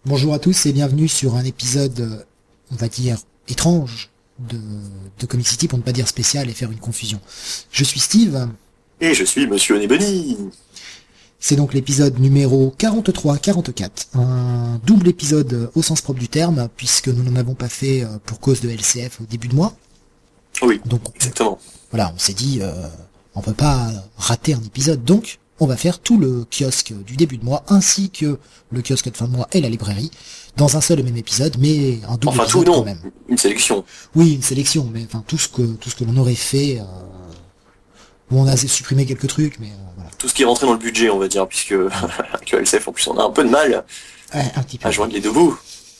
Bonjour à tous et bienvenue sur un épisode, on va dire, étrange de Comic City, pour ne pas dire spécial et faire une confusion. Je suis Steve. Et je suis Monsieur Nebony. C'est donc l'épisode numéro 43-44, un double épisode au sens propre du terme, puisque nous n'en avons pas fait pour cause de LCF au début de mois. Oui, donc, exactement. Voilà, on s'est dit, on peut pas rater un épisode, donc on va faire tout le kiosque du début de mois, ainsi que le kiosque de fin de mois et la librairie, dans un seul et même épisode, mais un double épisode quand même. Une sélection. Oui, une sélection, mais enfin tout ce que l'on aurait fait, où on a supprimé quelques trucs, mais voilà. Tout ce qui est rentré dans le budget, on va dire, puisque avec le LCF, en plus, on a un peu de mal un petit peu. À joindre les deux bouts.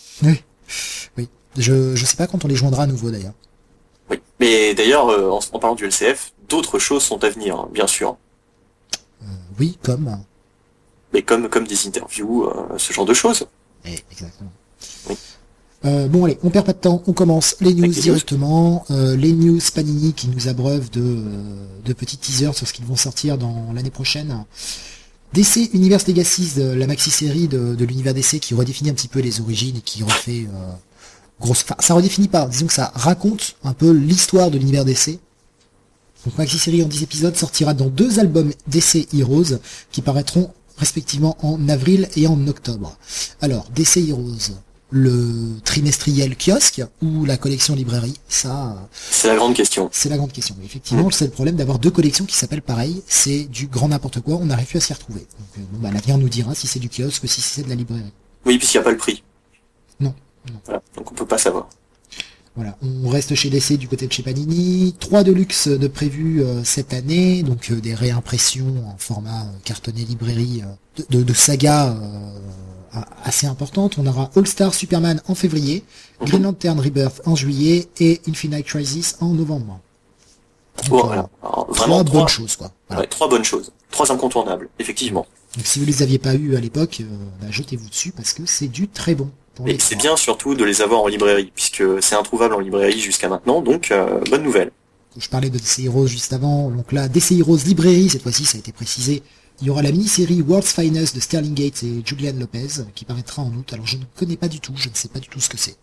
Oui. Je sais pas quand on les joindra à nouveau, d'ailleurs. Oui, mais d'ailleurs, en parlant du LCF, d'autres choses sont à venir, hein, bien sûr. Oui, comme... Mais comme des interviews, ce genre de choses. Exactement. Oui. Bon allez, on perd pas de temps, on commence les news directement. Les news Panini qui nous abreuvent de petits teasers sur ce qu'ils vont sortir dans l'année prochaine. DC Universe Legacies, la maxi-série de l'univers DC qui redéfinit un petit peu les origines et qui refait... Enfin, ça redéfinit pas, disons que ça raconte un peu l'histoire de l'univers DC. Donc maxi-série en 10 épisodes sortira dans 2 albums DC Heroes qui paraîtront respectivement en avril et en octobre. Alors, DC Heroes, le trimestriel kiosque ou la collection librairie, ça... C'est la grande question. C'est la grande question. Effectivement, c'est le problème d'avoir 2 collections qui s'appellent pareil, c'est du grand n'importe quoi, on n'arrive plus à s'y retrouver. Donc l'avenir nous dira si c'est du kiosque ou si c'est de la librairie. Oui, puisqu'il n'y a pas le prix. Non. Voilà, donc on peut pas savoir. Voilà, on reste chez DC du côté de chez Panini. 3 Deluxe de prévus cette année, donc des réimpressions en format cartonné librairie de saga assez importantes. On aura All Star Superman en février, Green Lantern Rebirth en juillet et Infinite Crisis en novembre. Donc, voilà. Alors, vraiment 3 bonnes choses, quoi. Voilà. Ouais, 3 bonnes choses. 3 incontournables, effectivement. Donc si vous les aviez pas eu à l'époque, jetez-vous dessus parce que c'est du très bon. Et c'est bien surtout de les avoir en librairie, puisque c'est introuvable en librairie jusqu'à maintenant, donc bonne nouvelle. Je parlais de DC Heroes juste avant, donc là, DC Heroes librairie, cette fois-ci, ça a été précisé. Il y aura la mini-série World's Finest de Sterling Gates et Julian Lopez, qui paraîtra en août. Alors je ne connais pas du tout, je ne sais pas du tout ce que c'est.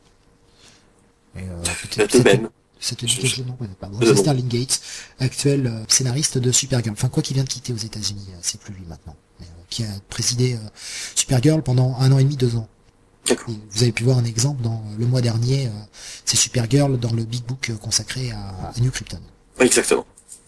C'était Ben. C'était du quelque chose, non, pas. Bon, c'est Sterling Gates, actuel scénariste de Supergirl. Enfin, quoi qu'il vient de quitter aux États-Unis, c'est plus lui maintenant. Mais, qui a présidé Supergirl pendant 1 an et demi, 2 ans. Vous avez pu voir un exemple dans le mois dernier, c'est Supergirl dans le Big Book consacré à New Krypton. Oui, exactement.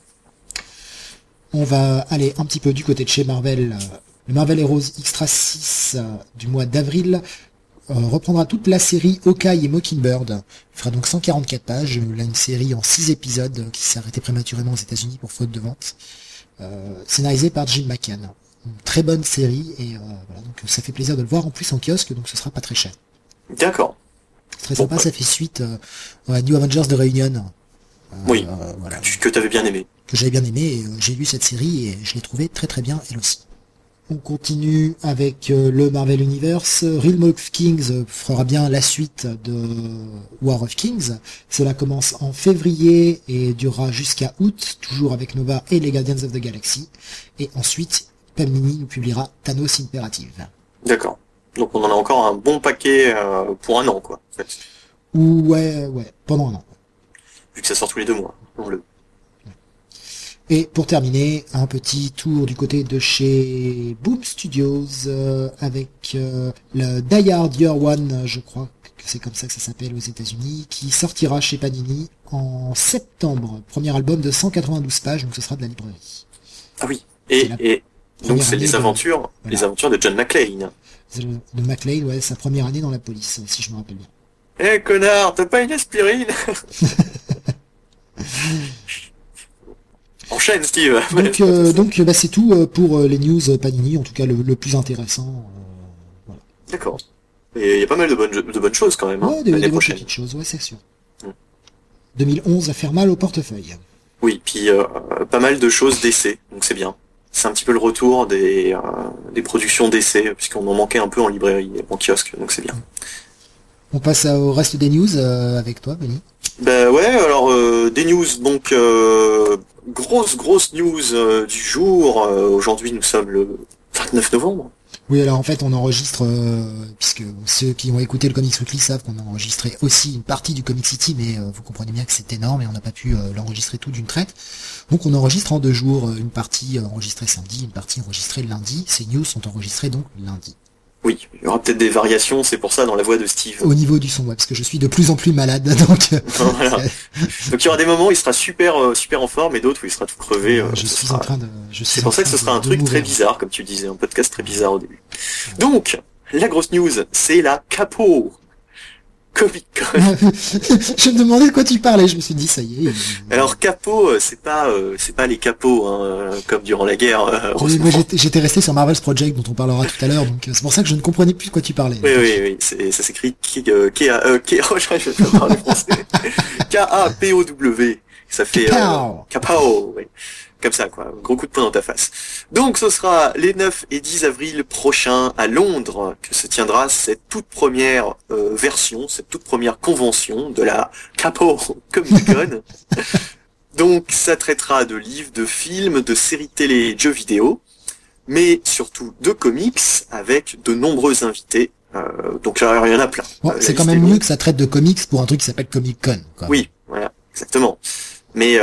On va aller un petit peu du côté de chez Marvel. Le Marvel Heroes Extra 6 du mois d'avril reprendra toute la série Hawkeye et Mockingbird. Il fera donc 144 pages. Là, une série en 6 épisodes qui s'est arrêtée prématurément aux États-Unis pour faute de vente. Scénarisé par Jim McCann. Une très bonne série et voilà, donc ça fait plaisir de le voir en plus en kiosque, donc ce sera pas très cher. D'accord. Très sympa, ça fait suite à New Avengers de Réunion. Oui, voilà. Que t'avais bien aimé. Que j'avais bien aimé, et j'ai lu cette série et je l'ai trouvée très très bien elle aussi. On continue avec le Marvel Universe. Realm of Kings fera bien la suite de War of Kings. Cela commence en février et durera jusqu'à août, toujours avec Nova et les Guardians of the Galaxy. Et ensuite, Panini nous publiera Thanos Imperative. D'accord. Donc on en a encore un bon paquet pour 1 an, quoi, en fait. Ouais, pendant 1 an. Vu que ça sort tous les 2 mois. Et pour terminer, un petit tour du côté de chez Boom Studios avec le Die Hard Year One, je crois que c'est comme ça que ça s'appelle aux États-Unis, qui sortira chez Panini en septembre. Premier album de 192 pages, donc ce sera de la librairie. Ah oui. Et donc c'est les aventures de John McClane. De McClane, ouais, sa première année dans la police, si je me rappelle bien. Eh connard, t'as pas une aspirine? Enchaîne Steve. Donc c'est tout pour les news Panini, en tout cas le plus intéressant. Voilà. D'accord. Et il y a pas mal de bonnes choses quand même. Ouais, hein, des bonnes petites choses, ouais, c'est sûr. 2011 va faire mal au portefeuille. Oui, puis pas mal de choses d'essai, donc c'est bien. C'est un petit peu le retour des productions d'essai, puisqu'on en manquait un peu en librairie, en kiosque, donc c'est bien. On passe au reste des news avec toi, Benny. Ben ouais, alors des news, donc grosse news du jour. Aujourd'hui nous sommes le 29 novembre. Oui, alors en fait, on enregistre, puisque ceux qui ont écouté le Comics Weekly savent qu'on a enregistré aussi une partie du Comic City, mais vous comprenez bien que c'est énorme et on n'a pas pu l'enregistrer tout d'une traite. Donc on enregistre en 2 jours, une partie enregistrée samedi, une partie enregistrée lundi. Ces news sont enregistrées donc lundi. Oui, il y aura peut-être des variations, c'est pour ça dans la voix de Steve. Au niveau du son, ouais, parce que je suis de plus en plus malade, donc... Voilà. Donc il y aura des moments où il sera super en forme et d'autres où il sera tout crevé. C'est pour ça que ce sera un truc très bizarre, comme tu disais, un podcast très bizarre au début. Ouais. Donc, la grosse news, c'est la Capo Comic-Con. Je me demandais de quoi tu parlais, je me suis dit ça y est. Alors Capo, c'est pas les capots, hein, comme durant la guerre. Oui, moi j'étais resté sur Marvel's Project dont on parlera tout à l'heure, donc c'est pour ça que je ne comprenais plus de quoi tu parlais. Oui, ça s'écrit K-A-P-O-W. Ça fait Capao, oui. Comme ça, quoi. Gros coup de poing dans ta face. Donc, ce sera les 9 et 10 avril prochains à Londres que se tiendra cette toute première version, cette toute première convention de la Capo Comic-Con. Donc, ça traitera de livres, de films, de séries télé et de jeux vidéo, mais surtout de comics avec de nombreux invités. Donc, il y en a plein. Bon, c'est quand même mieux que ça traite de comics pour un truc qui s'appelle Comic-Con, quoi. Oui, voilà, exactement. Mais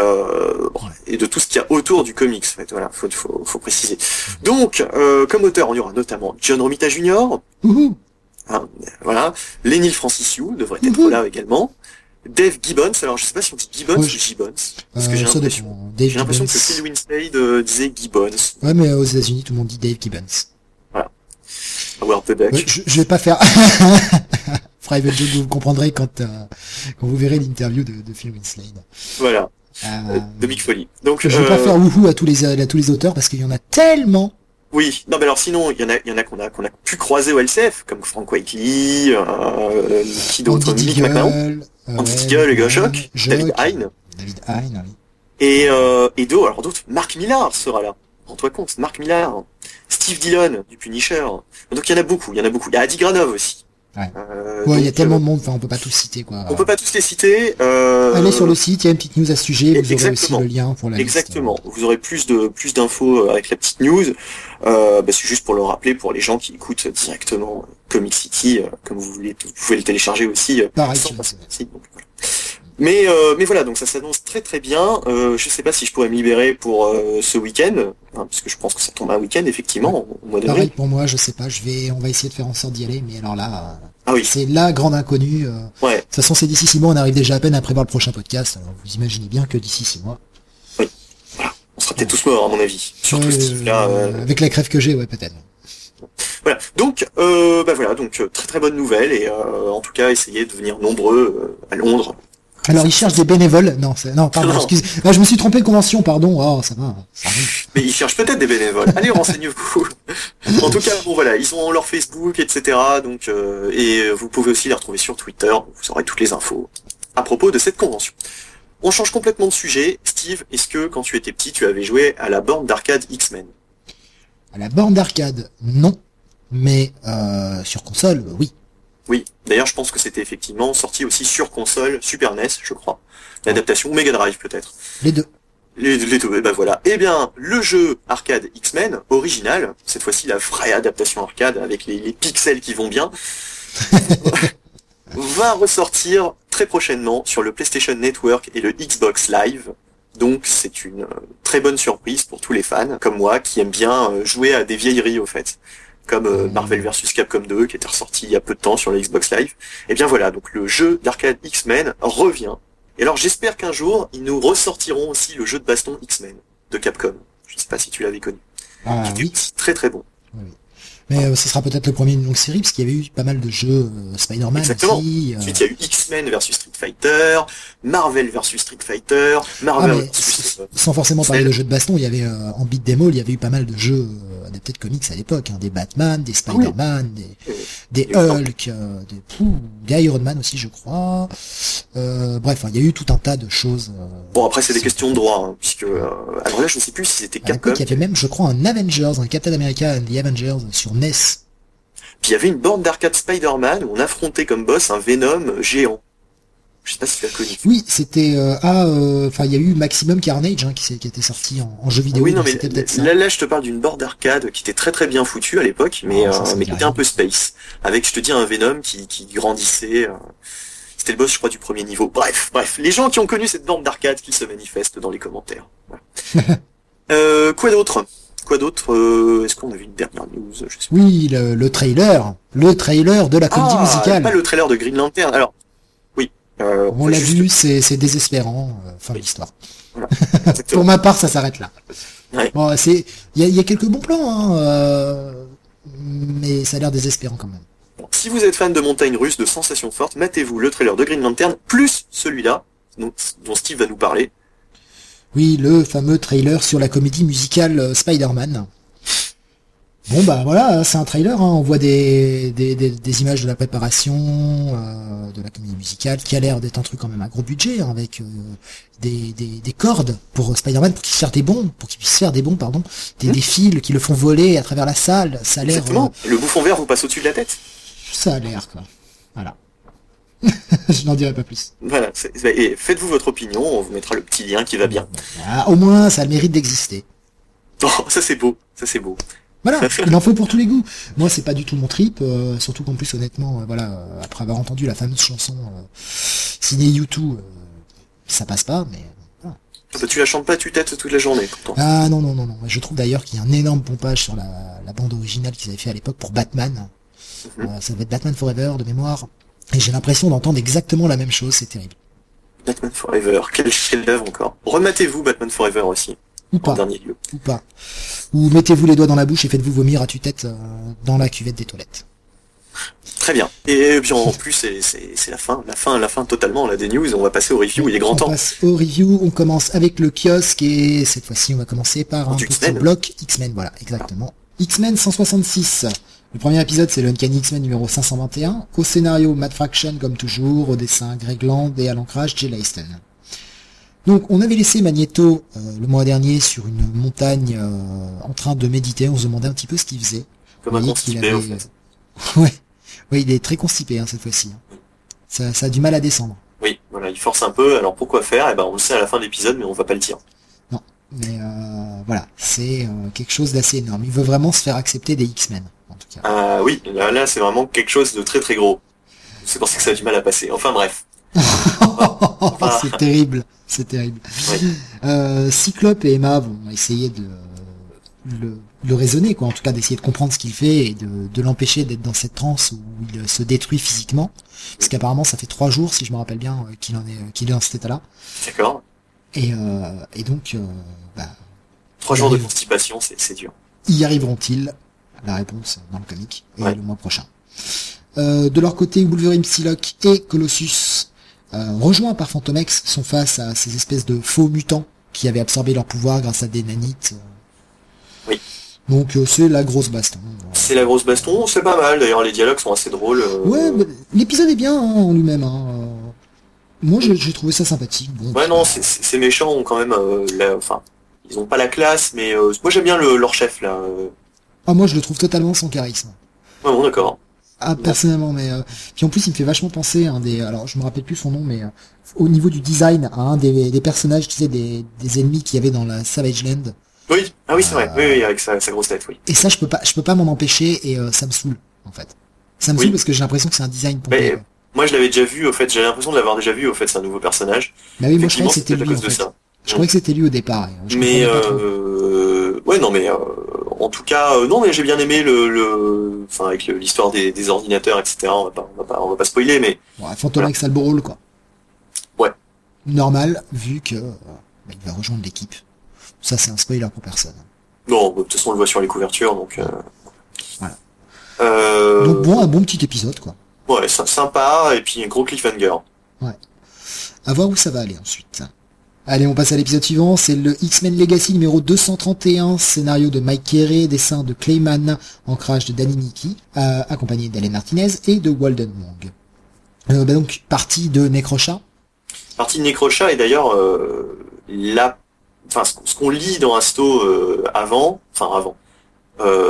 et de tout ce qu'il y a autour du comics, en fait, voilà, faut préciser. Donc, comme auteur, on y aura notamment John Romita Jr. Hein, voilà, Lenny Francis Yu devrait être là également. Dave Gibbons, alors je sais pas si on dit Gibbons ou Gibbons, parce que j'ai l'impression que Phil Winslade disait Gibbons. Ouais, mais aux États-Unis, tout le monde dit Dave Gibbons. Voilà. Howard the Duck. Ouais, je vais pas faire private joke, vous comprendrez quand vous verrez l'interview de Phil Winslade. Voilà. De Mick Foley. Donc, je vais pas faire wouhou à tous les auteurs parce qu'il y en a tellement. Oui, non mais alors sinon il y en a qu'on a pu croiser au LCF comme Frank Whiteley, qui d'autre, Mick McMahon, Andy Deagle, Jock, David Hein. Oui. Et d'autres, Mark Millar sera là. Rends-toi compte, Mark Millar, Steve Dillon du Punisher. Donc il y en a beaucoup. Il y a Adi Granov aussi. Ouais. Il y a tellement de monde, enfin on peut pas tous citer quoi. On peut pas tous les citer. Allez sur le site, il y a une petite news à ce sujet, vous aurez aussi le lien pour la liste. Exactement. Vous aurez plus d'infos avec la petite news. C'est juste pour le rappeler pour les gens qui écoutent directement Comic City, comme vous pouvez le télécharger aussi. Pareil. Donc, voilà. Mais voilà, donc ça s'annonce très très bien. Je sais pas si je pourrais me libérer pour ce week-end, hein, parce que je pense que ça tombe un week-end effectivement au mois d'avril. Pareil pour moi, je sais pas, on va essayer de faire en sorte d'y aller, mais alors là, oui. C'est la grande inconnue. Ouais. De toute façon, c'est d'ici 6 mois, on arrive déjà à peine à prévoir le prochain podcast. Alors vous imaginez bien que d'ici 6 mois. Oui. Voilà. On sera peut-être tous morts à mon avis. Surtout Steve-là. Avec la crève que j'ai, ouais peut-être. Voilà, donc voilà, donc très très bonne nouvelle et en tout cas essayez de venir nombreux à Londres. Alors ils cherchent des bénévoles. Pardon, excuse. Je me suis trompé de convention, pardon. Oh, ça va, ça arrive. Mais ils cherchent peut-être des bénévoles. Allez, renseignez-vous. En tout cas, bon voilà, ils ont leur Facebook, etc. Donc et vous pouvez aussi les retrouver sur Twitter. Vous aurez toutes les infos à propos de cette convention. On change complètement de sujet. Steve, est-ce que quand tu étais petit, tu avais joué à la borne d'arcade X-Men? À la borne d'arcade, non. Mais sur console, oui. Oui, d'ailleurs je pense que c'était effectivement sorti aussi sur console, Super NES, je crois. L'adaptation, ou Mega Drive peut-être. Les deux. Les deux, et ben voilà. Eh bien, le jeu arcade X-Men, original, cette fois-ci la vraie adaptation arcade, avec les pixels qui vont bien, va ressortir très prochainement sur le PlayStation Network et le Xbox Live. Donc c'est une très bonne surprise pour tous les fans, comme moi, qui aiment bien jouer à des vieilleries au fait. Comme Marvel vs Capcom 2 qui était ressorti il y a peu de temps sur le Xbox Live. Et bien voilà, donc le jeu d'arcade X-Men revient. Et alors j'espère qu'un jour, ils nous ressortiront aussi le jeu de baston X-Men de Capcom. Je ne sais pas si tu l'avais connu. Qui était très très bon. Oui. Mais ce sera peut-être le premier d'une longue série, parce qu'il y avait eu pas mal de jeux Spider-Man aussi. Ensuite, il y a eu X-Men versus Street Fighter, Marvel versus Street Fighter, Marvel versus... Sans forcément parler de jeux de baston, il y avait en beat them all, il y avait eu pas mal de jeux adaptés de comics à l'époque, hein, des Batman, des Spider-Man, des Hulk, des Iron Man aussi, je crois. Bref, il y a eu tout un tas de choses. Bon, après, c'est des questions de droit, hein, puisque... alors là, je ne sais plus si c'était Capcom. Il y avait même, je crois, un Avengers, un Captain America and the Avengers sur NES. Puis il y avait une borne d'arcade Spider-Man où on affrontait comme boss un Venom géant. Je sais pas si tu l'as connu. Oui, c'était enfin il y a eu Maximum Carnage hein, qui était sorti en jeu vidéo. Oui, non, mais c'était peut-être ça. là, je te parle d'une board arcade qui était très très bien foutue à l'époque, mais Ça mais dit qui était rien. un peu space, avec, je te dis, un Venom qui grandissait. C'était le boss, je crois, du premier niveau. Bref, les gens qui ont connu cette borne d'arcade qui se manifestent dans les commentaires. Voilà. Quoi d'autre Est-ce qu'on a vu une dernière news? Je sais pas. Oui, le trailer de la comédie musicale. Pas le trailer de Green Lantern. Alors, oui. On l'a vu, c'est désespérant. Fin de Oui. l'histoire. Voilà. Pour ma part, ça s'arrête là. Ouais. Bon, il y a quelques bons plans, hein, mais ça a l'air désespérant quand même. Bon, si vous êtes fan de montagnes russes, de sensations fortes, matez-vous le trailer de Green Lantern, plus celui-là, dont Steve va nous parler. Oui, le fameux trailer sur la comédie musicale Spider-Man. Bon bah voilà, c'est un trailer, hein. On voit des images de la préparation de la comédie musicale qui a l'air d'être un truc quand même à gros budget, hein, avec des cordes pour Spider-Man pour qu'il puisse faire des bons, pardon, des fils qui le font voler à travers la salle. Ça a l'air. Exactement. Et le bouffon vert vous passe au-dessus de la tête. Ça a l'air quoi. Voilà. Je n'en dirai pas plus. Voilà. Et faites-vous votre opinion, on vous mettra le petit lien qui va bien. Voilà, au moins ça a le mérite d'exister. Oh, ça c'est beau. Ça c'est beau. Voilà, il en faut pour tous les goûts. Moi, c'est pas du tout mon trip, surtout qu'en plus, honnêtement, voilà, après avoir entendu la fameuse chanson signée U2, ça passe pas, mais voilà. Bah, tu la chantes pas, tu têtes toute la journée, pourtant. Ah non. Je trouve d'ailleurs qu'il y a un énorme pompage sur la bande originale qu'ils avaient fait à l'époque pour Batman. Ça devait être Batman Forever de mémoire. Et j'ai l'impression d'entendre exactement la même chose, c'est terrible. Batman Forever, quel chef-d'œuvre encore. Rematez-vous Batman Forever aussi. Ou En pas. dernier lieu. Ou pas. Ou mettez-vous les doigts dans la bouche et faites-vous vomir à tue-tête dans la cuvette des toilettes. Très bien. Et bien en plus c'est la fin totalement là des news. On va passer au review. Il est grand On temps. passe au review, on commence avec le kiosque et cette fois-ci on va commencer par un Du petit X-Men. bloc X-Men, voilà, exactement. X-Men 166. Le premier épisode c'est le Uncanny X-Men numéro 521. Au scénario Matt Fraction comme toujours, au dessin Greg Land et à l'ancrage Jay Leiston. Donc on avait laissé Magneto le mois dernier sur une montagne en train de méditer, on se demandait un petit peu ce qu'il faisait. Comme un Vous voyez qu'il constipé en avait- fait. Ouais, il est très constipé hein, cette fois-ci. hein. Ça a du mal à descendre. Oui, voilà, il force un peu. Alors pourquoi faire? Eh ben on le sait à la fin de l'épisode, mais on va pas le dire. Non, mais voilà, c'est quelque chose d'assez énorme. Il veut vraiment se faire accepter des X-Men, en tout cas. Ah oui, là c'est vraiment quelque chose de très très gros. C'est pour ça que ça a du mal à passer. Enfin bref. C'est terrible, c'est terrible. Oui. Cyclope et Emma vont essayer de le raisonner, quoi. En tout cas, d'essayer de comprendre ce qu'il fait et de l'empêcher d'être dans cette transe où il se détruit physiquement. Parce qu'apparemment, ça fait 3 jours, si je me rappelle bien, qu'il est dans cet état-là. D'accord. Et donc, 3 jours de constipation, c'est dur. y arriveront-ils? La réponse dans le comic et Ouais. le mois prochain. De leur côté, Wolverine, Psylocke et Colossus, rejoints par Phantom X, sont face à ces espèces de faux mutants qui avaient absorbé leur pouvoir grâce à des nanites. Oui. Donc c'est la grosse baston. C'est la grosse baston, c'est pas mal. D'ailleurs, les dialogues sont assez drôles. Ouais, mais l'épisode est bien hein, en lui-même. Hein. Moi, j'ai trouvé ça sympathique. Bon, Ouais, non, ces méchants ont quand même, enfin, ils ont pas la classe, mais moi j'aime bien leur chef là. Ah, moi, je le trouve totalement sans charisme. Ouais, bon, d'accord. Ah, personnellement, mais puis en plus, il me fait vachement penser à un des. Alors, je me rappelle plus son nom, mais au niveau du design, à un des personnages, tu sais, des ennemis qu'il y avait dans la Savage Land. Oui, ah oui, c'est vrai. Oui, avec sa grosse tête, oui. Et ça, je peux pas m'en empêcher et ça me saoule, en fait. Ça me Oui. saoule parce que j'ai l'impression que c'est un design pompé. Mais quoi. moi je l'avais déjà vu, au fait, j'ai l'impression de l'avoir déjà vu, au fait, c'est un nouveau personnage. Bah oui, moi, je Effectivement, croyais que c'était c'est lui, à en cause de fait. ça. Je croyais que c'était lui au départ. Et, je Mais comprenais pas trop. ouais, non, mais en tout cas, non, mais j'ai bien aimé enfin avec l'histoire des ordinateurs, etc. On va pas spoiler, mais Ouais, Phantom X a le beau rôle, quoi. ouais. Normal, vu que il va rejoindre l'équipe. Ça, c'est un spoiler pour personne. Non, de toute façon on le voit sur les couvertures, donc. Voilà. Euh, Donc bon, un bon petit épisode, quoi. Ouais, sympa, et puis un gros cliffhanger. À voir où ça va aller ensuite. Allez, on passe à l'épisode suivant, c'est le X-Men Legacy numéro 231, scénario de Mike Carey, dessin de Clayman, ancrage de Danny Miki, accompagné d'Alen Martinez et de Walden Wong. Donc, partie de Necrosha. Partie de Necrosha, et d'ailleurs, enfin, ce qu'on lit dans Asto avant,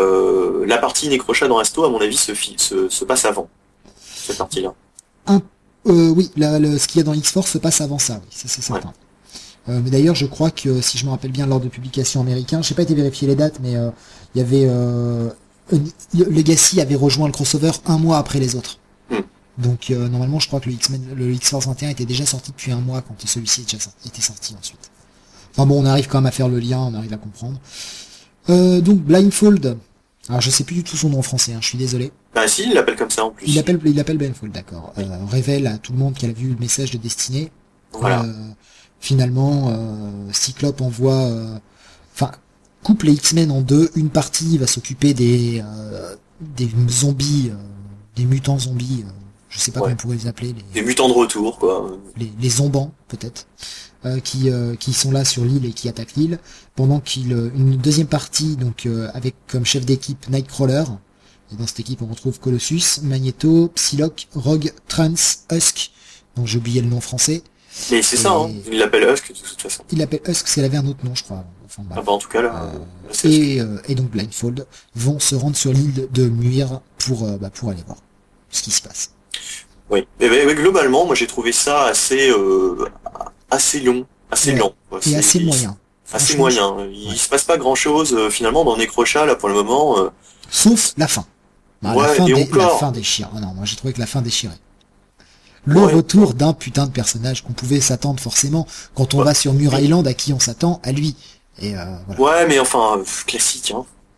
la partie Necrosha dans Asto, à mon avis, se passe avant cette partie-là. Oui, ce qu'il y a dans X-Force se passe avant ça, oui, ça c'est certain. Ouais. Mais d'ailleurs, je crois que, si je me rappelle bien, lors de publication américain, j'ai pas été vérifier les dates, mais il y avait... Legacy avait rejoint le crossover un mois après les autres. Donc normalement, je crois que le X-Force 21 était déjà sorti depuis un mois quand celui-ci était sorti ensuite. Enfin bon, on arrive quand même à faire le lien, on arrive à comprendre. Donc Blindfold, alors je sais plus du tout son nom en français, je suis désolé. Bah si, il l'appelle comme ça en plus. Il l'appelle Blindfold, d'accord. Oui. Révèle à tout le monde qu'elle a vu le message de destinée. Voilà. Finalement, Cyclope envoie... coupe les X-Men en deux. Une partie va s'occuper des zombies, des mutants zombies, je sais pas comment on pourrait les appeler. Des mutants de retour, quoi. Les zombans, peut-être. Qui sont là sur l'île et qui attaquent l'île, pendant une deuxième partie, donc avec comme chef d'équipe Nightcrawler, et dans cette équipe on retrouve Colossus, Magneto, Psylocke, Rogue, Trans, Husk, donc j'ai oublié le nom français. Mais c'est ça, il l'appelle Husk de toute façon. Il l'appelle Husk parce qu'elle avait un autre nom, je crois. Enfin, bah, en tout cas là. Et donc Blindfold vont se rendre sur l'île de Muir pour aller voir ce qui se passe. Oui, mais globalement, moi j'ai trouvé ça assez long, assez lent. Quoi. Et assez moyen. Assez moyen. Il se passe pas grand chose finalement dans Necrosha là pour le moment. Sauf la fin. La fin déchire. Oh non, moi j'ai trouvé que la fin déchirait. Le retour d'un putain de personnage qu'on pouvait s'attendre forcément quand on va sur Muir Island, à qui on s'attend, à lui. Et voilà. Ouais, mais enfin classique.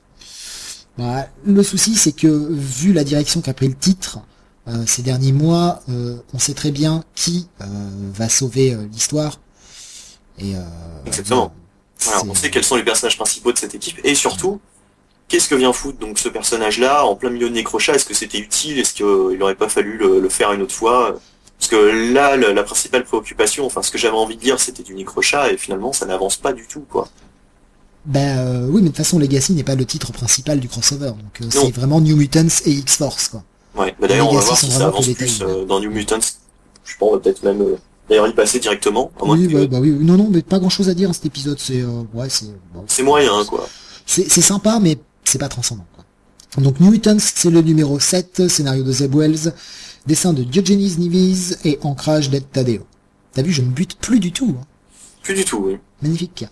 Le souci c'est que vu la direction qu'a pris le titre. Ces derniers mois, on sait très bien qui va sauver l'histoire. Et exactement. Voilà, on sait quels sont les personnages principaux de cette équipe. Et surtout, qu'est-ce que vient foutre donc ce personnage-là en plein milieu de Necrosha? Est-ce que c'était utile? Est-ce qu'il n'aurait pas fallu le faire une autre fois? Parce que là, la principale préoccupation, enfin ce que j'avais envie de dire, c'était du Necrosha, et finalement ça n'avance pas du tout, quoi. Oui, mais de toute façon Legacy n'est pas le titre principal du crossover. Donc c'est vraiment New Mutants et X-Force, quoi. Ouais, bah d'ailleurs on va voir si ça avance plus dans New Mutants. Je pense on va peut-être même d'ailleurs y passer directement. Oui, non, mais pas grand chose à dire dans cet épisode. C'est moyen, quoi. C'est sympa, mais c'est pas transcendant, quoi. Donc New Mutants, c'est le numéro 7, scénario de Zeb Wells, dessin de Diogenes Niviz et ancrage d'Ed Tadeo. T'as vu, je ne bute plus du tout. Plus du tout, oui. Magnifique.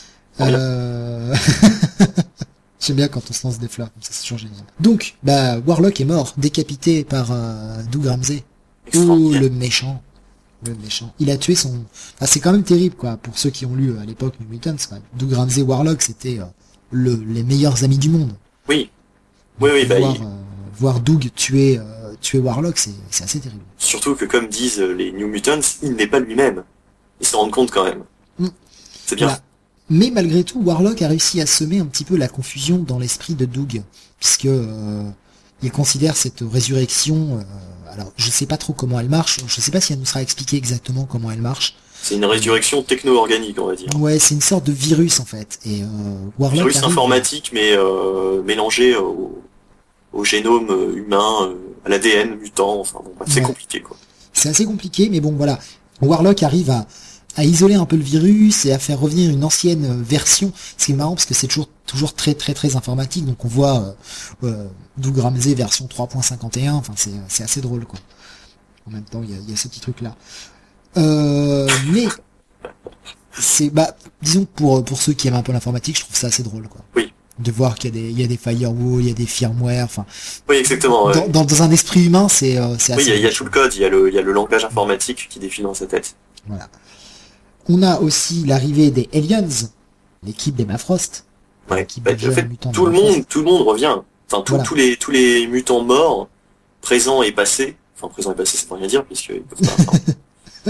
J'aime bien quand on se lance des fleurs, comme ça c'est toujours génial. Donc, Warlock est mort, décapité par Doug Ramsey. Ou le méchant. Il a tué son... Enfin, c'est quand même terrible, quoi, pour ceux qui ont lu à l'époque New Mutants, quoi. Doug Ramsey, Warlock, c'était les meilleurs amis du monde. Oui. Donc, voir Doug tuer Warlock, c'est assez terrible. Surtout que, comme disent les New Mutants, il n'est pas lui-même. Ils se rendent compte quand même. C'est bien. Voilà. Mais malgré tout, Warlock a réussi à semer un petit peu la confusion dans l'esprit de Doug, puisque il considère cette résurrection... alors, je sais pas trop comment elle marche, je sais pas si elle nous sera expliqué exactement comment elle marche. C'est une résurrection techno-organique, on va dire. Ouais, c'est une sorte de virus, en fait. Et Warlock virus informatique, mais mélangé au génome humain, à l'ADN mutant, enfin bon, c'est compliqué, quoi. C'est assez compliqué, mais bon, voilà. Warlock arrive à isoler un peu le virus et à faire revenir une ancienne version. Ce qui est marrant parce que c'est toujours très très très informatique. Donc on voit Doug Ramsey version 3.51. Enfin c'est assez drôle, quoi. En même temps il y a ce petit truc là. Mais c'est disons que pour ceux qui aiment un peu l'informatique, je trouve ça assez drôle, quoi. Oui. De voir qu'il y a des firewalls, il y a des firmware, enfin. Oui, exactement. Dans un esprit humain, c'est assez. Oui, il y a tout le code, il y a le langage informatique qui défile dans sa tête. Voilà. On a aussi l'arrivée des Aliens, l'équipe d'Emma Frost. Ouais. En fait, tout le monde revient. Enfin, tous les mutants morts, présents et passés. Enfin, présents et passés, ça veut rien dire puisque ils peuvent pas.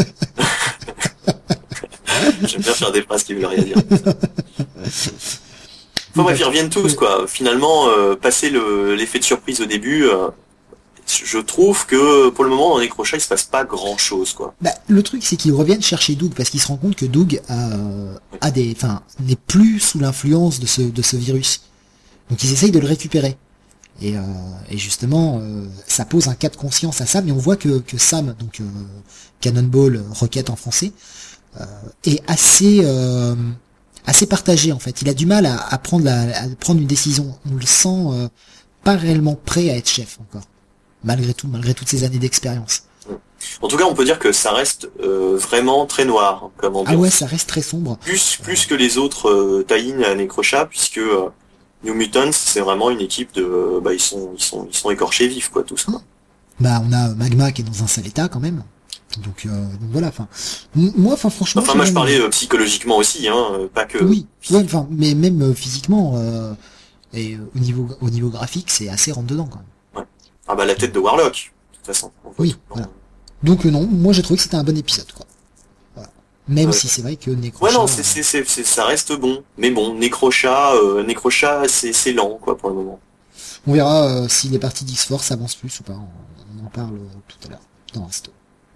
J'aime bien faire des phrases qui veulent rien dire. Enfin bref, ils reviennent tous, quoi. Finalement, passer l'effet de surprise au début, je trouve que pour le moment dans Necrosha il se passe pas grand chose, quoi. Le truc c'est qu'ils reviennent chercher Doug parce qu'ils se rendent compte que Doug n'est plus sous l'influence de ce virus. Donc ils essayent de le récupérer. Et justement ça pose un cas de conscience à Sam, et on voit que Sam, donc Cannonball Rocket en français, est assez partagé, en fait. Il a du mal à prendre une décision. On le sent pas réellement prêt à être chef encore. Malgré toutes ces années d'expérience. En tout cas, on peut dire que ça reste vraiment très noir comme ambiance. Ah ouais, ça reste très sombre. Plus que les autres tie-in à Necrosha, puisque New Mutants, c'est vraiment une équipe de, ils sont écorchés vifs, quoi, tous. Quoi. Bah, on a Magma qui est dans un sale état quand même. Donc voilà. Moi, franchement. Moi, je parlais psychologiquement aussi, hein, pas que. Oui. Ouais, enfin, mais même physiquement et au niveau graphique, c'est assez rentre dedans quand même. Ouais. Ah bah la tête de Warlock, de toute façon. Oui. Voilà. Donc non, moi j'ai trouvé que c'était un bon épisode, quoi. Voilà. Même si c'est vrai que Necrosha... Ouais, non, ça reste bon. Mais bon, Necrosha, c'est lent, quoi, pour le moment. On verra si les parties d'X-Force avancent plus ou pas. On en parle tout à l'heure, dans Resto.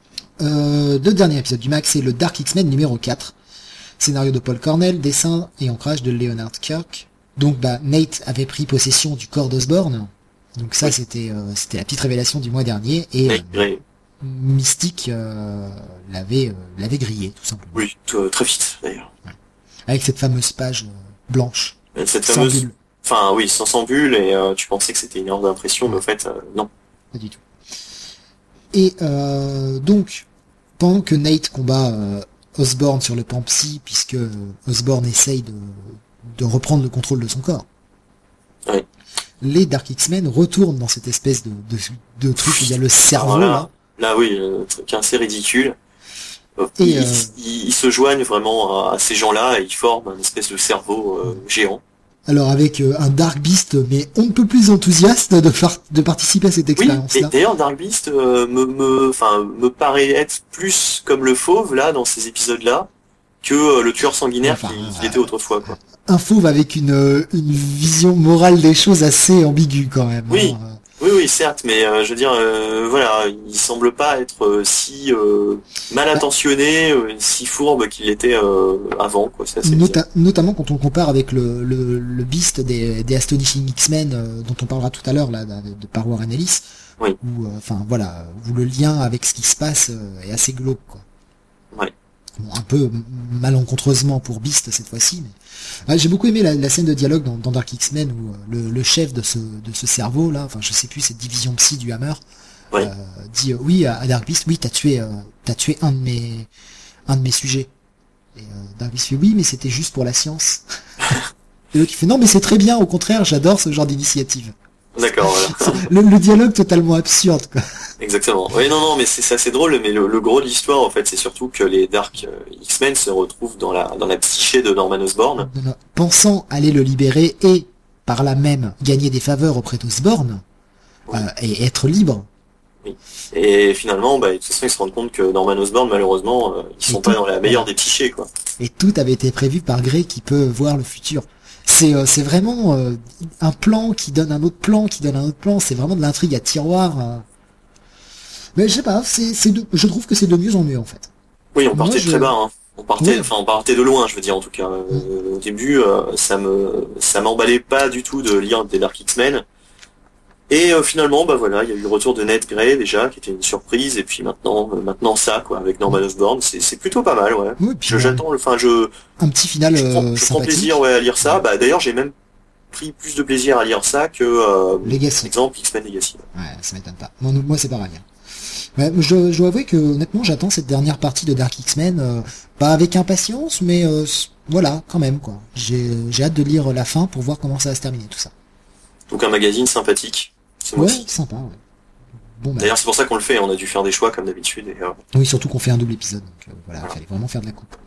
Le dernier épisode du Max, c'est le Dark X-Men numéro 4. Scénario de Paul Cornell, dessin et ancrage de Leonard Kirk. Donc, Nate avait pris possession du corps d'Osborn. Donc ça, c'était la petite révélation du mois dernier. Et... Mystique l'avait grillé, tout simplement. Oui, très vite, d'ailleurs. Ouais. Avec cette fameuse page blanche. Cette fameuse... bulle. Enfin, oui, sans bulle, et tu pensais que c'était une erreur d'impression, mais en fait, non. Pas du tout. Et donc, pendant que Nate combat Osborn sur le pan psy, puisque Osborn essaye de reprendre le contrôle de son corps, oui. Les Dark X-Men retournent dans cette espèce de truc où il y a le cerveau, là. Là, oui, un truc assez ridicule. Et ils se joignent vraiment à ces gens-là et ils forment une espèce de cerveau géant. Alors avec un Dark Beast, mais on ne peut plus enthousiaste de participer à cette expérience-là. Oui, et d'ailleurs Dark Beast me paraît être plus comme le fauve là dans ces épisodes-là que le tueur sanguinaire qu'il était autrefois, quoi. Un fauve avec une vision morale des choses assez ambiguë quand même. Oui. Hein. Oui, certes, mais je veux dire, voilà, il semble pas être si mal intentionné, si fourbe qu'il l'était avant, quoi. C'est assez notamment quand on compare avec le Beast des Astonishing X-Men, dont on parlera tout à l'heure là, par Warren Ellis. Oui. Où, voilà, où le lien avec ce qui se passe est assez glauque, quoi. Ouais. Bon, un peu malencontreusement pour Beast cette fois-ci, mais j'ai beaucoup aimé la scène de dialogue dans Dark X-Men où le chef de ce cerveau là, enfin je sais plus, cette division psy du Hammer, dit oui à Dark Beast, oui t'as tué un de mes sujets. Et Dark Beast fait oui mais c'était juste pour la science. Et l'autre qui fait non mais c'est très bien, au contraire j'adore ce genre d'initiative. D'accord, voilà. le dialogue totalement absurde, quoi. Exactement. Oui, non, mais c'est assez drôle, mais le gros de l'histoire, en fait, c'est surtout que les Dark X-Men se retrouvent dans la psyché de Norman Osborn. Pensant aller le libérer et, par là même, gagner des faveurs auprès d'Osborn, et être libre. Oui. Et finalement, de toute façon, ils se rendent compte que Norman Osborn, malheureusement, ils sont pas dans la meilleure des psychés, quoi. Et tout avait été prévu par Grey qui peut voir le futur. C'est vraiment un plan qui donne un autre plan, c'est vraiment de l'intrigue à tiroir. Mais je sais pas, je trouve que c'est de mieux en mieux en fait. Oui, on partait très bas, hein. On partait de loin, je veux dire, en tout cas. Au début, ça m'emballait pas du tout de lire des Dark X-Men. Et finalement, voilà, il y a eu le retour de Ned Grey déjà, qui était une surprise, et puis maintenant ça, quoi, avec Norman Osborn, c'est plutôt pas mal, ouais. Oui, j'attends un petit final je prends plaisir, à lire ça. D'ailleurs, j'ai même pris plus de plaisir à lire ça que Legacy. Exemple X-Men Legacy. Ouais, ça m'étonne pas. Moi c'est pareil. Ouais, je dois avouer que honnêtement, j'attends cette dernière partie de Dark X-Men, pas avec impatience, mais voilà, quand même quoi. J'ai hâte de lire la fin pour voir comment ça va se terminer tout ça. Donc un magazine sympathique. Ouais, sympa. Ouais. Bon, d'ailleurs, c'est pour ça qu'on le fait. On a dû faire des choix comme d'habitude. Oui, surtout qu'on fait un double épisode. Donc voilà, il fallait vraiment faire de la coupe.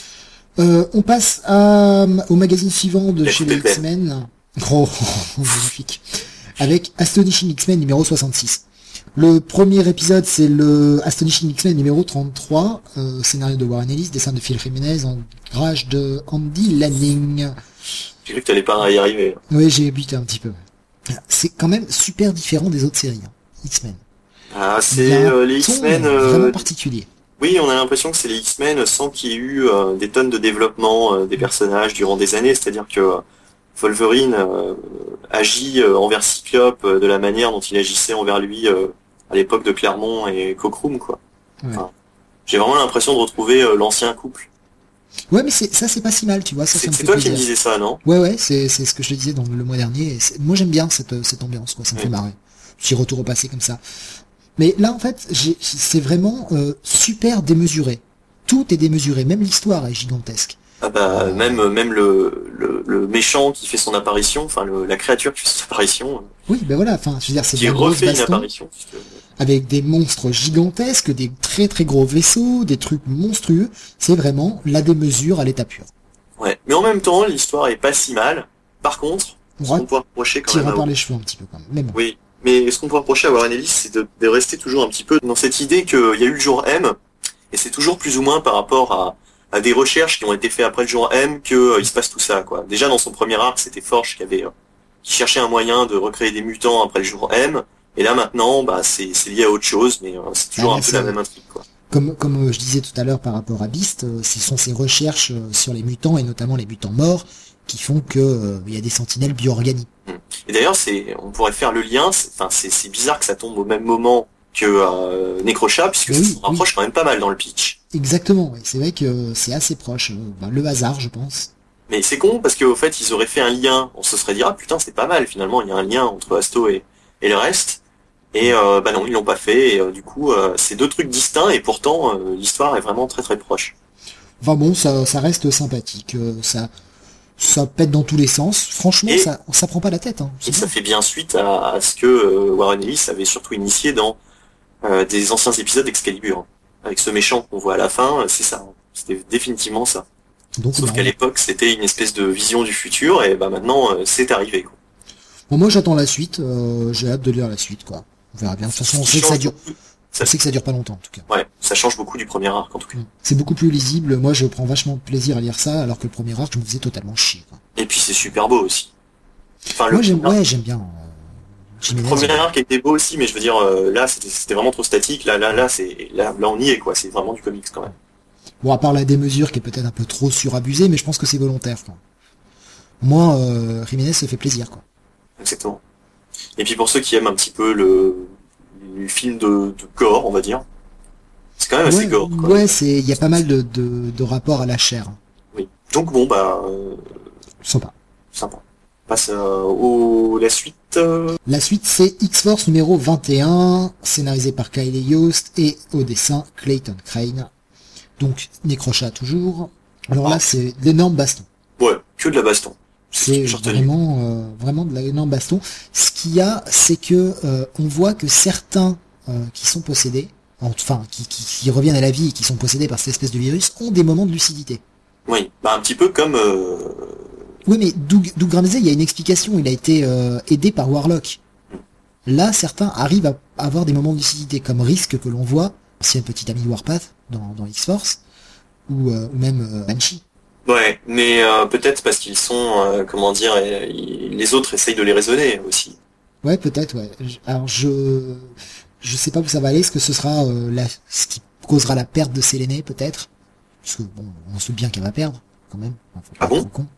On passe au magazine suivant de chez les X-Men. Oh, magnifique. Avec Astonishing X-Men numéro 66. Le premier épisode, c'est le Astonishing X-Men numéro 33. Scénario de Warren Ellis, dessin de Phil Jiménez, ancrage de Andy Lanning. J'ai cru que t'allais pas y arriver. Oui, j'ai buté un petit peu. C'est quand même super différent des autres séries, hein. X-Men. Ah, c'est les X-Men vraiment particulier. Oui, on a l'impression que c'est les X-Men sans qu'il y ait eu des tonnes de développement des personnages durant des années. C'est-à-dire que Wolverine agit envers Cyclope de la manière dont il agissait envers lui à l'époque de Claremont et Cockrum, quoi. Ouais. Enfin, j'ai vraiment l'impression de retrouver l'ancien couple. Ouais, mais ça c'est pas si mal, tu vois. Ça c'est toi qui me disais ça, non? Ouais, c'est ce que je te disais dans le mois dernier. Moi j'aime bien cette ambiance, quoi. Ça me fait marrer. Petit retour au passé comme ça. Mais là, en fait, c'est vraiment super démesuré. Tout est démesuré, même l'histoire est gigantesque. Ah bah, même le méchant qui fait son apparition, enfin la créature qui fait son apparition. Oui, ben voilà, enfin, je veux dire, c'est qui de la grosse refait une baston, apparition. avec des monstres gigantesques, des très très gros vaisseaux, des trucs monstrueux. C'est vraiment la démesure à l'état pur. Ouais, mais en même temps, l'histoire est pas si mal. Par contre, ce qu'on peut reprocher quand même tirant par les cheveux un petit peu quand même. Mais bon. Oui, mais ce qu'on peut reprocher à Warren Ellis, c'est de rester toujours un petit peu dans cette idée qu'il y a eu le jour M, et c'est toujours plus ou moins par rapport à des recherches qui ont été faites après le jour M que il se passe tout ça, quoi. Déjà dans son premier arc, c'était Forge qui cherchait un moyen de recréer des mutants après le jour M, et là maintenant, bah c'est lié à autre chose, mais c'est toujours un peu la même intrigue, quoi. Comme je disais tout à l'heure par rapport à Beast, ce sont ces recherches sur les mutants, et notamment les mutants morts, qui font que il y a des sentinelles bio-organiques. Et d'ailleurs, on pourrait faire le lien, c'est bizarre que ça tombe au même moment que Necrosha, puisque ça se rapproche quand même pas mal dans le pitch. Exactement, oui. C'est vrai que c'est assez proche. Le hasard, je pense. Mais c'est con, parce qu'au fait, ils auraient fait un lien, on se serait dit, ah putain, c'est pas mal, finalement, il y a un lien entre Asto et le reste. Et bah non, ils l'ont pas fait, et du coup, c'est deux trucs distincts, et pourtant, l'histoire est vraiment très très proche. Enfin bon, ça reste sympathique, ça pète dans tous les sens. Franchement, ça prend pas la tête. Hein. Et ça fait bien suite à ce que Warren Ellis avait surtout initié dans des anciens épisodes d'Excalibur. Hein. Avec ce méchant qu'on voit à la fin, c'est ça. Hein. C'était définitivement ça. Donc, sauf qu'à l'époque, c'était une espèce de vision du futur, et bah maintenant, c'est arrivé. Quoi. Bon, moi, j'attends la suite. J'ai hâte de lire la suite, quoi. On verra bien. De toute façon, on sait que ça dure. On sait que ça dure pas longtemps, en tout cas. Ouais, ça change beaucoup du premier arc, en tout cas. C'est beaucoup plus lisible. Moi, je prends vachement de plaisir à lire ça, alors que le premier arc, je me faisais totalement chier. Quoi. Et puis, c'est super beau aussi. Enfin, moi, j'aime bien. Le premier arc était beau aussi, mais je veux dire, là, c'était vraiment trop statique. Là, on y est, quoi. C'est vraiment du comics, quand même. Bon, à part la démesure qui est peut-être un peu trop surabusée, mais je pense que c'est volontaire, quoi. Moi, Jiménez se fait plaisir, quoi. Exactement. Et puis, pour ceux qui aiment un petit peu le film de gore, on va dire. C'est quand même assez gore, quoi. Ouais, il y a pas mal de rapports à la chair. Oui. Donc bon, bah... Sympa. Passe la suite. La suite, c'est X-Force numéro 21, scénarisé par Kyle Yost et au dessin Clayton Crane. Donc, Necrosha toujours. Alors là, c'est d'énormes bastons. Ouais, que de la baston. C'est vraiment de l'énorme baston. Ce qu'il y a, c'est que on voit que certains qui sont possédés, enfin qui reviennent à la vie et qui sont possédés par cette espèce de virus, ont des moments de lucidité. Oui, bah un petit peu comme... Oui, mais Doug Ramsey, il y a une explication, il a été aidé par Warlock. Là, certains arrivent à avoir des moments de lucidité, comme Risk que l'on voit, ancien petit ami de Warpath dans X-Force, ou même Banshee. Ouais, mais peut-être parce qu'ils sont, les autres essayent de les raisonner aussi. Ouais, peut-être, ouais. Alors je sais pas où ça va aller, est-ce que ce sera ce qui causera la perte de Séléné, peut-être? Parce que bon, on se doute bien qu'elle va perdre, quand même. Enfin, faut pas être con.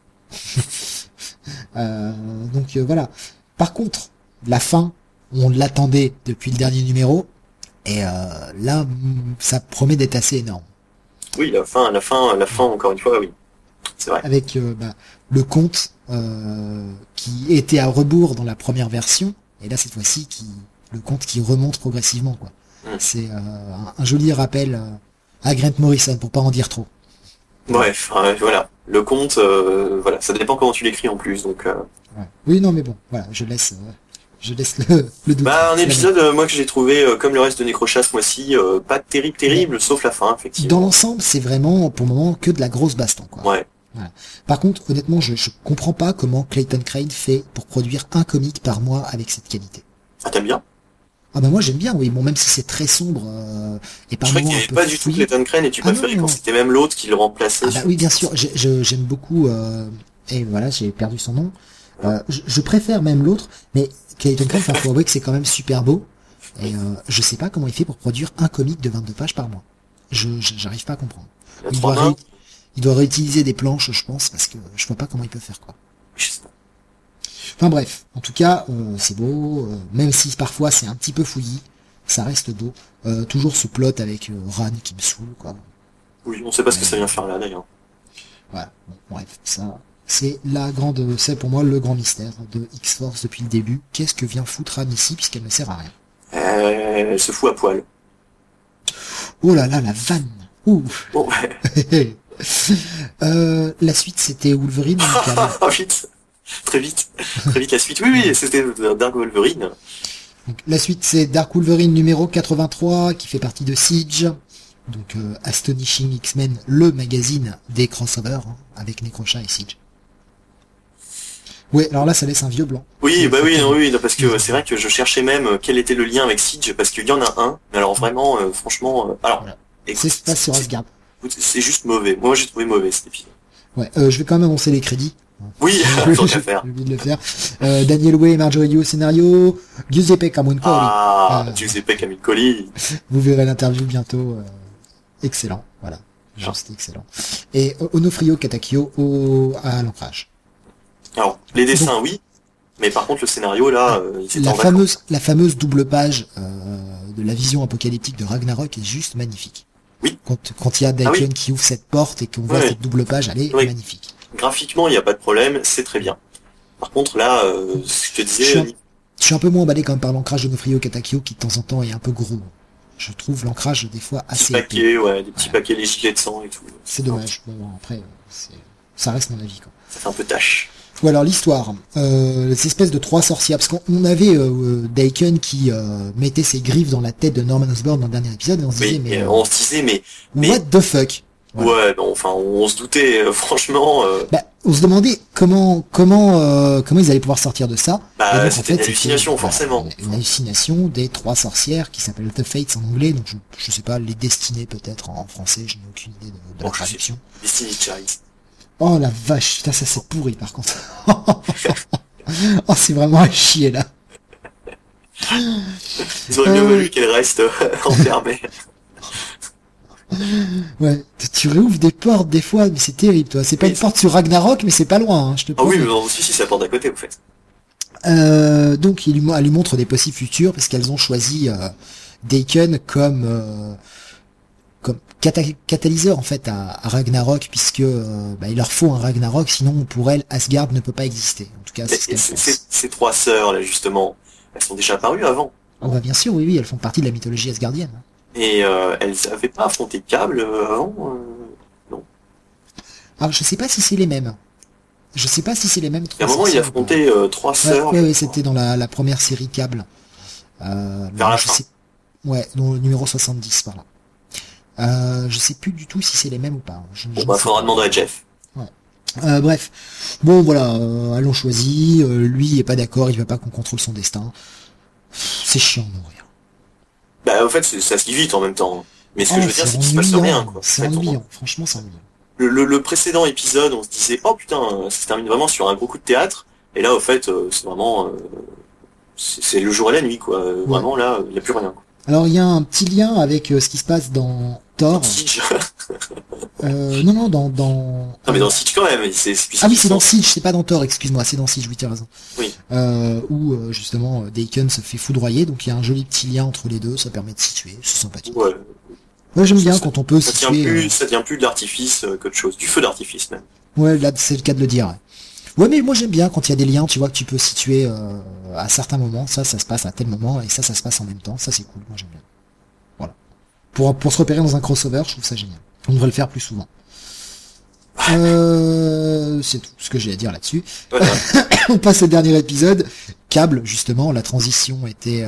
Donc voilà. Par contre, la fin, on l'attendait depuis le dernier numéro, et là, ça promet d'être assez énorme. Oui, la fin, encore une fois, oui. C'est vrai. Avec le conte qui était à rebours dans la première version, et là cette fois-ci le conte qui remonte progressivement, quoi. C'est un joli rappel à Grant Morrison, pour pas en dire trop. Bref, voilà. Le conte, voilà, ça dépend comment tu l'écris en plus, donc... Ouais. Oui, non, mais bon, voilà, je laisse le doute. Bah, un épisode, moi, que j'ai trouvé, comme le reste de Necrosha ce mois-ci, pas terrible, sauf la fin, effectivement. Dans l'ensemble, c'est vraiment, pour le moment, que de la grosse baston, quoi. Ouais. Voilà. Par contre, honnêtement, je comprends pas comment Clayton Crane fait pour produire un comic par mois avec cette qualité. Ah, t'aimes bien? Ah bah moi j'aime bien, oui, bon, même si c'est très sombre et par moments un peu... Je crois qu'il n'y avait pas du tout Clayton Crane, et tu préférais quand c'était même l'autre qui le remplaçait. Ah bah oui, bien sûr, j'aime beaucoup, et voilà, j'ai perdu son nom. Je préfère même l'autre, mais Clayton Crane, faut avouer que c'est quand même super beau, et je sais pas comment il fait pour produire un comic de 22 pages par mois. J'arrive pas à comprendre. Il doit réutiliser des planches, je pense, parce que je vois pas comment il peut faire, quoi. Enfin bref, en tout cas, c'est beau, même si parfois c'est un petit peu fouillis, ça reste beau. Toujours ce plot avec Ran qui me saoule, quoi. Oui, on sait pas ce que ça vient faire là, d'ailleurs. Voilà, bon, bref, ça, c'est pour moi le grand mystère de X-Force depuis le début. Qu'est-ce que vient foutre Ran ici, puisqu'elle ne sert à rien? Elle se fout à poil. Oh là là, la vanne. Ouh. Bon, ouais. La suite, c'était Wolverine. Vite. Très vite la suite. Oui, c'était Dark Wolverine. Donc, la suite, c'est Dark Wolverine numéro 83, qui fait partie de Siege. Donc, Astonishing X-Men, le magazine des crossovers, hein, avec Necrosha et Siege. Ouais, alors là, ça laisse un vieux blanc. Oui, non, parce que c'est vrai que je cherchais même quel était le lien avec Siege, parce qu'il y en a un, mais alors vraiment, franchement, voilà. Écoute, c'est pas sur Asgard. C'est juste mauvais. Moi, j'ai trouvé mauvais cet épisode. Ouais, je vais quand même annoncer les crédits. Oui, tant qu'à faire. J'ai oublié de le faire. Daniel Way et Marjorie Liu au scénario. Giuseppe Camuncoli. Giuseppe Camuncoli. Vous verrez l'interview bientôt. Excellent, voilà. Juste excellent. Et Onofrio Katakio à l'ancrage. Alors, les dessins, oui. Mais par contre, le scénario, là, la fameuse double page de la vision apocalyptique de Ragnarok est juste magnifique. Oui. Quand il y a Daken qui ouvre cette porte et qu'on voit cette double page, elle est magnifique. Graphiquement, il n'y a pas de problème, c'est très bien. Par contre, là, je te disais... Je suis un peu moins emballé quand même par l'ancrage de Nofrio Katakio qui, de temps en temps, est un peu gros. Je trouve l'ancrage, des fois, assez épais. Des petits paquets, les gilets de sang et tout. C'est dommage. Bon, après, ça reste mon avis, quoi. Ça fait un peu tâche. Ou alors l'histoire, ces espèces de 3 sorcières, parce qu'on avait Daken qui mettait ses griffes dans la tête de Norman Osborn dans le dernier épisode, et on se disait, mais what the fuck? Voilà. Ouais, non, enfin, on se doutait, franchement... on se demandait comment ils allaient pouvoir sortir de ça. Donc, c'était une hallucination, forcément. Une hallucination des 3 sorcières qui s'appellent The Fates en anglais, donc je sais pas, les destinées peut-être en français, je n'ai aucune idée de la traduction. Destiny Child. Oh la vache, putain, ça c'est pourri par contre. Oh, c'est vraiment à chier là. Ils auraient mieux voulu qu'elle reste enfermée. Ouais, tu réouvres des portes des fois, mais c'est terrible, toi. C'est pas une porte sur Ragnarok, mais c'est pas loin, hein, je te promets. Ah oui, mais si, c'est la porte d'à côté, en fait. Donc, elle lui montre des possibles futurs, parce qu'elles ont choisi Daken comme catalyseur, en fait, à Ragnarok, puisque il leur faut un Ragnarok, sinon, pour elles, Asgard ne peut pas exister. En tout cas, c'est ce qu'elles pensent. Ces 3 sœurs, là, justement, elles sont déjà apparues avant. Oh, bah, bien sûr, oui, elles font partie de la mythologie asgardienne. Et elles avaient pas affronté Cable avant, non. Alors je sais pas si c'est les mêmes. Je sais pas si c'est les mêmes. À un moment il affrontait 3 sœurs. Ouais, c'était dans la première série Cable. Vers la fin. Ouais, dans le numéro 70 par là. Je sais plus du tout si c'est les mêmes ou pas. Faudra demander à Jeff. Ouais. Bref. Bon voilà, elles l'ont choisi. Lui il est pas d'accord, il veut pas qu'on contrôle son destin. C'est chiant de mourir. En fait, ça se lit vite en même temps. Mais ce que je veux dire, c'est qu'il se passe rien, quoi. C'est ennuyant, franchement, c'est ennuyant. Le précédent épisode, on se disait, oh putain, ça se termine vraiment sur un gros coup de théâtre. Et là, au fait, c'est vraiment, c'est le jour et la nuit, quoi. Ouais. Vraiment, là, il n'y a plus rien, quoi. Alors, il y a un petit lien avec ce qui se passe dans Thor. Siege. Non, dans... Non, mais dans Siege quand même. Ah oui, c'est dans Siege, c'est pas dans Thor, excuse-moi, c'est dans Siege, oui, tu as raison. Oui. Où, justement, Daken se fait foudroyer, donc il y a un joli petit lien entre les deux, ça permet de situer, c'est sympathique. Ouais. Moi, j'aime bien quand on peut situer... Ça tient plus de l'artifice qu'autre chose, du feu d'artifice, même. Ouais, là, c'est le cas de le dire, ouais. Ouais, mais moi, j'aime bien quand il y a des liens, tu vois, que tu peux situer à certains moments, ça se passe à tel moment, et ça se passe en même temps, ça c'est cool, moi j'aime bien. Voilà. Pour se repérer dans un crossover, je trouve ça génial. On devrait le faire plus souvent. C'est tout ce que j'ai à dire là-dessus. Voilà. On passe au dernier épisode. Cable, justement, la transition était...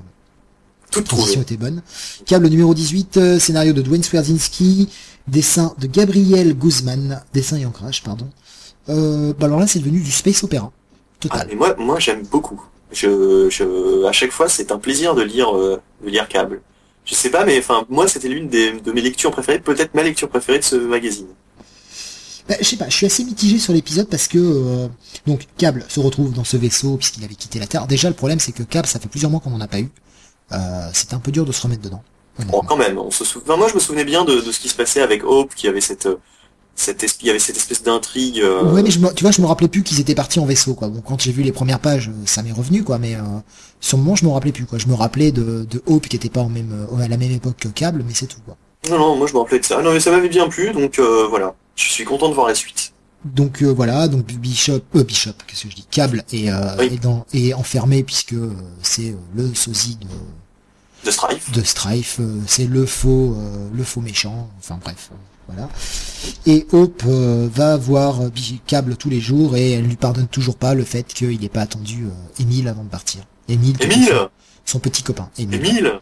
était bonne. Cable numéro 18, scénario de Dwayne Swerzinski, dessin de Gabriel Guzman, dessin et ancrage, pardon. Alors là, c'est devenu du space opéra. Total. Mais moi, j'aime beaucoup. À chaque fois, c'est un plaisir de lire Cable. Je sais pas, mais enfin, moi, c'était l'une de mes lectures préférées, peut-être ma lecture préférée de ce magazine. Je sais pas, je suis assez mitigé sur l'épisode parce que donc Cable se retrouve dans ce vaisseau puisqu'il avait quitté la Terre. Déjà, le problème, c'est que Cable, ça fait plusieurs mois qu'on en a pas eu. C'était un peu dur de se remettre dedans. Bon, quand même, moi, je me souvenais bien de ce qui se passait avec Hope, qui avait cette espèce d'intrigue. Ouais, mais tu vois, je me rappelais plus qu'ils étaient partis en vaisseau, quoi. Bon, quand j'ai vu les premières pages, ça m'est revenu, quoi. Mais sur le moment, je me rappelais plus, quoi. Je me rappelais de Hope qui était pas à la même époque que Cable, mais c'est tout, quoi. Non, moi je me rappelais de ça. Non, mais ça m'avait bien plu, donc voilà. Je suis content de voir la suite. Donc voilà, donc Bishop, qu'est-ce que je dis, Cable est enfermé puisque c'est le sosie De Strife, c'est le faux méchant, enfin bref, voilà. Et Hope va voir Cable tous les jours et elle lui pardonne toujours pas le fait qu'il n'ait pas attendu Émile avant de partir. Émile, son petit copain. Émile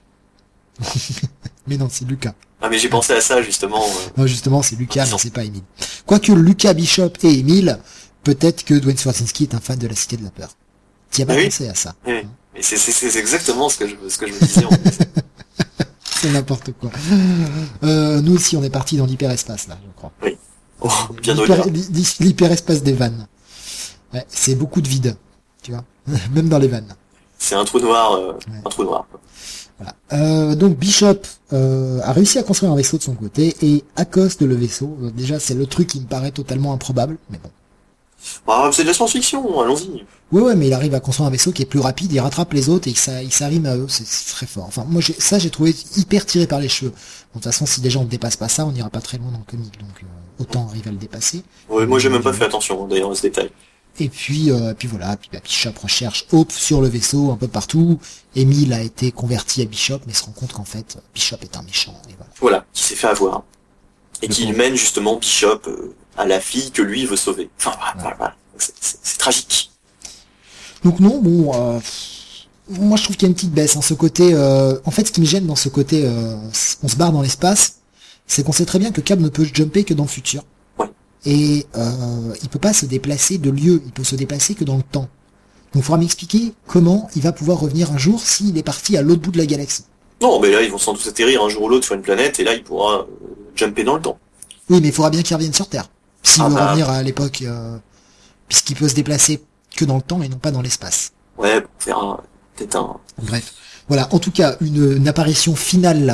Mais non, c'est Lucas. Ah mais j'ai pensé à ça justement. Non, justement, c'est Lucas, mais c'est pas Émile. Quoique Lucas, Bishop et Émile, peut-être que Dwayne Swarzinski est un fan de la Cité de la Peur. Tu as pas pensé à ça. Oui. Et c'est exactement ce que je me disais en fait. C'est n'importe quoi. Nous aussi, on est parti dans l'hyperespace, là, je crois. Oui. Oh, bien au-delà. L'hyperespace des vannes. Ouais, c'est beaucoup de vide, tu vois. Même dans les vannes. C'est un trou noir, un trou noir. Voilà. Donc Bishop a réussi à construire un vaisseau de son côté et accoste le vaisseau. Déjà, c'est le truc qui me paraît totalement improbable, mais bon. Bah, c'est de la science-fiction, allons-y. Ouais, mais il arrive à construire un vaisseau qui est plus rapide, il rattrape les autres et il s'arrime à eux, c'est très fort. Enfin, moi, j'ai trouvé hyper tiré par les cheveux. Bon, de toute façon, si déjà on ne dépasse pas ça, on n'ira pas très loin dans le comic, donc autant arriver à le dépasser. Ouais, moi j'ai même pas fait attention, d'ailleurs, à ce détail. Et puis voilà, puis Bishop recherche Hope sur le vaisseau, un peu partout. Emile a été converti à Bishop, mais se rend compte qu'en fait, Bishop est un méchant, et voilà. Voilà, qui s'est fait avoir. Et qui mène justement Bishop à la fille que lui veut sauver. Enfin, voilà. C'est tragique. Donc non, bon, moi je trouve qu'il y a une petite baisse, hein, ce côté, en fait ce qui me gêne dans ce côté, on se barre dans l'espace, c'est qu'on sait très bien que Cab ne peut jumper que dans le futur. Ouais. Et il peut pas se déplacer de lieu, il peut se déplacer que dans le temps. Donc il faudra m'expliquer comment il va pouvoir revenir un jour s'il est parti à l'autre bout de la galaxie. Non, mais là ils vont sans doute atterrir un jour ou l'autre sur une planète, et là il pourra jumper dans le temps. Oui, mais il faudra bien qu'il revienne sur Terre, s'il veut revenir à l'époque, puisqu'il peut se déplacer que dans le temps et non pas dans l'espace. Ouais, on verra. Peut-être un... Bref. Voilà, en tout cas, une apparition finale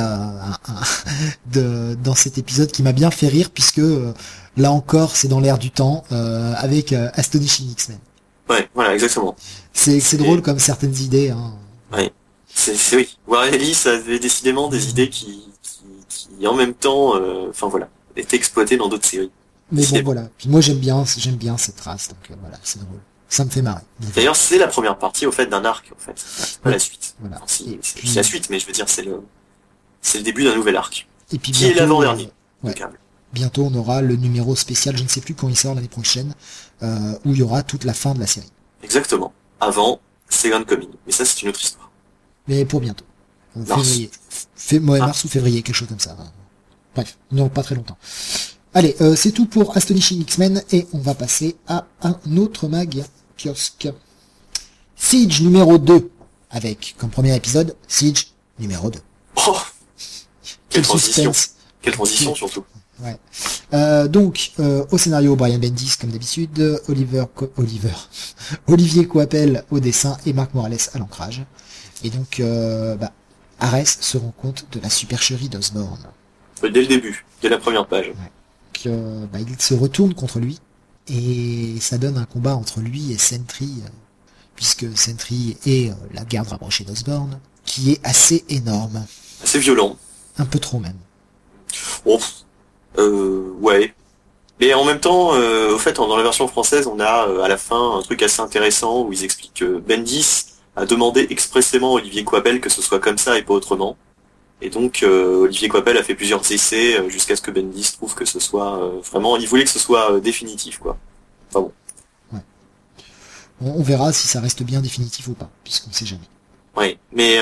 dans cet épisode qui m'a bien fait rire, puisque là encore, c'est dans l'air du temps, avec Astonishing X-Men. Ouais, voilà, exactement. C'est drôle comme certaines idées. Hein. Ouais, c'est oui. Warren Ellis avait décidément des idées qui en même temps, enfin voilà, étaient exploitées dans d'autres séries. Mais bon, voilà. Puis moi, j'aime bien cette race, donc voilà, c'est drôle. Ça me fait marrer. D'ailleurs, c'est la première partie, au fait, d'un arc, en fait. Pas la suite. Voilà. Enfin, c'est la suite, mais je veux dire, c'est le début d'un nouvel arc. Et puis qui est l'avant-dernier. Ouais. Bientôt, on aura le numéro spécial, je ne sais plus quand il sort l'année prochaine, où il y aura toute la fin de la série. Exactement. Avant, Second Coming. Mais ça, c'est une autre histoire. Mais pour bientôt. Février. Mars ou février, quelque chose comme ça. Bref, non, pas très longtemps. Allez, c'est tout pour Astonishing X-Men, et on va passer à un autre mag kiosque. Siege numéro 2, avec, comme premier épisode, Siege numéro 2. Oh, quelle transition. Quelle transition, surtout. Ouais. Donc, au scénario, Brian Bendis, comme d'habitude, Olivier Coipel au dessin, et Marc Morales à l'ancrage. Et donc, Ares se rend compte de la supercherie d'Osborn. Dès le début, dès la première page. Ouais. Il se retourne contre lui, et ça donne un combat entre lui et Sentry, puisque Sentry est la garde rapprochée d'Osborn, qui est assez énorme. Assez violent. Un peu trop même. Oh, ouais. Mais en même temps, au fait, dans la version française, on a à la fin un truc assez intéressant où ils expliquent que Bendis a demandé expressément à Olivier Coipel que ce soit comme ça et pas autrement. Et donc Olivier Coipel a fait plusieurs essais jusqu'à ce que Bendis trouve que ce soit vraiment, il voulait que ce soit définitif, quoi. Enfin bon. Ouais. On verra si ça reste bien définitif ou pas, puisqu'on sait jamais. Ouais, mais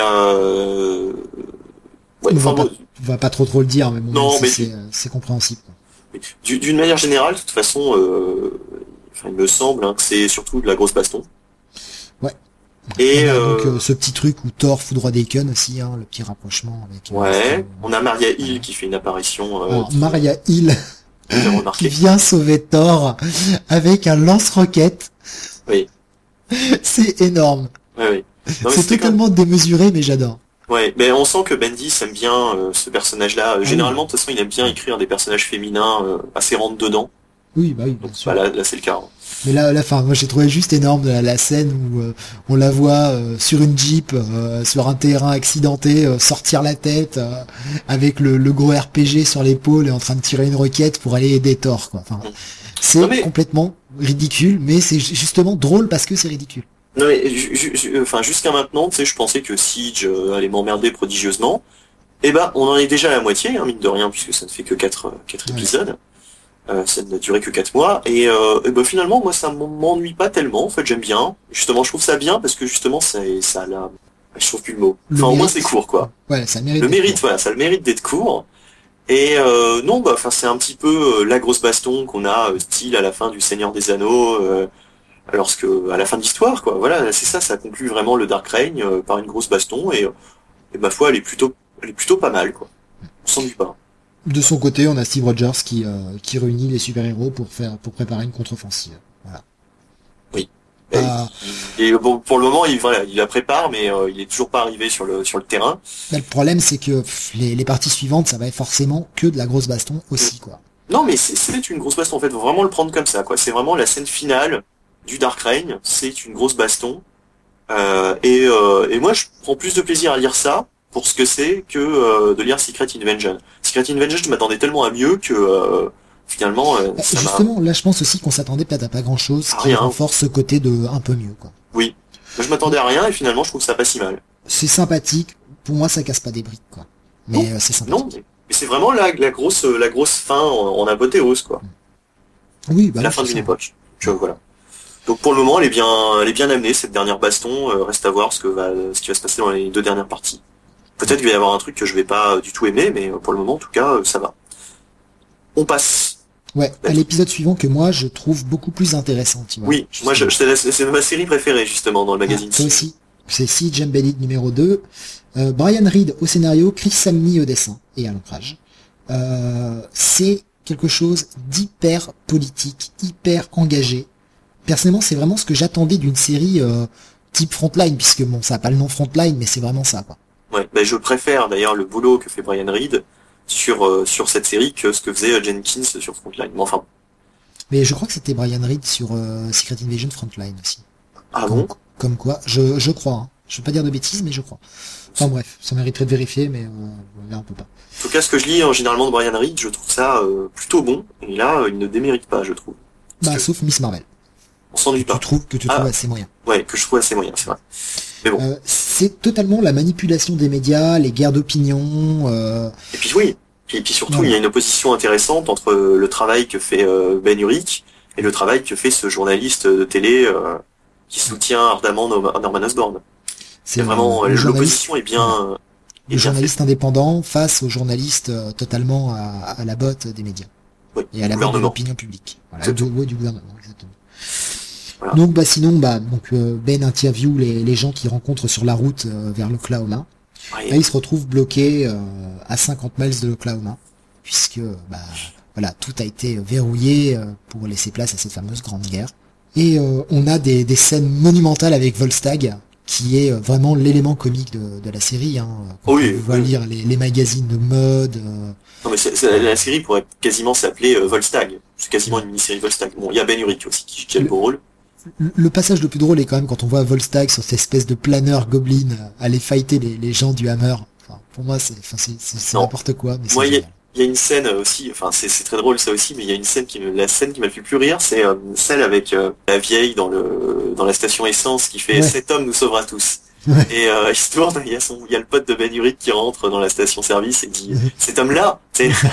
ouais, on va pas trop le dire, mais bon, non, c'est compréhensible. D'une manière générale, de toute façon, il me semble que c'est surtout de la grosse baston. Ouais. Et donc ce petit truc où Thor foudroie Daken aussi, le petit rapprochement avec. Ouais. On a Maria Hill qui fait une apparition. Alors, Maria Hill qui vient sauver Thor avec un lance-roquette. Oui. C'est énorme. Oui. C'est totalement démesuré, mais j'adore. Ouais, mais on sent que Bendis aime bien ce personnage-là. Généralement, de toute façon, il aime bien écrire des personnages féminins assez rentre dedans. Oui, oui, bien donc, sûr. Là, c'est le cas. Hein. Mais là, fin, moi j'ai trouvé juste énorme la scène où on la voit sur une Jeep, sur un terrain accidenté, sortir la tête, avec le gros RPG sur l'épaule et en train de tirer une roquette pour aller aider Thor, quoi. Enfin, c'est complètement ridicule, mais c'est justement drôle parce que c'est ridicule. Non mais enfin jusqu'à maintenant, tu sais, je pensais que Siege allait m'emmerder prodigieusement. Eh ben, on en est déjà à la moitié, hein, mine de rien, puisque ça ne fait que 4 Ouais. épisodes. Ça n'a duré que 4 mois. Et ben, finalement, moi, ça m'ennuie pas tellement. En fait, j'aime bien. Justement, je trouve ça bien parce que justement, ça a la... Je trouve plus le mot. Le Enfin, au moins, mérite. c'est court, quoi. Ouais, ça mérite. Le d'être mérite, court. voilà, ça a le mérite d'être court. Et non, bah, enfin, c'est un petit peu la grosse baston qu'on a, style à la fin du Seigneur des Anneaux, lorsque à la fin de l'histoire, quoi. Voilà, c'est ça, ça conclut vraiment le Dark Reign par une grosse baston et ma foi, elle est plutôt pas mal, quoi. On s'ennuie pas. De son côté, on a Steve Rogers qui réunit les super-héros pour préparer une contre-offensive. Voilà. Oui. Ah, Et bon, pour le moment, il la prépare, mais il est toujours pas arrivé sur le terrain. là, le problème, c'est que les parties suivantes, ça va être forcément que de la grosse baston aussi, quoi. Non, mais c'est une grosse baston, en fait. Faut vraiment le prendre comme ça, quoi. C'est vraiment la scène finale du Dark Reign. C'est une grosse baston. Et moi, je prends plus de plaisir à lire ça pour ce que c'est que de lire Secret Invasion. Secret Invasion, je m'attendais tellement à mieux que finalement, ça m'a... Justement, là, je pense aussi qu'on s'attendait peut-être à pas grand-chose qui Rien. renforce ce côté de un peu mieux, quoi. Oui. Moi, je m'attendais à rien et finalement, je trouve ça pas si mal. C'est sympathique. Pour moi, ça casse pas des briques, quoi. Mais c'est sympathique. Non, mais c'est vraiment la grosse fin en apothéose, quoi. Oui, bah La oui, fin c'est d'une ça. époque. Voilà. Donc pour le moment, elle est bien amenée cette dernière baston. Reste à voir ce qui va se passer dans les 2 dernières parties. Peut-être qu'il va y avoir un truc que je vais pas du tout aimer, mais pour le moment, en tout cas, ça va. On passe. Ouais, à l'épisode suivant que moi, je trouve beaucoup plus intéressant, tu vois. Oui, moi, c'est ma série préférée justement dans le magazine. Toi aussi. C'est Siege Embedded numéro 2. Brian Reed au scénario, Chris Samney au dessin et à l'ancrage. C'est quelque chose d'hyper politique, hyper engagé. Personnellement, c'est vraiment ce que j'attendais d'une série type Frontline, puisque bon, ça n'a pas le nom Frontline, mais c'est vraiment ça, quoi. Ouais, ben je préfère d'ailleurs le boulot que fait Brian Reed sur cette série que ce que faisait Jenkins sur Frontline. Mais enfin, Mais je crois que c'était Brian Reed sur Secret Invasion Frontline aussi. ah Comme, bon? comme quoi, je crois. Hein. Je veux pas dire de bêtises, mais je crois. Enfin bref, ça mériterait de vérifier, mais là on peut pas. En tout cas, ce que je lis généralement de Brian Reed, je trouve ça plutôt bon. Et là, il ne démérite pas, je trouve. Parce Bah que sauf Miss Marvel. on s'ennuie pas. Que tu trouves assez moyen. Ouais, que je trouve assez moyen, c'est vrai. Mais bon. C'est totalement la manipulation des médias, les guerres d'opinion. Et puis oui. Et puis surtout, Ouais. il y a une opposition intéressante entre le travail que fait Ben Urich et le travail que fait ce journaliste de télé qui soutient ardemment Norman Osborn. C'est vraiment le l'opposition est bien. Le journaliste indépendant face au journaliste totalement à la botte des médias. Oui, et à la botte de gouvernement. l'opinion publique. Voilà, du gouvernement, exactement. Voilà. Donc bah sinon Ben interview les gens qu'il rencontre sur la route vers l'Oklahoma. Ouais. Là il se retrouve bloqué à 50 miles de l'Oklahoma, puisque voilà, tout a été verrouillé pour laisser place à cette fameuse grande guerre. Et on a des scènes monumentales avec Volstagg, qui est vraiment l'élément comique de la série. Hein, quand Oui, on voit oui. lire les magazines de mode. Non mais la série pourrait quasiment s'appeler Volstagg. C'est quasiment une mini-série Volstagg. Bon, il y a Ben Urich aussi qui a le beau rôle. Le passage le plus drôle est quand même quand on voit Volstagg sur cette espèce de planeur goblin aller fighter les gens du Hammer. Enfin, pour moi, c'est Non. n'importe quoi. Mais Moi, c'est il génial. y a une scène aussi, enfin c'est très drôle ça aussi, mais il y a une scène la scène qui m'a fait le plus rire, c'est celle avec la vieille dans la station essence qui fait Ouais. cet homme nous sauvera tous. Ouais. Et il se tourne, il y a le pote de Ben Urich qui rentre dans la station service et dit cet homme-là, tu sais.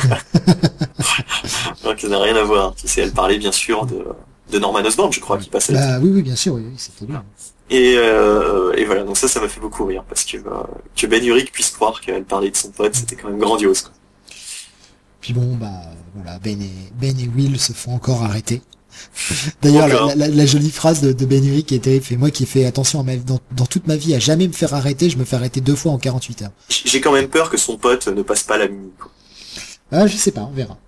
Alors que ça n'a rien à voir. Tu sais, elle parlait bien sûr de Norman Osborn, je crois, qui passait. Bah oui, bien sûr, oui, c'était lui. Et voilà, donc ça m'a fait beaucoup rire parce que Ben Urich puisse croire qu'elle parlait de son pote, c'était quand même grandiose, quoi. Puis bon, voilà, Ben et Will se font encore arrêter. D'ailleurs, Encore. la jolie phrase de Ben Urich qui est terrible, et moi qui ai fait attention dans toute ma vie à jamais me faire arrêter, je me fais arrêter 2 fois en 48 heures. J'ai quand même peur que son pote ne passe pas la nuit, quoi. Ah, je sais pas, on verra.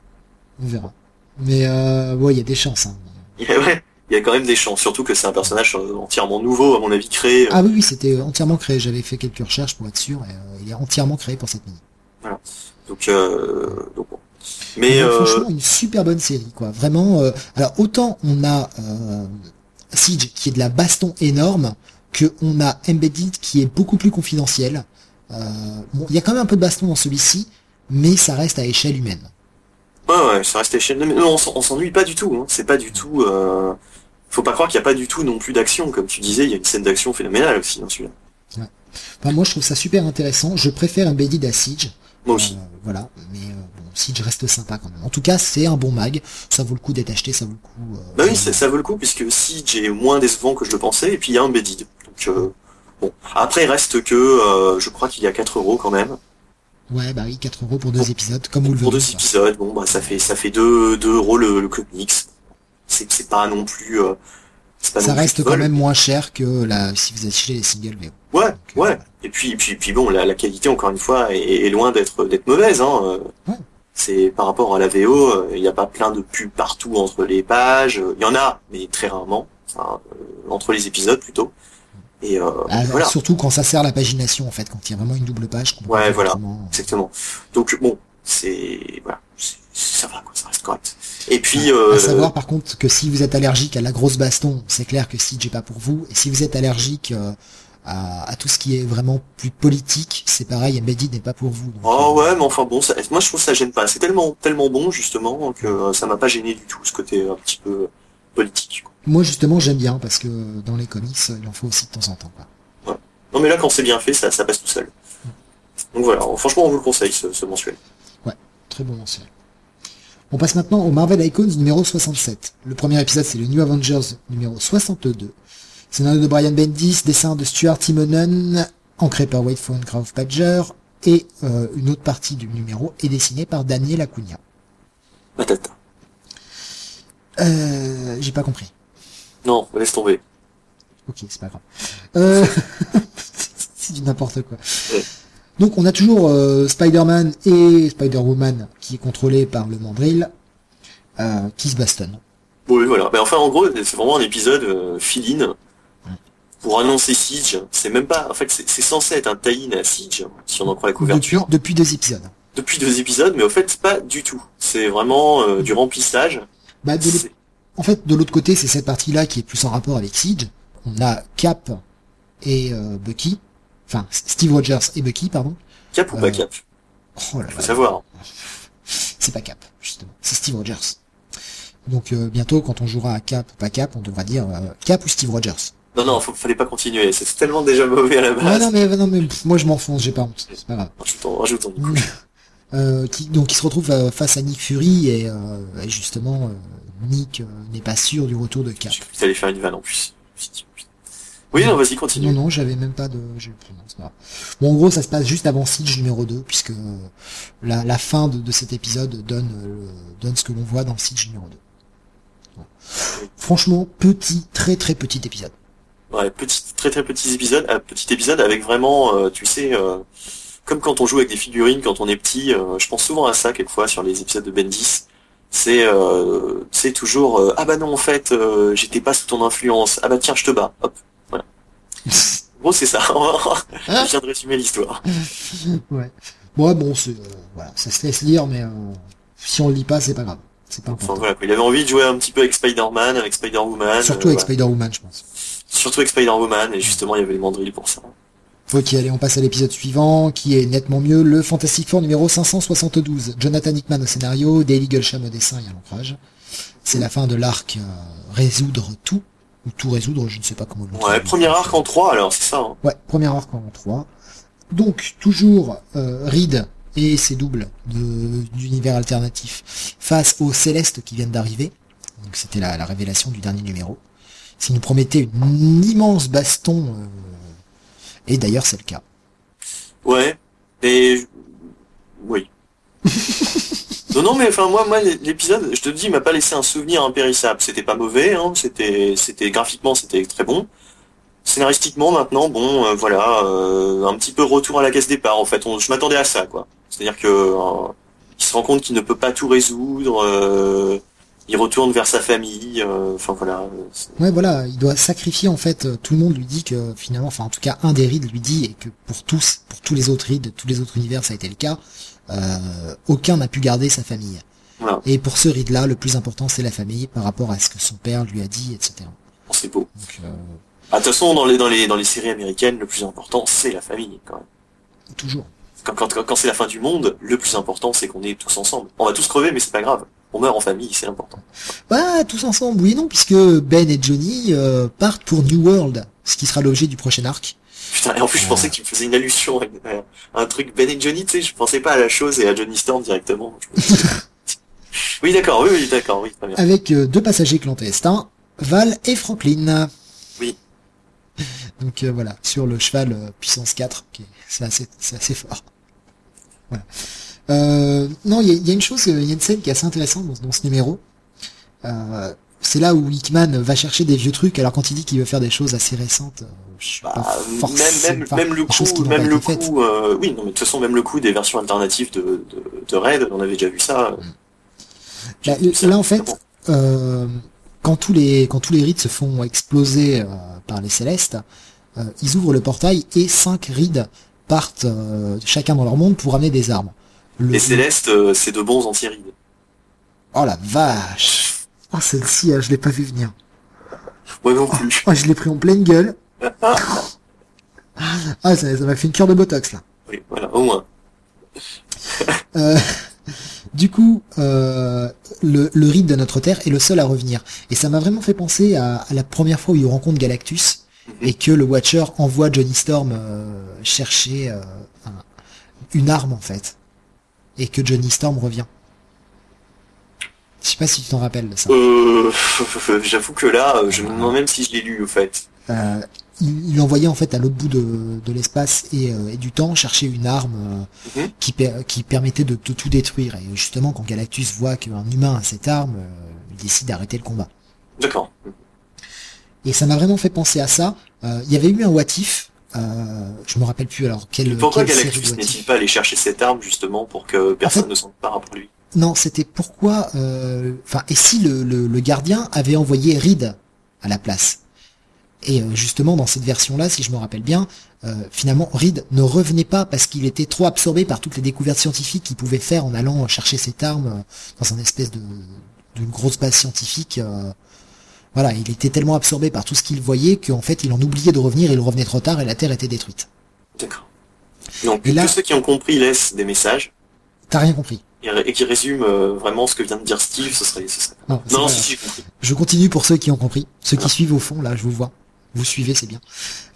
Mais ouais, il y a des chances. Hein. Il y a quand même des chances, surtout que c'est un personnage entièrement nouveau, à mon avis, créé. Ah oui, c'était entièrement créé. J'avais fait quelques recherches pour être sûr. Et, il est entièrement créé pour cette mini. Donc bon. Mais Franchement, une super bonne série, quoi. Vraiment. Alors autant on a Siege qui est de la baston énorme, que on a Embedded qui est beaucoup plus confidentiel. Bon, il y a quand même un peu de baston dans celui-ci, mais ça reste à échelle humaine. ouais, ça reste échelle. Mais non, on s'ennuie pas du tout. Hein. C'est pas du tout. faut pas croire qu'il n'y a pas du tout non plus d'action, comme tu disais, il y a une scène d'action phénoménale aussi dans celui-là. Ouais. Enfin, moi je trouve ça super intéressant, je préfère Embedded à Siege. Moi aussi. Voilà, mais bon, Siege reste sympa quand même. En tout cas, c'est un bon mag, ça vaut le coup d'être acheté, ça vaut le coup... Bah oui, ça vaut le coup, puisque Siege est moins décevant que je le pensais, et puis il y a Embedded. Donc, bon. Après, il reste que, je crois qu'il y a 4 € quand même. Ouais, bah oui, 4 € pour 2 épisodes, comme vous le Pour voulez. 2 épisodes, bon, bah ça fait 2 € le club mix. C'est pas non plus... ça reste quand même moins cher que si vous achetez les singles VO. Ouais, donc, ouais. Voilà. Et puis bon, la qualité, encore une fois, est loin d'être mauvaise, hein. Ouais. C'est par rapport à la VO, il n'y a pas plein de pubs partout entre les pages. Il y en a, mais très rarement. Enfin, entre les épisodes plutôt. Et voilà. Surtout quand ça sert la pagination, en fait, quand il y a vraiment une double page. Ouais, voilà, exactement. Donc bon, voilà, ça va quoi, ça reste correct. Et puis à savoir par contre que si vous êtes allergique à la grosse baston, c'est clair que Siege est pas pour vous. Et si vous êtes allergique à tout ce qui est vraiment plus politique, c'est pareil, Embedded n'est pas pour vous. Donc, ouais, mais enfin bon, moi je trouve que ça gêne pas. C'est tellement bon justement que ça m'a pas gêné du tout, ce côté un petit peu politique, quoi. Moi justement j'aime bien parce que dans les comics il en faut aussi de temps en temps, quoi. Ouais. Non mais là quand c'est bien fait, ça passe tout seul. Donc voilà, franchement on vous le conseille ce mensuel. Ouais, très bon mensuel. On passe maintenant au Marvel Icons numéro 67. Le premier épisode c'est le New Avengers numéro 62. Scénario de Brian Bendis, dessin de Stuart Timonen, ancré par Wade Fawn, Graf Badger, et une autre partie du numéro est dessinée par Daniel Acuna. Patata. J'ai pas compris. Non, laisse tomber. Ok, c'est pas grave. C'est du n'importe quoi. Ouais. Donc on a toujours Spider-Man et Spider-Woman qui est contrôlé par le Mandrill, qui se bastonnent. Oui, voilà. Mais enfin, en gros, c'est vraiment un épisode fill-in pour annoncer Siege. C'est même pas... En fait, c'est censé être un tie-in à Siege, si on en croit la couverture. Depuis 2 épisodes. Depuis 2 épisodes, mais au fait, pas du tout. C'est vraiment du remplissage. Bah, en fait, de l'autre côté, c'est cette partie-là qui est plus en rapport avec Siege. On a Cap et Bucky. Enfin, Steve Rogers et Bucky, pardon. Cap ou pas Cap? Oh là là. Faut savoir. C'est pas Cap, justement. C'est Steve Rogers. Donc bientôt, quand on jouera à Cap ou pas Cap, on devra dire Cap ou Steve Rogers. Non, fallait pas continuer. C'est tellement déjà mauvais à la base. Non, mais moi je m'enfonce, j'ai pas honte. C'est pas grave. Rajoutons. Qui se retrouve face à Nick Fury et justement Nick n'est pas sûr du retour de Cap. J'ai cru que t'allais faire une vanne en plus. Oui, non, vas-y, continue. Non, j'avais même pas de... c'est pas grave. Bon, en gros, ça se passe juste avant Siege numéro 2, puisque la fin de cet épisode donne ce que l'on voit dans Siege numéro 2. Ouais. Franchement, très très petit épisode. Ouais, très très petit épisode avec vraiment, tu sais, comme quand on joue avec des figurines quand on est petit, je pense souvent à ça quelquefois sur les épisodes de Bendis. C'est toujours ah bah non en fait j'étais pas sous ton influence, ah bah tiens je te bats, hop, voilà. Bon c'est ça, je viens de résumer l'histoire. Ouais. Bon c'est voilà, ça se laisse lire mais si on le lit pas c'est pas grave, c'est pas important. Enfin, voilà, il avait envie de jouer un petit peu avec Spider-Man, avec Spider-Woman. Surtout avec Spider-Woman je pense. Surtout avec Spider-Woman et justement il y avait les mandrilles pour ça. Ok, allez, on passe à l'épisode suivant, qui est nettement mieux, le Fantastic Four numéro 572. Jonathan Hickman au scénario, Daily Gulsham au dessin et à l'ancrage. C'est la fin de l'arc résoudre tout, ou tout résoudre, je ne sais pas comment le dire. Ouais, premier arc en 3 alors, c'est ça. Hein. Ouais, premier arc en 3. Donc, toujours Reed et ses doubles d'univers alternatif face aux Célestes qui viennent d'arriver. Donc c'était la révélation du dernier numéro. Ça nous promettait une immense baston... Et d'ailleurs, c'est le cas. Ouais, et... Oui. non, mais enfin, moi, l'épisode, je te dis, il m'a pas laissé un souvenir impérissable. C'était pas mauvais, hein, c'était graphiquement, c'était très bon. Scénaristiquement, maintenant, bon, voilà, un petit peu retour à la case départ, en fait. Je m'attendais à ça, quoi. C'est-à-dire que il se rend compte qu'il ne peut pas tout résoudre, il retourne vers sa famille, enfin voilà. Ouais voilà, il doit sacrifier en fait, tout le monde lui dit que finalement, enfin en tout cas un des Reed lui dit, et que pour tous les autres Reed, tous les autres univers ça a été le cas, aucun n'a pu garder sa famille. Voilà. Et pour ce Reed là, le plus important c'est la famille par rapport à ce que son père lui a dit, etc. C'est beau. Donc, de toute façon, dans les séries américaines, le plus important c'est la famille quand même. Toujours. Quand c'est la fin du monde, le plus important c'est qu'on est tous ensemble. On va tous crever mais c'est pas grave. On meurt en famille, c'est important. Bah, tous ensemble, oui et non, puisque Ben et Johnny partent pour New World, ce qui sera l'objet du prochain arc. Putain, et en plus, je pensais que tu me faisais une allusion à un truc Ben et Johnny, tu sais, je pensais pas à la chose et à Johnny Storm directement. Oui, d'accord, oui, d'accord, oui, très bien. Avec deux passagers clandestins, Val et Franklin. Oui. Donc voilà, sur le cheval puissance 4, c'est assez fort. Voilà. Non, il y a une chose, il y a une scène qui est assez intéressante dans ce numéro. C'est là où Hickman va chercher des vieux trucs, alors quand il dit qu'il veut faire des choses assez récentes, je suis pas forcément, même le coup, oui, non, mais de toute façon, même le coup des versions alternatives de Red, on avait déjà vu ça. Là, en fait, quand tous les Reeds se font exploser par les Célestes, ils ouvrent le portail et 5 Reeds partent chacun dans leur monde pour amener des armes. Les Célestes, c'est de bons anti-Reeds. Oh la vache! Oh, celle-ci, je l'ai pas vu venir. Moi non plus. Oh, je l'ai pris en pleine gueule. Ah, ça m'a fait une cure de Botox, là. Oui, voilà, au moins. Du coup, le Reed de notre Terre est le seul à revenir. Et ça m'a vraiment fait penser à la première fois où il rencontre Galactus, et que le Watcher envoie Johnny Storm chercher une arme, en fait. Et que Johnny Storm revient. Je sais pas si tu t'en rappelles de ça. J'avoue que là, je me demande même si je l'ai lu, au fait. Il l'envoyait en fait à l'autre bout de l'espace et du temps chercher une arme qui permettait de tout détruire. Et justement, quand Galactus voit qu'un humain a cette arme, il décide d'arrêter le combat. D'accord. Et ça m'a vraiment fait penser à ça. Il y avait eu un What If, je me rappelle plus alors quelle. Pourquoi Galactus n'est-il pas allé chercher cette arme justement pour que personne ne s'en parle pour lui? Non, c'était pourquoi. Et si le gardien avait envoyé Reed à la place? Et justement, dans cette version-là, si je me rappelle bien, finalement, Reed ne revenait pas parce qu'il était trop absorbé par toutes les découvertes scientifiques qu'il pouvait faire en allant chercher cette arme dans une espèce d'une grosse base scientifique. Voilà, il était tellement absorbé par tout ce qu'il voyait qu'en fait, il en oubliait de revenir, il revenait trop tard et la Terre était détruite. D'accord. Donc, là, tous ceux qui ont compris laissent des messages. T'as rien compris. Et qui résument vraiment ce que vient de dire Steve, ce serait... Non, si j'ai compris. Je continue pour ceux qui ont compris. Ceux qui suivent au fond, là, je vous vois. Vous suivez, c'est bien.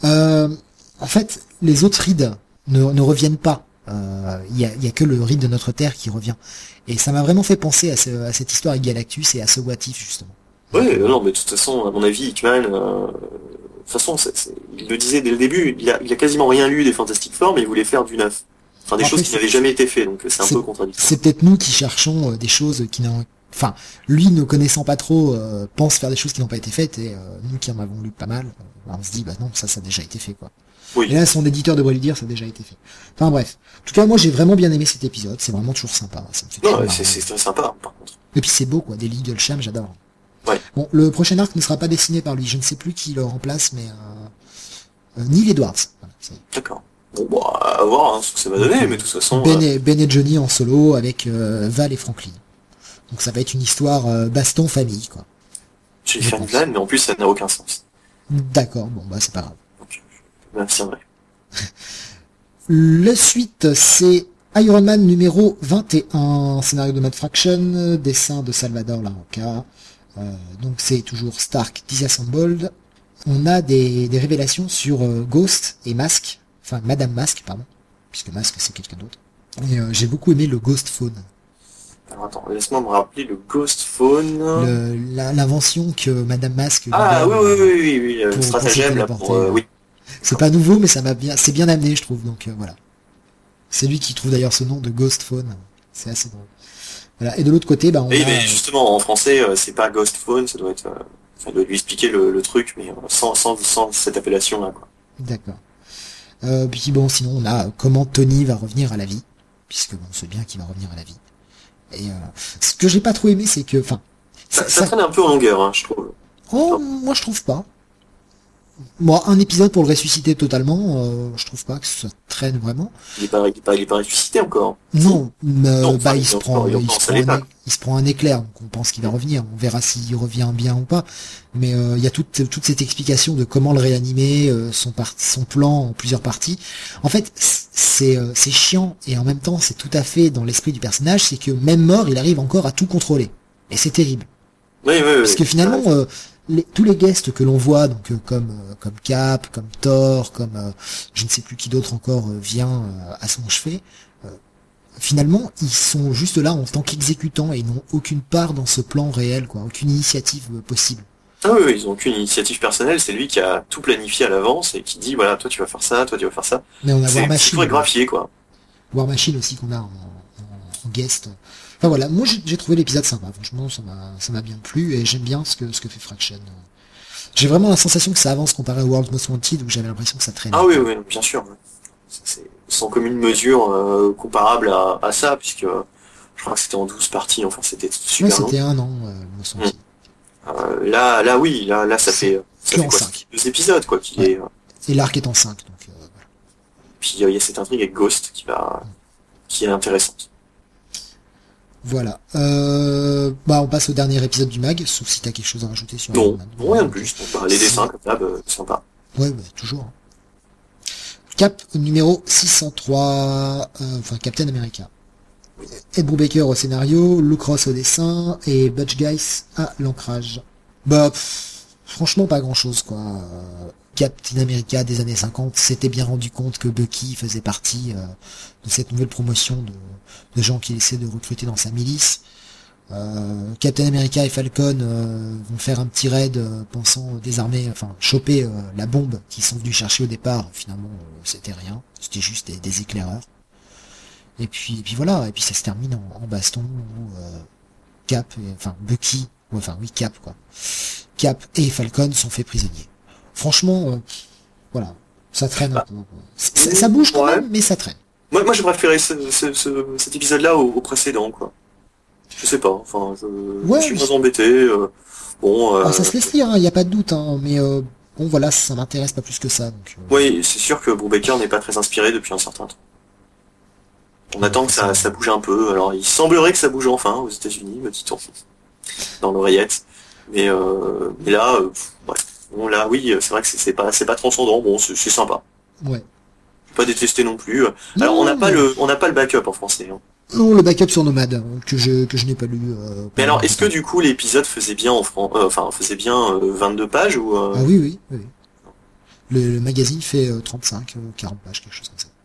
En fait, les autres Reeds ne reviennent pas. Il y a que le Reed de notre Terre qui revient. Et ça m'a vraiment fait penser à cette histoire avec Galactus et à ce What If, justement. Ouais, non, mais de toute façon, à mon avis, Hickman, de toute façon, il le disait dès le début, il a quasiment rien lu des Fantastic Four, mais il voulait faire du neuf. Enfin, des choses qui n'avaient jamais été faites, donc c'est un peu contradictoire. C'est peut-être nous qui cherchons des choses qui n'ont... Enfin, lui, ne connaissant pas trop, pense faire des choses qui n'ont pas été faites, et nous qui en avons lu pas mal, on se dit, bah non, ça a déjà été fait, quoi. Oui. Et là, son éditeur devrait lui dire, ça a déjà été fait. Enfin bref. En tout cas, moi, j'ai vraiment bien aimé cet épisode, c'est vraiment toujours sympa. Ça me fait non, c'est très sympa, par contre. Et puis c'est beau, quoi, des Legal Sham, j'adore. Ouais. Bon, le prochain arc ne sera pas dessiné par lui, je ne sais plus qui le remplace, mais Neil Edwards. Voilà, d'accord. Bon, à voir ce que ça va donner, mais de toute façon... Ben et Johnny en solo avec Val et Franklin. Donc ça va être une histoire baston famille, quoi. J'ai fait une vanne, mais en plus ça n'a aucun sens. D'accord, bon bah c'est pas grave. Donc, m'abstiendrai. La suite, c'est Iron Man numéro 21, scénario de Matt Fraction, dessin de Salvador Larroca. Donc c'est toujours Stark Disassembled. On a des révélations sur Ghost et Mask, enfin Madame Mask, pardon, puisque Mask c'est quelqu'un d'autre. Et j'ai beaucoup aimé le Ghost Phone. Alors attends, laisse-moi me rappeler le Ghost Phone. L'invention que Madame Mask... Ah oui, le stratagème là pour... oui. C'est pas nouveau, mais c'est bien amené, je trouve, donc voilà. C'est lui qui trouve d'ailleurs ce nom de Ghost Phone. C'est assez drôle. Voilà. Et de l'autre côté, on mais justement, en français, c'est pas Ghost Phone, ça doit lui expliquer le truc, mais sans cette appellation-là, quoi. D'accord. Puis sinon, on a comment Tony va revenir à la vie, puisque on sait bien qu'il va revenir à la vie. Et ce que j'ai pas trop aimé, c'est que, ça traîne un peu en longueur, hein, je trouve. Oh, moi je trouve pas. Moi, un épisode pour le ressusciter totalement, je trouve pas que ça traîne vraiment. Il est pas ressuscité encore. Non, il se prend un éclair, donc on pense qu'il va revenir. On verra s'il revient bien ou pas. Mais il y a toute cette explication de comment le réanimer, son plan en plusieurs parties. En fait, c'est chiant et en même temps c'est tout à fait dans l'esprit du personnage, c'est que même mort, il arrive encore à tout contrôler. Et c'est terrible. Oui, parce que finalement, tous les guests que l'on voit, donc comme Cap, comme Thor, comme je ne sais plus qui d'autre encore vient à son chevet, finalement, ils sont juste là en tant qu'exécutants et ils n'ont aucune part dans ce plan réel, quoi, aucune initiative possible. Ah oui, ils ont aucune initiative personnelle, c'est lui qui a tout planifié à l'avance et qui dit voilà, toi tu vas faire ça, toi tu vas faire ça. Mais on a War C'est Machine, chorégraphié, quoi. War Machine aussi qu'on a en guest. Enfin voilà, moi j'ai trouvé l'épisode sympa, franchement ça m'a bien plu et j'aime bien ce que fait Fraction. J'ai vraiment la sensation que ça avance comparé à World Most Wanted où j'avais l'impression que ça traînait. Ah oui, bien sûr. C'est sans commune mesure comparable à ça, puisque je crois que c'était en 12 parties, enfin c'était super long. C'était un an, Most Wanted. Là oui, là ça fait quoi, 2 épisodes quoi qui est. Et l'arc est en 5, donc voilà. Puis il y a cette intrigue avec Ghost qui est intéressante. Voilà. On passe au dernier épisode du mag, sauf si t'as quelque chose à rajouter sur Non, rien de plus. Les dessins comme ça, sympa. Ouais, toujours. Cap numéro 603, Captain America. Ed Brubaker au scénario, Luke Ross au dessin et Butch Guice à l'ancrage. Franchement pas grand chose quoi. Captain America des années 50 s'était bien rendu compte que Bucky faisait partie de cette nouvelle promotion de gens qu'il essaie de recruter dans sa milice. Captain America et Falcon vont faire un petit raid pensant désarmer, choper la bombe qu'ils sont venus chercher au départ. Finalement c'était rien, c'était juste des éclaireurs. Et puis voilà, et puis ça se termine en baston où Cap, Bucky, Cap quoi. Cap et Falcon sont faits prisonniers. Franchement, voilà, ça traîne un peu. Ça bouge quand même, mais ça traîne. Moi j'ai préféré cet épisode-là au précédent quoi. Je sais pas, je suis moins embêté. Ça se laisse lire, il n'y a pas de doute, mais voilà, ça m'intéresse pas plus que ça. Donc, Oui, c'est sûr que Brubaker n'est pas très inspiré depuis un certain temps. On attend que ça bouge un peu. Alors, il semblerait que ça bouge enfin aux États-Unis, me dit-on, dans l'oreillette. Mais là, là, oui, c'est vrai que c'est pas transcendant. Bon, c'est sympa. Ouais. Pas détesté non plus. Alors, on n'a pas le backup en français. Hein. Non, le backup sur Nomad que je n'ai pas lu. Mais alors, est-ce que du coup l'épisode faisait bien faisait bien 22 pages ou Ah oui. Le magazine fait 35, 40 pages, quelque chose comme ça.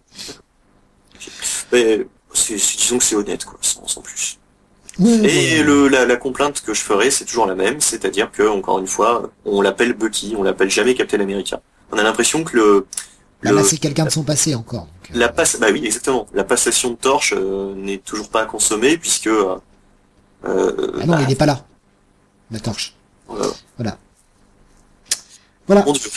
Mais disons que c'est honnête, quoi, sans plus. Ouais, la complainte que je ferai, c'est toujours la même, c'est-à-dire que, encore une fois, on l'appelle Bucky, on l'appelle jamais Captain America. On a l'impression que là, c'est quelqu'un de son passé encore. Donc, oui, exactement. La passation de torche n'est toujours pas consommée puisque. non, il n'est pas là. La torche. Voilà. Mon Dieu.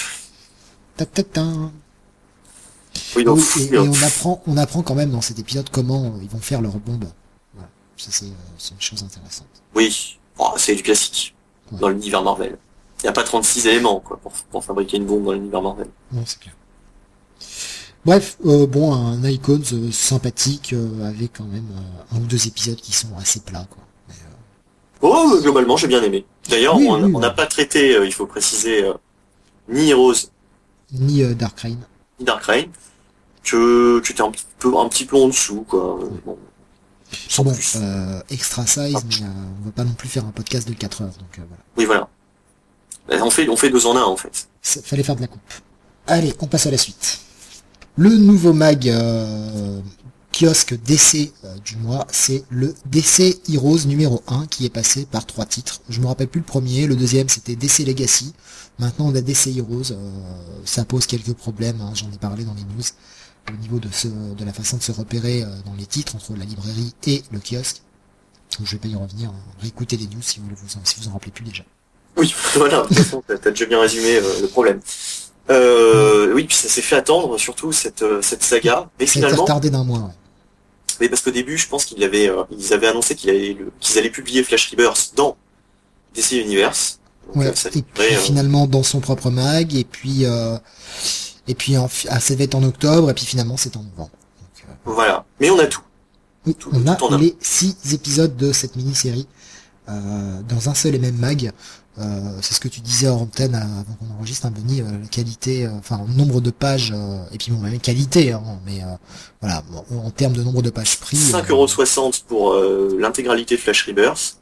Oui, donc, et on apprend quand même dans cet épisode comment ils vont faire leur bombe. Voilà. Ça c'est une chose intéressante. Oui, c'est du classique dans l'univers Marvel. Il n'y a pas 36 éléments quoi pour fabriquer une bombe dans l'univers Marvel. Non, c'est clair. Bref, un Icons sympathique avec quand même un ou deux épisodes qui sont assez plats quoi. Mais, globalement j'ai bien aimé. D'ailleurs, on n'a pas traité, il faut préciser, ni Heroes, ni Dark Reign. Ni Dark Reign. Que tu étais un petit peu en dessous quoi. Sans plus. Extra size, mais on va pas non plus faire un podcast de 4 heures, donc voilà. Oui voilà. On fait 2 en 1 en fait. Fallait faire de la coupe. Allez, on passe à la suite. Le nouveau mag kiosque DC du mois, c'est le DC Heroes numéro 1 qui est passé par 3 titres. Je me rappelle plus le premier, le deuxième c'était DC Legacy. Maintenant on a DC Heroes, ça pose quelques problèmes, j'en ai parlé dans les news, au niveau de la façon de se repérer dans les titres entre la librairie et le kiosque. Donc, je vais pas y revenir, réécoutez les news si vous en rappelez plus déjà. Oui, voilà, de toute façon, t'as déjà bien résumé le problème. Oui, puis ça s'est fait attendre, surtout cette saga. Et ça finalement, a été retardé d'un mois. Ouais. Mais parce qu'au début, je pense qu'ils avaient annoncé qu'ils allaient publier Flash Rebirth dans DC Universe. Donc, et puis finalement dans son propre mag, et puis ça va être en octobre, et puis finalement c'est en novembre. Donc, voilà. Mais on a tout. Oui, on a les 6 épisodes de cette mini-série dans un seul et même mag. C'est ce que tu disais en antenne avant qu'on enregistre, Benny, la qualité, nombre de pages, et puis même qualité, mais voilà, en termes de nombre de pages pris. 5,60€ pour l'intégralité de Flash Rebirth,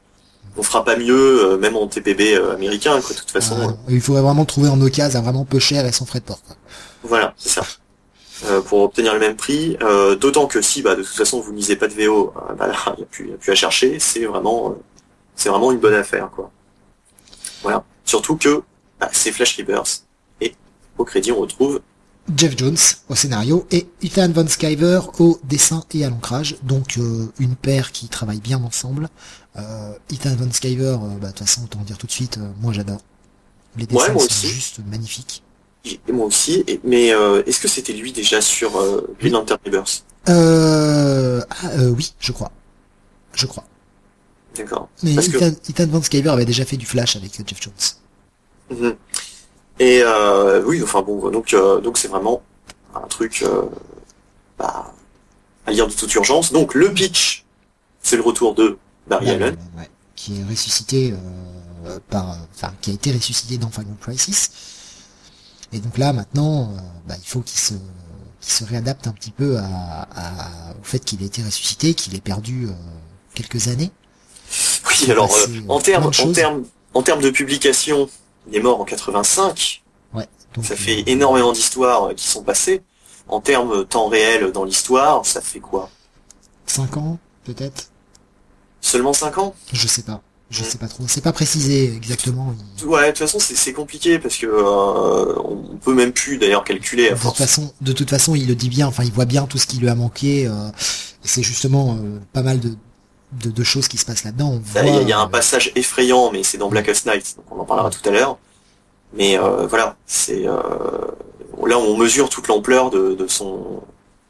on fera pas mieux, même en TPB américain, quoi, de toute façon. Il faudrait vraiment le trouver en occasion à vraiment peu cher et sans frais de port, quoi. Voilà, c'est ça. Pour obtenir le même prix, d'autant que si, de toute façon, vous misez pas de VO, là, il y a plus à chercher, c'est vraiment une bonne affaire, quoi. Voilà. Surtout que, c'est Flash Rebirth, et au crédit, on retrouve Jeff Jones au scénario et Ethan Van Sciver au dessin et à l'ancrage, donc une paire qui travaille bien ensemble. Ethan Van Sciver, de toute façon, autant dire tout de suite, moi j'adore. Les dessins sont juste magnifiques. Et moi aussi, mais est-ce que c'était lui déjà sur Green Lantern Rebirth? Oui, je crois. D'accord. Mais Ethan Van Sciver avait déjà fait du Flash avec Jeff Jones. Mm-hmm. Et oui, enfin bon, donc c'est vraiment un truc à lire de toute urgence. Donc le pitch, c'est le retour de Barry Allen, qui est ressuscité qui a été ressuscité dans Final Crisis. Et donc là maintenant, il faut qu'il se réadapte un petit peu au fait qu'il a été ressuscité, qu'il ait perdu quelques années. Oui, alors en termes de publication, il est mort en 85. Ouais. Donc, ça fait énormément d'histoires qui sont passées. En termes temps réel dans l'histoire, ça fait quoi? 5 ans, peut-être? Seulement 5 ans? Je sais pas. Je sais pas trop. C'est pas précisé exactement. Ouais, de toute façon, c'est compliqué parce que on peut même plus d'ailleurs calculer à force. De toute façon, il le dit bien. Enfin, il voit bien tout ce qui lui a manqué. C'est justement pas mal de choses qui se passent là-dedans. Il y a un passage effrayant, mais c'est dans Blackest Night, donc on en parlera tout à l'heure. Mais voilà, c'est là où on mesure toute l'ampleur de son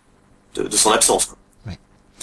absence, quoi. Ouais.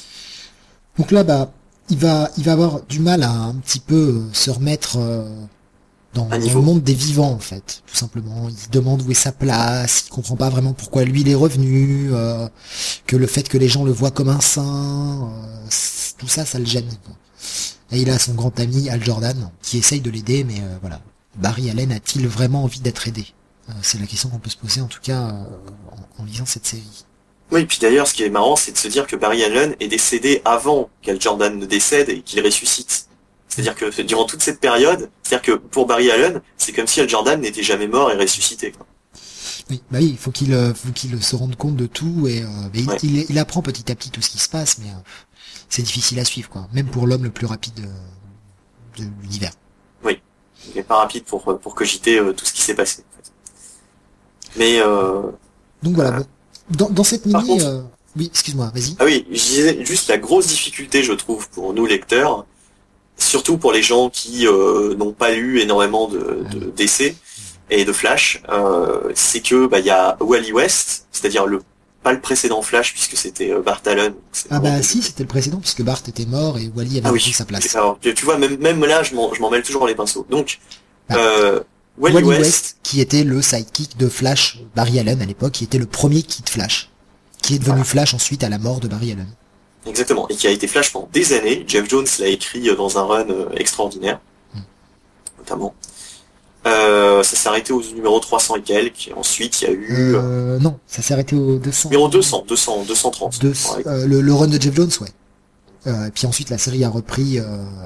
Donc là, il va avoir du mal à un petit peu se remettre dans le monde des vivants, en fait, tout simplement. Il se demande où est sa place, il comprend pas vraiment pourquoi lui il est revenu, que le fait que les gens le voient comme un saint, tout ça le gêne, quoi. Et il a son grand ami Hal Jordan qui essaye de l'aider, mais voilà. Barry Allen a-t-il vraiment envie d'être aidé? C'est la question qu'on peut se poser, en tout cas, en lisant cette série. Oui, puis d'ailleurs, ce qui est marrant, c'est de se dire que Barry Allen est décédé avant qu'Hal Jordan ne décède et qu'il ressuscite. C'est-à-dire que durant toute cette période, c'est-à-dire que pour Barry Allen, c'est comme si Hal Jordan n'était jamais mort et ressuscité, quoi. Oui, il faut qu'il se rende compte de tout et il apprend petit à petit tout ce qui se passe, mais c'est difficile à suivre, quoi. Même pour l'homme le plus rapide de l'univers. Oui, il n'est pas rapide pour cogiter tout ce qui s'est passé, en fait. Mais donc voilà. Dans cette mini, contre, oui, excuse-moi, vas-y. Ah oui, je disais juste la grosse difficulté, je trouve, pour nous lecteurs, surtout pour les gens qui n'ont pas lu énormément de d'essais et de Flash, c'est que il y a Wally West, c'est-à-dire pas le précédent Flash puisque c'était Bart Allen. Si, c'était le précédent puisque Bart était mort et Wally avait pris sa place. Alors, tu vois, même là, je m'en mêle toujours les pinceaux. Donc, Wally West, qui était le sidekick de Flash, Barry Allen à l'époque, qui était le premier Kid Flash, qui est devenu Flash ensuite à la mort de Barry Allen. Exactement, et qui a été Flash pendant des années. Jeff Jones l'a écrit dans un run extraordinaire, notamment. Ça s'est arrêté au numéro 300 et quelques, et ensuite il y a eu... Non, ça s'est arrêté au 200... Numéro 230. Le run de Jeff Jones, ouais. Et puis ensuite la série a repris...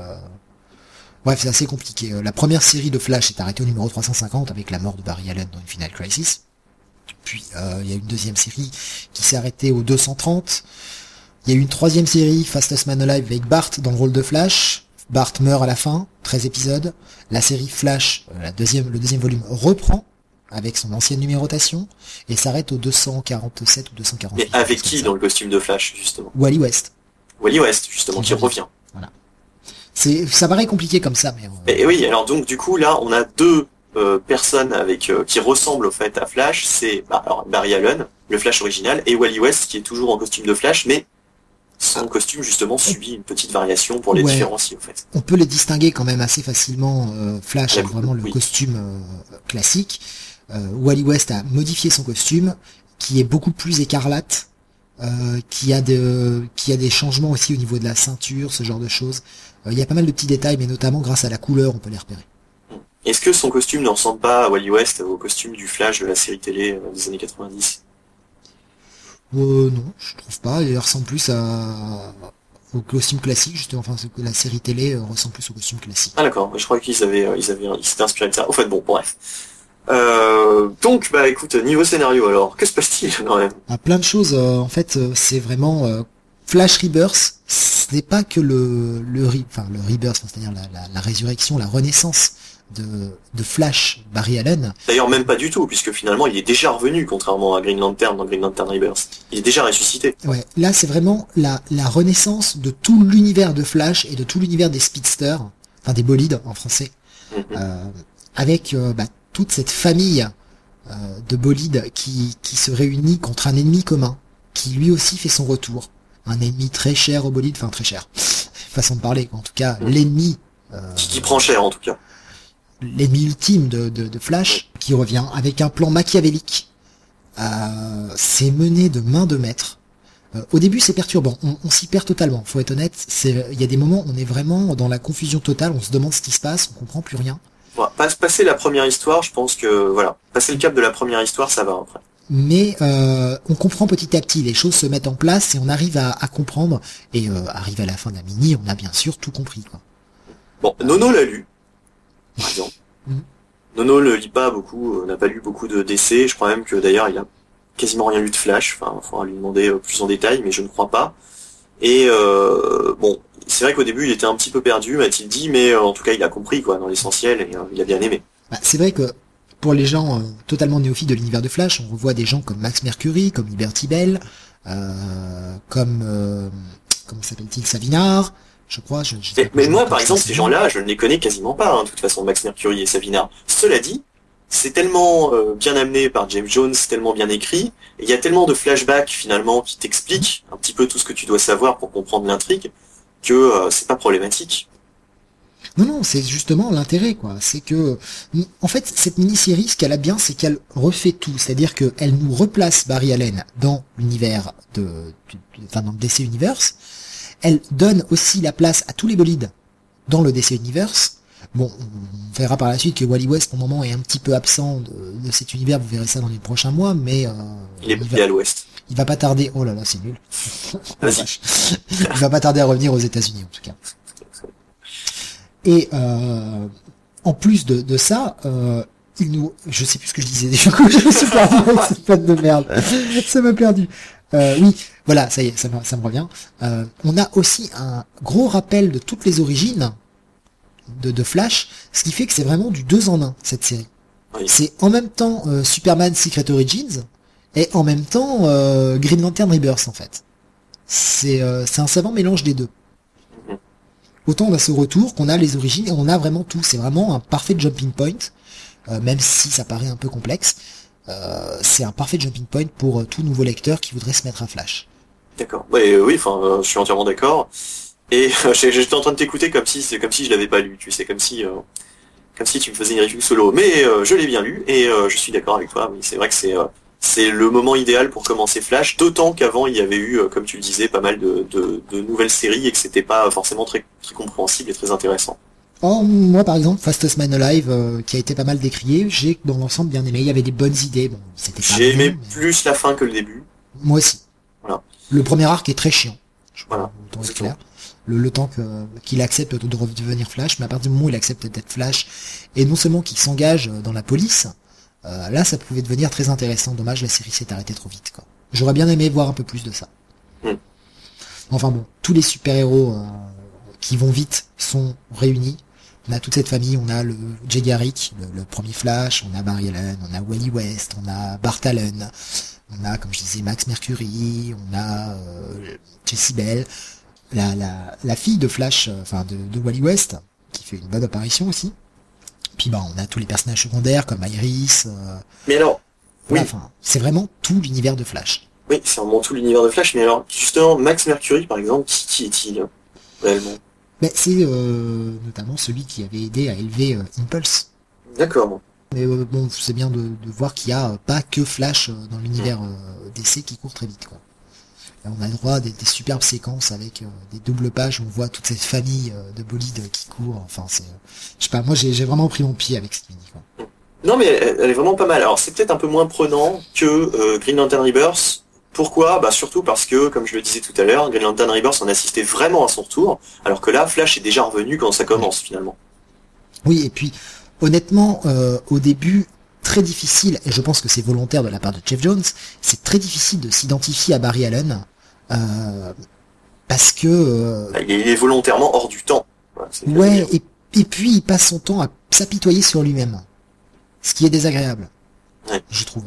Bref, c'est assez compliqué. La première série de Flash est arrêtée au numéro 350 avec la mort de Barry Allen dans une Final Crisis. Puis il y a une deuxième série qui s'est arrêtée au 230. Il y a eu une troisième série, Fastest Man Alive, avec Bart dans le rôle de Flash. Bart meurt à la fin, 13 épisodes. La série Flash, le deuxième volume, reprend avec son ancienne numérotation et s'arrête au 247 ou 248. Mais avec qui dans le costume de Flash, justement? Wally West. Wally West, justement, qui revient. Voilà. Ça paraît compliqué comme ça, mais... Et oui, alors donc du coup là, on a deux personnes avec qui ressemblent au fait à Flash. C'est alors Barry Allen, le Flash original, et Wally West qui est toujours en costume de Flash, mais son costume justement subit une petite variation pour les différencier en fait. On peut les distinguer quand même assez facilement. Flash a vraiment le costume classique. Wally West a modifié son costume, qui est beaucoup plus écarlate, qui a des changements aussi au niveau de la ceinture, ce genre de choses. Il y a pas mal de petits détails, mais notamment grâce à la couleur, on peut les repérer. Est-ce que son costume ne ressemble pas à Wally West, au costume du Flash de la série télé des années 90? Non, je trouve pas. Il ressemble plus à au costume classique, justement, enfin, la série télé ressemble plus au costume classique. Ah d'accord, je crois qu'ils s'étaient inspirés de ça. En fait, bon, bref. Donc, bah écoute, niveau scénario alors, que se passe-t-il quand même? Plein de choses, en fait, c'est vraiment Flash Rebirth, ce n'est pas que le Rebirth, c'est-à-dire la résurrection, la renaissance de Flash Barry Allen. D'ailleurs, même pas du tout, puisque finalement, il est déjà revenu, contrairement à Green Lantern dans Green Lantern Rebirth. Il est déjà ressuscité. Ouais, là, c'est vraiment la renaissance de tout l'univers de Flash et de tout l'univers des speedsters, enfin des bolides en français, avec toute cette famille de bolides qui se réunit contre un ennemi commun, qui lui aussi fait son retour. Un ennemi très cher au bolide, enfin très cher, façon de parler, en tout cas, l'ennemi... qui prend cher, en tout cas. L'ennemi ultime de Flash, qui revient avec un plan machiavélique. C'est mené de main de maître. Au début, c'est perturbant, on s'y perd totalement, faut être honnête, il y a des moments où on est vraiment dans la confusion totale, on se demande ce qui se passe, on comprend plus rien. Voilà, passer la première histoire, je pense que, voilà, passer le cap de la première histoire, ça va après. Mais on comprend petit à petit, les choses se mettent en place et on arrive à comprendre, et arrive à la fin de la mini, on a bien sûr tout compris, quoi. Bon, Nono l'a lu, par exemple. Nono le lit pas beaucoup, n'a pas lu beaucoup de DC, je crois même que d'ailleurs il a quasiment rien lu de Flash, enfin, il faudra lui demander plus en détail, mais je ne crois pas. Et bon, c'est vrai qu'au début il était un petit peu perdu, m'a-t-il dit, mais en tout cas il a compris, quoi, dans l'essentiel, et il a bien aimé. C'est vrai que pour les gens totalement néophytes de l'univers de Flash, on revoit des gens comme Max Mercury, comme Liberty Bell, comme comment s'appelle-t-il, Savinard, je crois. Mais moi, par exemple, ces gens-là, je ne les connais quasiment pas, hein, de toute façon, Max Mercury et Savinard. Cela dit, c'est tellement bien amené par James Jones, tellement bien écrit, et il y a tellement de flashbacks, finalement, qui t'expliquent un petit peu tout ce que tu dois savoir pour comprendre l'intrigue, que c'est pas problématique. Non, c'est justement l'intérêt, quoi. C'est que, en fait, cette mini-série, ce qu'elle a bien, c'est qu'elle refait tout. C'est-à-dire qu'elle nous replace Barry Allen dans l'univers dans le DC Universe. Elle donne aussi la place à tous les bolides dans le DC Universe. Bon, on verra par la suite que Wally West, pour le moment, est un petit peu absent de cet univers. Vous verrez ça dans les prochains mois, mais il est à l'ouest. Il va pas tarder. Oh là là, c'est nul. Vas-y. Il va pas tarder à revenir aux États-Unis, en tout cas. Et en plus de ça, je sais plus ce que je disais. Du coup, je me suis perdu avec cette patte de merde. Ça m'a perdu. Oui, voilà, ça y est, ça me revient. On a aussi un gros rappel de toutes les origines de Flash, ce qui fait que c'est vraiment du 2 en 1, cette série. Oui. C'est en même temps Superman Secret Origins et en même temps Green Lantern Rebirth, en fait. C'est un savant mélange des deux. Autant on a ce retour qu'on a les origines et on a vraiment tout. C'est vraiment un parfait jumping point, même si ça paraît un peu complexe. C'est un parfait jumping point pour tout nouveau lecteur qui voudrait se mettre à Flash. D'accord. Ouais, oui, enfin, je suis entièrement d'accord. Et j'étais en train de t'écouter comme si je l'avais pas lu. Tu sais, comme si tu me faisais une review solo. Mais je l'ai bien lu et je suis d'accord avec toi. Oui, c'est vrai que c'est le moment idéal pour commencer Flash, d'autant qu'avant il y avait eu, comme tu le disais, pas mal de nouvelles séries et que c'était pas forcément très, très compréhensible et très intéressant. Oh, moi par exemple, Fastest Man Alive, qui a été pas mal décrié, j'ai dans l'ensemble bien aimé. Il y avait des bonnes idées. Bon, c'était pas j'ai aimé mais... plus la fin que le début. Moi aussi. Voilà. Le premier arc est très chiant. Voilà. Le temps est clair. Le temps qu'il accepte de redevenir Flash, mais à partir du moment où il accepte d'être Flash, et non seulement qu'il s'engage dans la police, là ça pouvait devenir très intéressant. Dommage, la série s'est arrêtée trop vite, quoi. J'aurais bien aimé voir un peu plus de ça. Enfin bon, tous les super-héros qui vont vite sont réunis. On a toute cette famille, on a le Jay Garrick, le premier Flash, on a Barry Allen, on a Wally West, on a Bart Allen, on a, comme je disais, Max Mercury, on a Jessie Bell, la fille de Flash, de Wally West, qui fait une bonne apparition aussi. Puis on a tous les personnages secondaires comme Iris. Mais alors, voilà, oui. C'est vraiment tout l'univers de Flash. Oui, c'est vraiment tout l'univers de Flash. Mais alors, justement, Max Mercury, par exemple, qui est-il réellement? Mais c'est notamment celui qui avait aidé à élever Impulse. D'accord. Mais bon, c'est bien de voir qu'il n'y a pas que Flash dans l'univers DC qui court très vite, quoi. Là, on a le droit à des superbes séquences avec des doubles pages où on voit toute cette famille de bolides qui courent. Enfin, c'est, je sais pas, moi j'ai vraiment pris mon pied avec cette mini, quoi. Non, mais elle est vraiment pas mal. Alors, c'est peut-être un peu moins prenant que Green Lantern Rebirth, Pourquoi? Bah surtout parce que, comme je le disais tout à l'heure, Green Lantern Rebirth en assistait vraiment à son retour, alors que là, Flash est déjà revenu quand ça commence finalement. Oui, et puis honnêtement, au début, très difficile, et je pense que c'est volontaire de la part de Jeff Jones, c'est très difficile de s'identifier à Barry Allen, parce que... Il est volontairement hors du temps. Ouais, et puis il passe son temps à s'apitoyer sur lui-même, ce qui est désagréable, je trouve.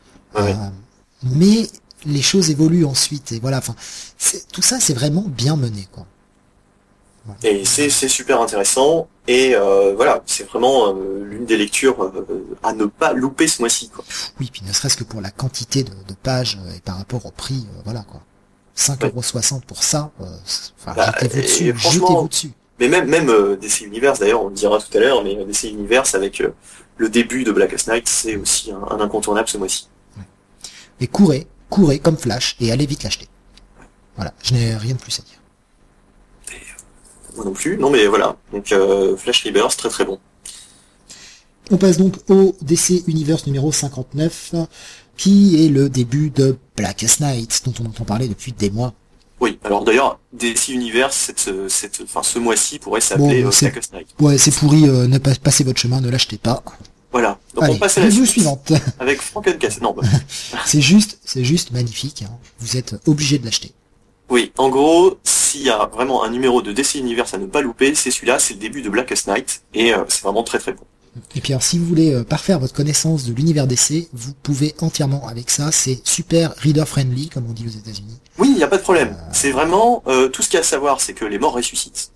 Mais les choses évoluent ensuite, et voilà, enfin, tout ça c'est vraiment bien mené, quoi. Et c'est super intéressant, et voilà, c'est vraiment l'une des lectures à ne pas louper ce mois-ci, quoi. Oui, puis ne serait-ce que pour la quantité de pages et par rapport au prix, voilà, quoi. 5,60€ pour ça, jetez-vous dessus. Mais même DC Universe, d'ailleurs, on le dira tout à l'heure, mais DC Universe avec le début de Blackest Night, c'est aussi un incontournable ce mois-ci. Mais courez comme Flash et allez vite l'acheter. Voilà, je n'ai rien de plus à dire. Moi non plus, non mais voilà. Donc Flash Rebirth, très très bon. On passe donc au DC Universe numéro 59, qui est le début de Blackest Night, dont on entend parler depuis des mois. Oui, alors d'ailleurs, DC Universe, ce mois-ci pourrait s'appeler Blackest Night. Ouais, c'est pourri, ne pas passer votre chemin, ne l'achetez pas. Voilà. Donc allez, on passe à la suivante. Avec Frankencasse. Non, bah. c'est juste magnifique, hein. Vous êtes obligé de l'acheter. Oui, en gros, s'il y a vraiment un numéro de DC Universe à ne pas louper, c'est celui-là, c'est le début de Blackest Night, et c'est vraiment très très bon. Et puis alors, si vous voulez parfaire votre connaissance de l'univers DC, vous pouvez entièrement avec ça, c'est super reader-friendly, comme on dit aux États-Unis. Oui, il n'y a pas de problème. C'est vraiment, tout ce qu'il y a à savoir, c'est que les morts ressuscitent.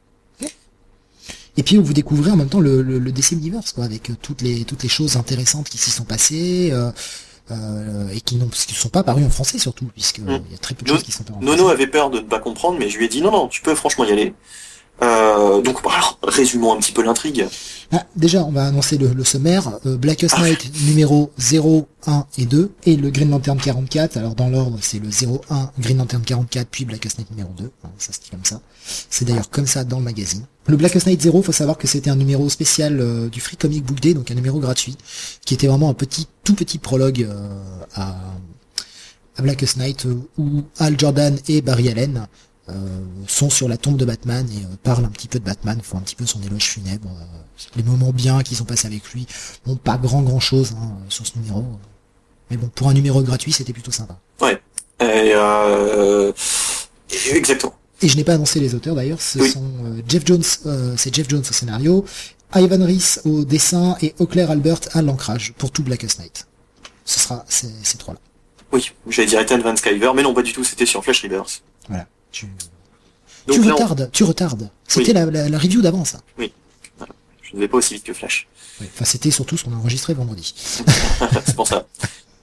Et puis vous découvrez en même temps le DC Universe, quoi, avec toutes les choses intéressantes qui s'y sont passées, et qui ne sont pas parues en français surtout, puisque il y a très peu de choses qui sont parues en français. Nono avait peur de ne pas comprendre, mais je lui ai dit non, tu peux franchement y aller. Donc alors, résumons un petit peu l'intrigue. Déjà, on va annoncer le sommaire. Blackest Night numéro 0, 1 et 2, et le Green Lantern 44. Alors dans l'ordre, c'est le 01, Green Lantern 44, puis Blackest Night numéro 2. Ça se dit comme ça. C'est d'ailleurs comme ça dans le magazine. Le Blackest Night 0, faut savoir que c'était un numéro spécial du Free Comic Book Day, donc un numéro gratuit, qui était vraiment un tout petit prologue à Blackest Night, où Hal Jordan et Barry Allen sont sur la tombe de Batman et parlent un petit peu de Batman, font un petit peu son éloge funèbre, les moments bien qui sont passés avec lui. Bon, pas grand chose sur ce numéro, mais bon, pour un numéro gratuit, c'était plutôt sympa. Ouais, exactement. Et je n'ai pas annoncé les auteurs d'ailleurs, ce sont Jeff Jones, c'est Jeff Jones au scénario, Ivan Reis au dessin et Auclair Albert à l'ancrage pour tout Blackest Night. Ce sera ces trois-là. Oui, j'allais dire Ethan Van Sciver, mais non, pas du tout, c'était sur Flash Rebirth. Voilà. Tu retardes. C'était la review d'avant, ça. Oui. Voilà. Je ne vais pas aussi vite que Flash. Oui. Enfin, c'était surtout ce qu'on a enregistré vendredi. C'est pour ça.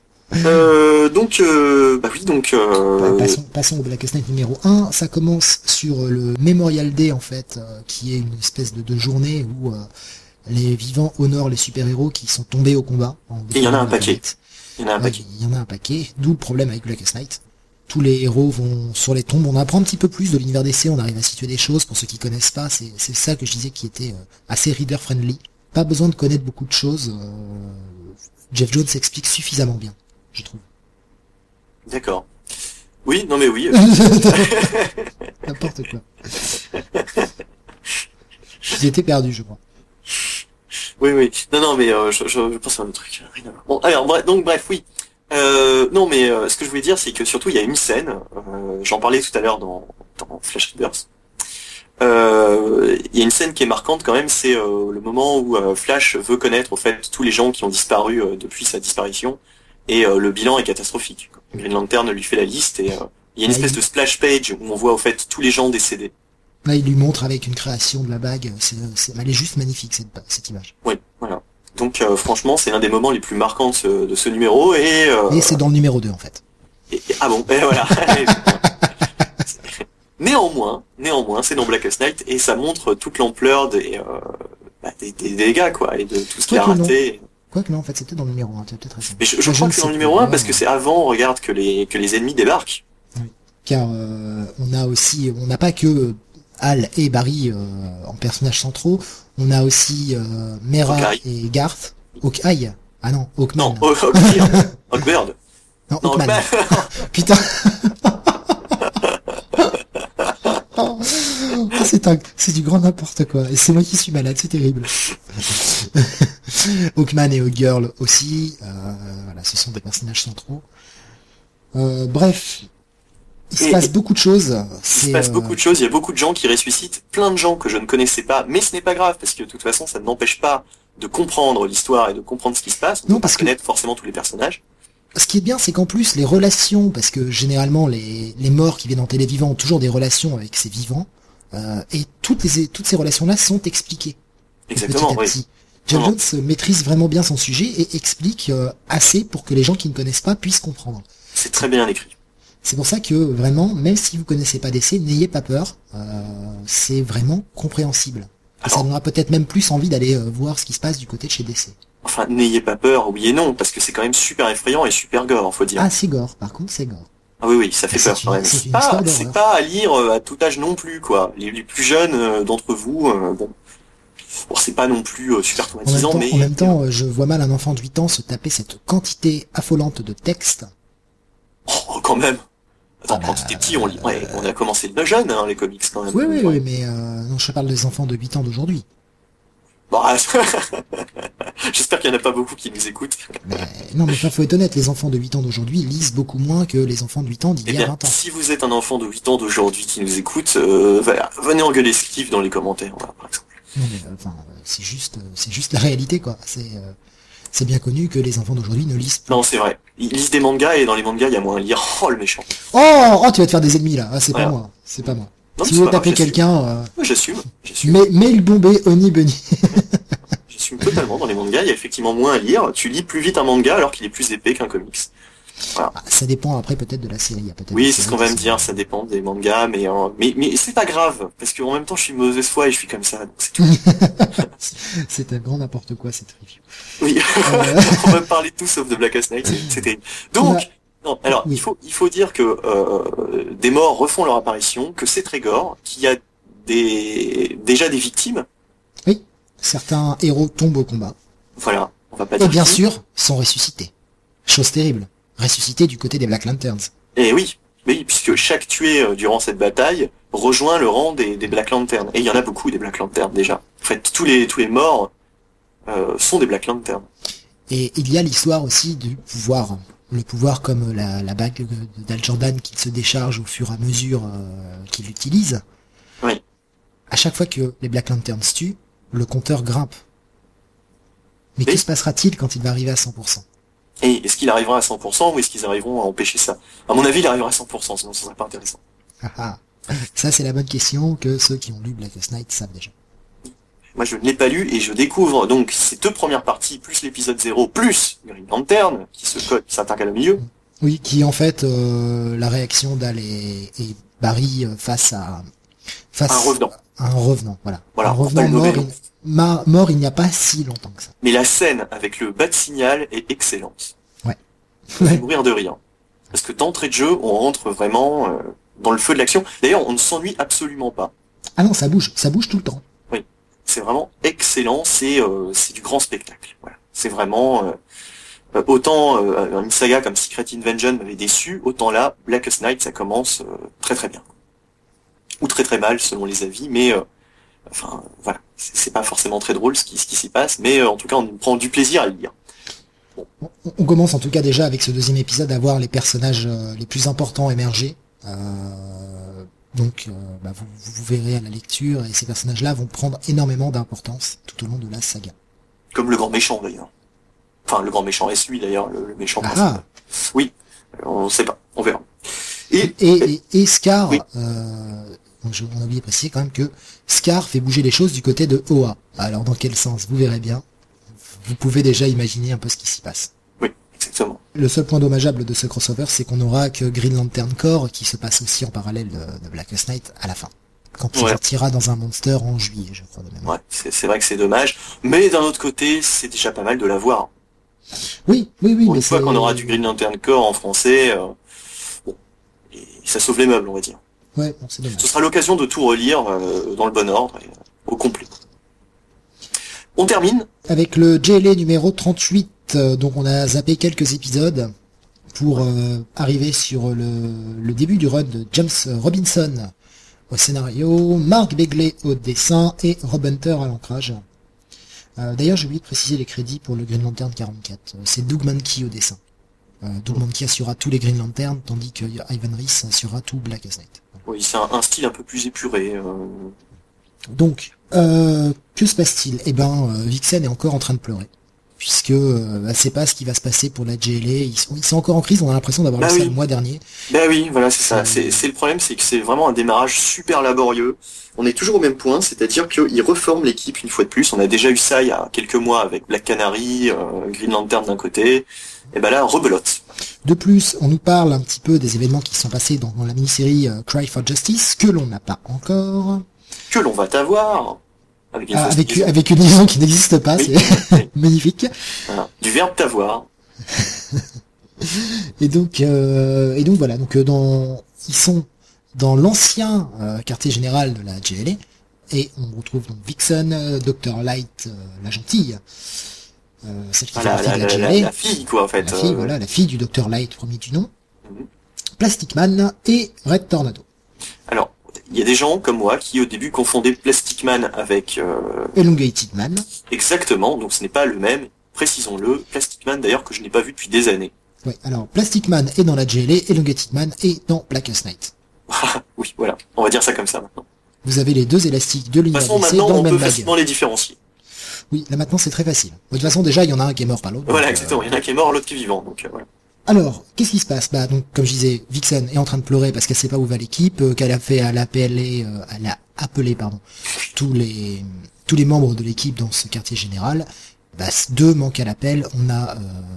Passons au Blackest Night numéro 1. Ça commence sur le Memorial Day, en fait, qui est une espèce de journée où les vivants honorent les super-héros qui sont tombés au combat. Et il y en a un paquet. Il y en a un paquet. D'où le problème avec Blackest Night. Tous les héros vont sur les tombes. On apprend un petit peu plus de l'univers DC, on arrive à situer des choses. Pour ceux qui connaissent pas, c'est ça que je disais qui était assez reader-friendly. Pas besoin de connaître beaucoup de choses. Jeff Jones explique suffisamment bien, je trouve. D'accord. Oui, non mais oui. N'importe quoi. J'étais perdu, je crois. Oui. Non, mais je pense à un autre truc. Bon, alors, bref, oui. Non, mais ce que je voulais dire, c'est que surtout, il y a une scène, j'en parlais tout à l'heure dans Flash Rebirth, il y a une scène qui est marquante quand même, c'est le moment où Flash veut connaître, au fait, tous les gens qui ont disparu depuis sa disparition, et le bilan est catastrophique. Green Lantern lui fait la liste, et il y a une espèce de splash page où on voit, au fait, tous les gens décédés. Là, il lui montre avec une création de la bague, elle est juste magnifique, cette image. Oui, voilà. Donc franchement, c'est l'un des moments les plus marquants de ce numéro, et c'est dans le numéro 2, en fait. Ah bon, et voilà. Néanmoins, c'est dans Blackest Night, et ça montre toute l'ampleur des dégâts, quoi, et de tout ce qui a raté. Quoique non, en fait, c'était dans le numéro 1, peut-être raison. Mais je crois que c'est dans le numéro 1, parce que c'est avant, regarde, que les ennemis débarquent. Oui. Car on n'a pas que Hal et Barry en personnages centraux, on a aussi Mera et Garth, Hawkeye. Ah non, Hawkman. Non, Hawkbird. Non, Non, Hawkman. Hawkman. Putain. C'est du grand n'importe quoi. Et c'est moi qui suis malade, c'est terrible. Hawkman et Hawkgirl aussi. Voilà, ce sont des personnages centraux. Bref. Il se passe beaucoup de choses. Il se passe beaucoup de choses. Il y a beaucoup de gens qui ressuscitent. Plein de gens que je ne connaissais pas. Mais ce n'est pas grave, parce que de toute façon, ça ne m'empêche pas de comprendre l'histoire et de comprendre ce qui se passe. Non, parce que connaître forcément tous les personnages. Ce qui est bien, c'est qu'en plus, les relations, parce que généralement, les morts qui viennent en télévivant ont toujours des relations avec ces vivants, et toutes ces relations-là sont expliquées. Exactement, petit à petit. Geoff Johns maîtrise vraiment bien son sujet et explique assez pour que les gens qui ne connaissent pas puissent comprendre. C'est très bien écrit. C'est pour ça que vraiment, même si vous connaissez pas DC, n'ayez pas peur. C'est vraiment compréhensible. Et ça donnera peut-être même plus envie d'aller voir ce qui se passe du côté de chez DC. Enfin, n'ayez pas peur, oui et non, parce que c'est quand même super effrayant et super gore, faut dire. Ah, c'est gore, par contre, c'est gore. Ah oui, ça fait peur quand même. C'est pas à lire à tout âge non plus, quoi. Les plus jeunes d'entre vous, bon, c'est pas non plus super traumatisant, mais... En même temps, je vois mal un enfant de 8 ans se taper cette quantité affolante de texte. Oh, quand même. Attends, quand t'étais petit, on a commencé de jeune, hein, les comics, quand même. Oui, mais non, je parle des enfants de 8 ans d'aujourd'hui. Bah, j'espère qu'il n'y en a pas beaucoup qui nous écoutent. Non, mais faut être honnête, les enfants de 8 ans d'aujourd'hui lisent beaucoup moins que les enfants de 8 ans d'il y a 20 ans. Si vous êtes un enfant de 8 ans d'aujourd'hui qui nous écoute, venez engueuler Steve dans les commentaires, voilà, par exemple. Non, mais c'est juste la réalité, quoi. C'est bien connu que les enfants d'aujourd'hui ne lisent plus. Non, c'est vrai. Ils lisent des mangas et dans les mangas, il y a moins à lire. Oh, le méchant. Oh, tu vas te faire des ennemis, là. Ah, c'est pas moi. C'est pas moi. Non, si vous voulez taper quelqu'un... J'assume. Mais le bombé, Oni Bunny. J'assume totalement. Dans les mangas, il y a effectivement moins à lire. Tu lis plus vite un manga alors qu'il est plus épais qu'un comics. Voilà. Ça dépend après peut-être de la série. Oui, c'est ce qu'on va me dire. Ça dépend des mangas, mais c'est pas grave. Parce qu'en même temps, je suis de mauvaise foi et je suis comme ça. Donc c'est tout. C'est un grand n'importe quoi, cette review. Oui. On va parler de tout sauf de Blackest Night. C'était... Donc... Non, alors oui. il faut dire que des morts refont leur apparition, que c'est très gore, qu'il y a déjà des victimes. Oui, certains héros tombent au combat. Voilà, on va pas dire. Et bien sûr, sont ressuscités. Chose terrible, ressuscités du côté des Black Lanterns. Et oui, puisque chaque tué durant cette bataille rejoint le rang des Black Lanterns. Et il y en a beaucoup des Black Lanterns déjà. En fait, tous les morts sont des Black Lanterns. Et il y a l'histoire aussi du pouvoir. Le pouvoir comme la bague d'Al Jordan qui se décharge au fur et à mesure qu'il l'utilise. Oui. À chaque fois que les Black Lanterns tuent, le compteur grimpe. Mais que se passera-t-il quand il va arriver à 100%? Et est-ce qu'il arrivera à 100% ou est-ce qu'ils arriveront à empêcher ça? À mon avis, il arrivera à 100%, sinon ce serait pas intéressant. Ça, c'est la bonne question que ceux qui ont lu Blackest Night savent déjà. Moi, je ne l'ai pas lu et je découvre donc ces deux premières parties, plus l'épisode 0, plus Green Lantern, qui s'intercale au milieu. Oui, qui en fait, la réaction d'Al et Barry face à un revenant. Un revenant, voilà. Un revenant mort il n'y a pas si longtemps que ça. Mais la scène avec le bas de signal est excellente. Ouais. Je vais mourir de rire. Parce que d'entrée de jeu, on rentre vraiment dans le feu de l'action. D'ailleurs, on ne s'ennuie absolument pas. Ah non, ça bouge tout le temps. Oui, c'est vraiment excellent, c'est du grand spectacle. Voilà. C'est vraiment... autant une saga comme Secret Invasion m'avait déçu, autant là, Blackest Night, ça commence très très bien. Ou très très mal selon les avis, mais enfin voilà, c'est pas forcément très drôle ce qui s'y passe, mais en tout cas on prend du plaisir à le lire. Bon. On commence en tout cas déjà avec ce deuxième épisode à voir les personnages les plus importants émerger. Donc vous verrez à la lecture, et ces personnages-là vont prendre énormément d'importance tout au long de la saga. Comme le grand méchant d'ailleurs. Enfin le grand méchant est lui d'ailleurs, le méchant principal. Oui, on sait pas, on verra. Et Scar, oui. On a oublié de préciser quand même que Scar fait bouger les choses du côté de Oa. Alors dans quel sens? Vous verrez bien. Vous pouvez déjà imaginer un peu ce qui s'y passe. Oui, exactement. Le seul point dommageable de ce crossover, c'est qu'on n'aura que Green Lantern Corps, qui se passe aussi en parallèle de Blackest Night à la fin. Quand il sortira dans un Monster en juillet, je crois de même. Ouais, c'est vrai que c'est dommage. Mais d'un autre côté, c'est déjà pas mal de l'avoir. Oui. Une fois qu'on aura du Green Lantern Corps en français, et ça sauve les meubles, on va dire. Ouais, bon, c'est dommage. Ce sera l'occasion de tout relire dans le bon ordre, et, au complet. On termine avec le JLA numéro 38, donc on a zappé quelques épisodes, pour arriver sur le début du run de James Robinson au scénario, Mark Bagley au dessin et Rob Hunter à l'ancrage. D'ailleurs, j'ai oublié de préciser les crédits pour le Green Lantern 44. C'est Doug Mahnke au dessin. Doug Mahnke assurera tous les Green Lantern, tandis que Ivan Reis assurera tout Blackest Night. Oui, c'est un style un peu plus épuré. Donc, que se passe-t-il? Eh ben, Vixen est encore en train de pleurer. Puisque c'est pas ce qui va se passer pour la JLA. Ils sont encore en crise, on a l'impression d'avoir vu ça le mois dernier. Bah oui, voilà, c'est ça. C'est le problème, c'est que c'est vraiment un démarrage super laborieux. On est toujours au même point, c'est-à-dire qu'ils reforment l'équipe une fois de plus. On a déjà eu ça il y a quelques mois avec Black Canary, Green Lantern d'un côté, et ben là, rebelote. De plus, on nous parle un petit peu des événements qui sont passés dans la mini-série Cry for Justice, que l'on n'a pas encore. Que l'on va t'avoir. Avec une liaison qui n'existe pas, oui. C'est magnifique. Voilà. Du verbe t'avoir. et donc voilà, ils sont dans l'ancien quartier général de la JLA, et on retrouve donc Vixen, Dr. Light, la gentille, celle qui fait partie de la JLA. La fille, quoi, en fait. La fille, voilà, la fille du Dr. Light, premier du nom. Plastic Man et Red Tornado. Alors, il y a des gens comme moi qui au début confondaient Plastic Man avec Elongated Man. Exactement, donc ce n'est pas le même, précisons-le. Plastic Man d'ailleurs que je n'ai pas vu depuis des années. Ouais, alors Plastic Man est dans la JLA, Elongated Man est dans Blackest Night. Oui, voilà, on va dire ça comme ça maintenant. Vous avez les deux élastiques de l'univers DC dans le même mag. Maintenant on peut facilement les différencier. Oui, là maintenant c'est très facile. De toute façon déjà il y en a un qui est mort par l'autre. Voilà, exactement, il y en a un qui est mort, l'autre qui est vivant, donc voilà. Alors, qu'est-ce qui se passe? Bah donc comme je disais, Vixen est en train de pleurer parce qu'elle sait pas où va l'équipe, qu'elle a appelé tous les membres de l'équipe dans ce quartier général. Bah deux manquent à l'appel, on a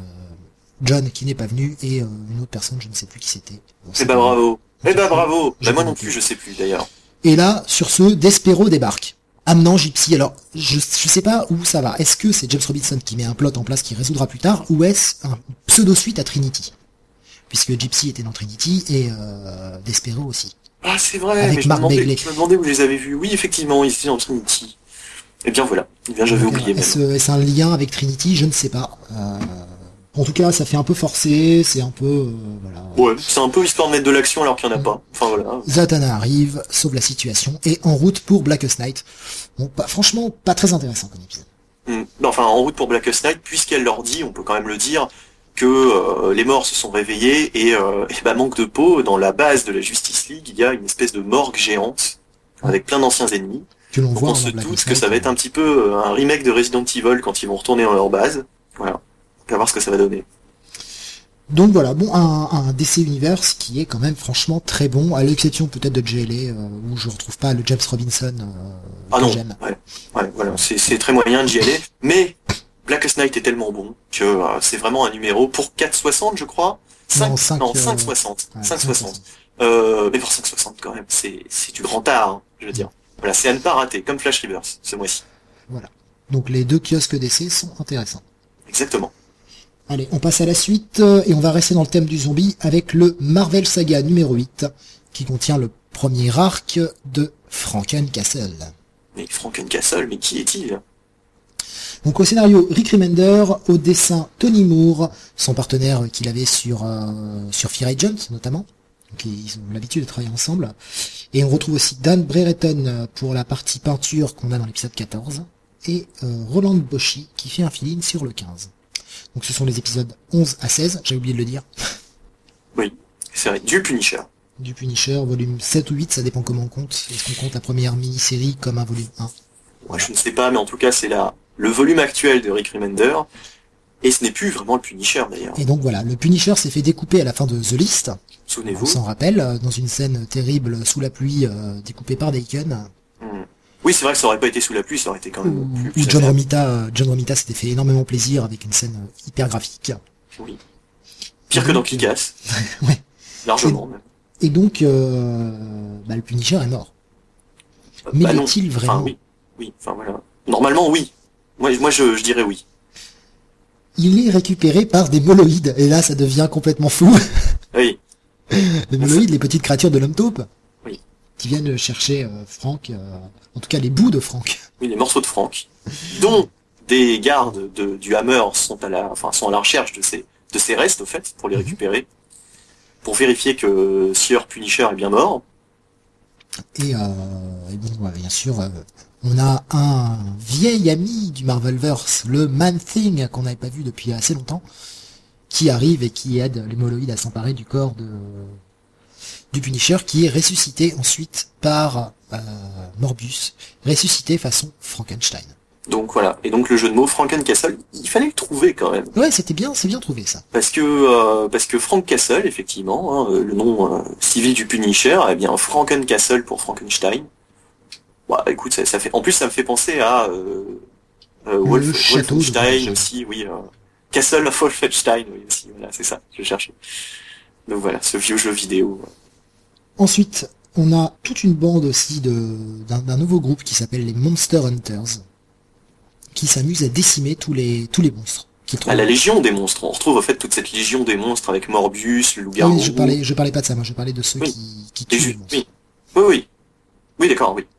John qui n'est pas venu et une autre personne, je ne sais plus qui c'était. Bon, bravo. Bravo. Moi non plus, je sais plus d'ailleurs. Et là, sur ce, Despero débarque, amenant Gypsy. Alors, je sais pas où ça va. Est-ce que c'est James Robinson qui met un plot en place qui résoudra plus tard, ou est-ce un pseudo-suite à Trinity? Puisque Gypsy était dans Trinity et Despero aussi. Ah, c'est vrai, avec mais je me demandais où je les avais vus. Oui, effectivement, ils étaient dans Trinity. Eh bien voilà, j'avais oublié. Est-ce un lien avec Trinity? Je ne sais pas. En tout cas, ça fait un peu forcé, c'est un peu... voilà. Ouais, c'est un peu histoire de mettre de l'action alors qu'il n'y en a pas. Enfin voilà. Zatanna arrive, sauve la situation, et en route pour Blackest Night. Bon, franchement, pas très intéressant comme épisode. Enfin, en route pour Blackest Night, puisqu'elle leur dit, on peut quand même le dire, que les morts se sont réveillés, et manque de peau, dans la base de la Justice League, il y a une espèce de morgue géante, avec plein d'anciens ennemis. Donc on se doute que ça va être un petit peu un remake de Resident Evil quand ils vont retourner dans leur base. Voilà. On va voir ce que ça va donner. Donc voilà, bon, un DC Universe qui est quand même franchement très bon, à l'exception peut-être de JLA, où je retrouve pas le James Robinson que j'aime. Ouais, voilà, c'est très moyen de JLA, mais Blackest Night est tellement bon que c'est vraiment un numéro pour 4,60 je crois. 5,60. 5,60. Mais pour 5,60 quand même, c'est du grand art, hein, je veux dire. Voilà, c'est à ne pas rater, comme Flash Rebirth, ce mois-ci. Voilà. Donc les deux kiosques DC sont intéressants. Exactement. Allez, on passe à la suite, et on va rester dans le thème du zombie avec le Marvel Saga numéro 8, qui contient le premier arc de Frankencastle. Mais Frankencastle, mais qui est-il? Donc au scénario, Rick Remender, au dessin, Tony Moore, son partenaire qu'il avait sur Fear Agent, notamment. Donc ils ont l'habitude de travailler ensemble. Et on retrouve aussi Dan Brereton pour la partie peinture qu'on a dans l'épisode 14, et Roland Boschi qui fait un fill-in sur le 15. Donc ce sont les épisodes 11 à 16, j'ai oublié de le dire. Oui, c'est vrai, du Punisher. Du Punisher, volume 7 ou 8, ça dépend comment on compte. Est-ce qu'on compte la première mini-série comme un volume 1? Ouais, je ne sais pas, mais en tout cas c'est le volume actuel de Rick Remender, et ce n'est plus vraiment le Punisher d'ailleurs. Et donc voilà, le Punisher s'est fait découper à la fin de The List. Souvenez-vous. On s'en rappelle, dans une scène terrible sous la pluie, découpée par Daken. Oui, c'est vrai que ça aurait pas été sous la pluie, ça aurait été quand même plus John Romita s'était fait énormément plaisir avec une scène hyper graphique. Oui. Pire que dans Kick-Ass. Ouais. Largement, même. Et donc, le Punisher est mort. Mais est-il vraiment? Enfin, oui, enfin voilà. Normalement, oui. Moi je dirais oui. Il est récupéré par des moloïdes, et là ça devient complètement flou. Oui. Les moloïdes, les petites créatures de l'homme taupe. Oui. Qui viennent chercher Frank, en tout cas les bouts de Frank. Oui, les morceaux de Frank, dont des gardes du Hammer sont à la recherche de de ses restes, au fait, pour les récupérer, pour vérifier que Sieur Punisher est bien mort. Et bon, bien sûr, on a un vieil ami du Marvelverse, le Man-Thing, qu'on n'avait pas vu depuis assez longtemps, qui arrive et qui aide l'hémoloïde à s'emparer du corps du Punisher, qui est ressuscité ensuite par Morbius, ressuscité façon Frankenstein. Donc voilà, et donc le jeu de mots Franken-Castle, il fallait le trouver quand même. Ouais, c'est bien trouvé ça. Parce que Frank Castle, effectivement, hein, le nom civil du Punisher, eh bien Franken-Castle pour Frankenstein. Bah écoute, ça fait. En plus, ça me fait penser à Wolfenstein aussi, oui. Castle of Wolfenstein, oui aussi. Voilà, c'est ça, je cherchais. Donc voilà, ce vieux jeu vidéo. Ensuite, on a toute une bande aussi d'un nouveau groupe qui s'appelle les Monster Hunters, qui s'amuse à décimer tous les monstres. À la Légion des monstres, on retrouve en fait toute cette Légion des monstres avec Morbius, le loup-garou. Oui, je parlais pas de ça, moi je parlais de ceux qui tuent les monstres. Oui, d'accord, oui.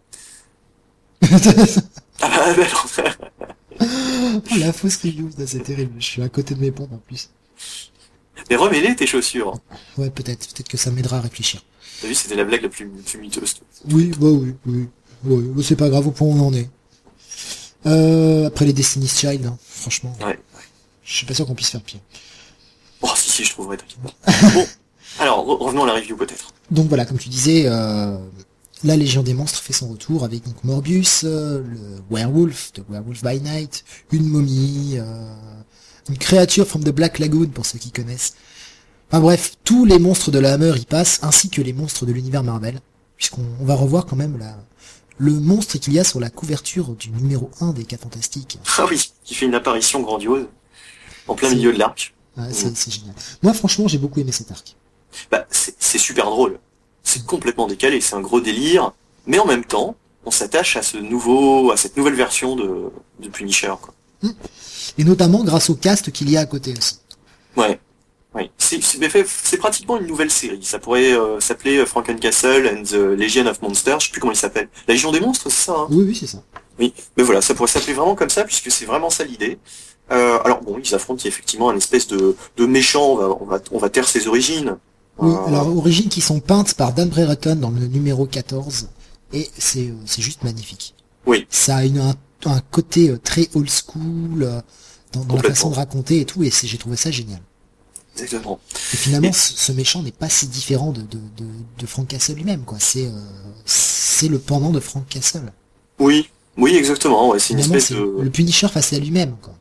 Oh, la fausse review, c'est terrible, je suis à côté de mes pompes en plus. Mais remets-les tes chaussures. Ouais, peut-être que ça m'aidera à réfléchir. T'as vu, c'était la blague la plus miteuse. Oui, c'est pas grave, au point où on en est. Après les Destiny's Child, hein, franchement. Ouais. Je suis pas sûr qu'on puisse faire pire. Oh, si, je trouverais, t'inquiète pas. Bon, alors, revenons à la review peut-être. Donc voilà, comme tu disais, la Légion des monstres fait son retour avec donc Morbius, le Werewolf, de Werewolf by Night, une momie, une créature from the Black Lagoon, pour ceux qui connaissent. Enfin bref, tous les monstres de la Hammer y passent, ainsi que les monstres de l'univers Marvel, puisqu'on va revoir quand même le monstre qu'il y a sur la couverture du numéro 1 des 4 Fantastiques. Ah oui, qui fait une apparition grandiose, en plein milieu de l'arc. Ah, c'est génial. Moi franchement, j'ai beaucoup aimé cet arc. Bah, c'est super drôle. C'est complètement décalé, c'est un gros délire, mais en même temps, on s'attache à cette nouvelle version de Punisher, quoi. Et notamment grâce au cast qu'il y a à côté aussi. Ouais. Oui, c'est pratiquement une nouvelle série. Ça pourrait s'appeler Franken-Castle and the Legion of Monsters. Je sais plus comment il s'appelle. La Légion des monstres, c'est ça, hein? Oui, c'est ça. Oui, mais voilà, ça pourrait s'appeler vraiment comme ça, puisque c'est vraiment ça l'idée. Alors bon, ils affrontent effectivement un espèce de méchant. On va taire ses origines. Oui, alors origines qui sont peintes par Dan Brereton dans le numéro 14, et c'est juste magnifique. Oui. Ça a un côté très old school dans la façon de raconter et tout, et j'ai trouvé ça génial. Exactement. Et finalement, ce méchant n'est pas si différent de Frank Castle lui-même, quoi. C'est le pendant de Frank Castle. Oui, exactement. Ouais, c'est une espèce de... le Punisher face à lui-même, quoi.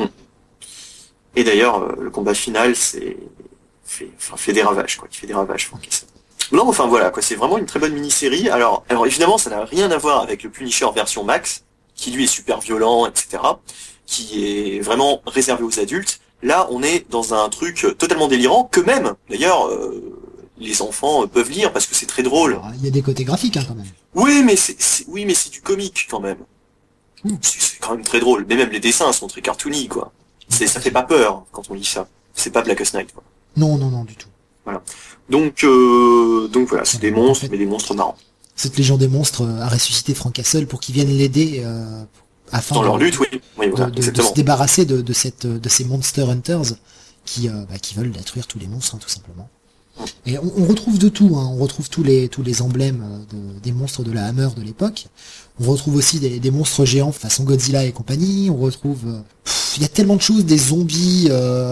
Et d'ailleurs, le combat final, fait des ravages, quoi. Il fait des ravages, Frank Castle. Non, enfin voilà, quoi. C'est vraiment une très bonne mini-série. Alors évidemment, ça n'a rien à voir avec le Punisher version Max, qui lui est super violent, etc., qui est vraiment réservé aux adultes. Là, on est dans un truc totalement délirant, que même, d'ailleurs, les enfants peuvent lire, parce que c'est très drôle. Alors, il y a des côtés graphiques, hein, quand même. Oui, mais c'est du comique, quand même. C'est quand même très drôle. Mais même les dessins sont très cartoony, quoi. Ça fait pas peur, quand on lit ça. C'est pas Blackest Night, quoi. Non, du tout. Voilà. Donc voilà, c'est des monstres, mais des monstres marrants. Cette Légion des monstres a ressuscité Frank Castle pour qu'il vienne l'aider, afin dans leur lutte, oui, voilà, de se débarrasser de ces Monster Hunters qui veulent détruire tous les monstres, hein, tout simplement. Et on retrouve de tout, hein. On retrouve tous les emblèmes des monstres de la Hammer de l'époque. On retrouve aussi des monstres géants façon Godzilla et compagnie. On retrouve, il y a tellement de choses, des zombies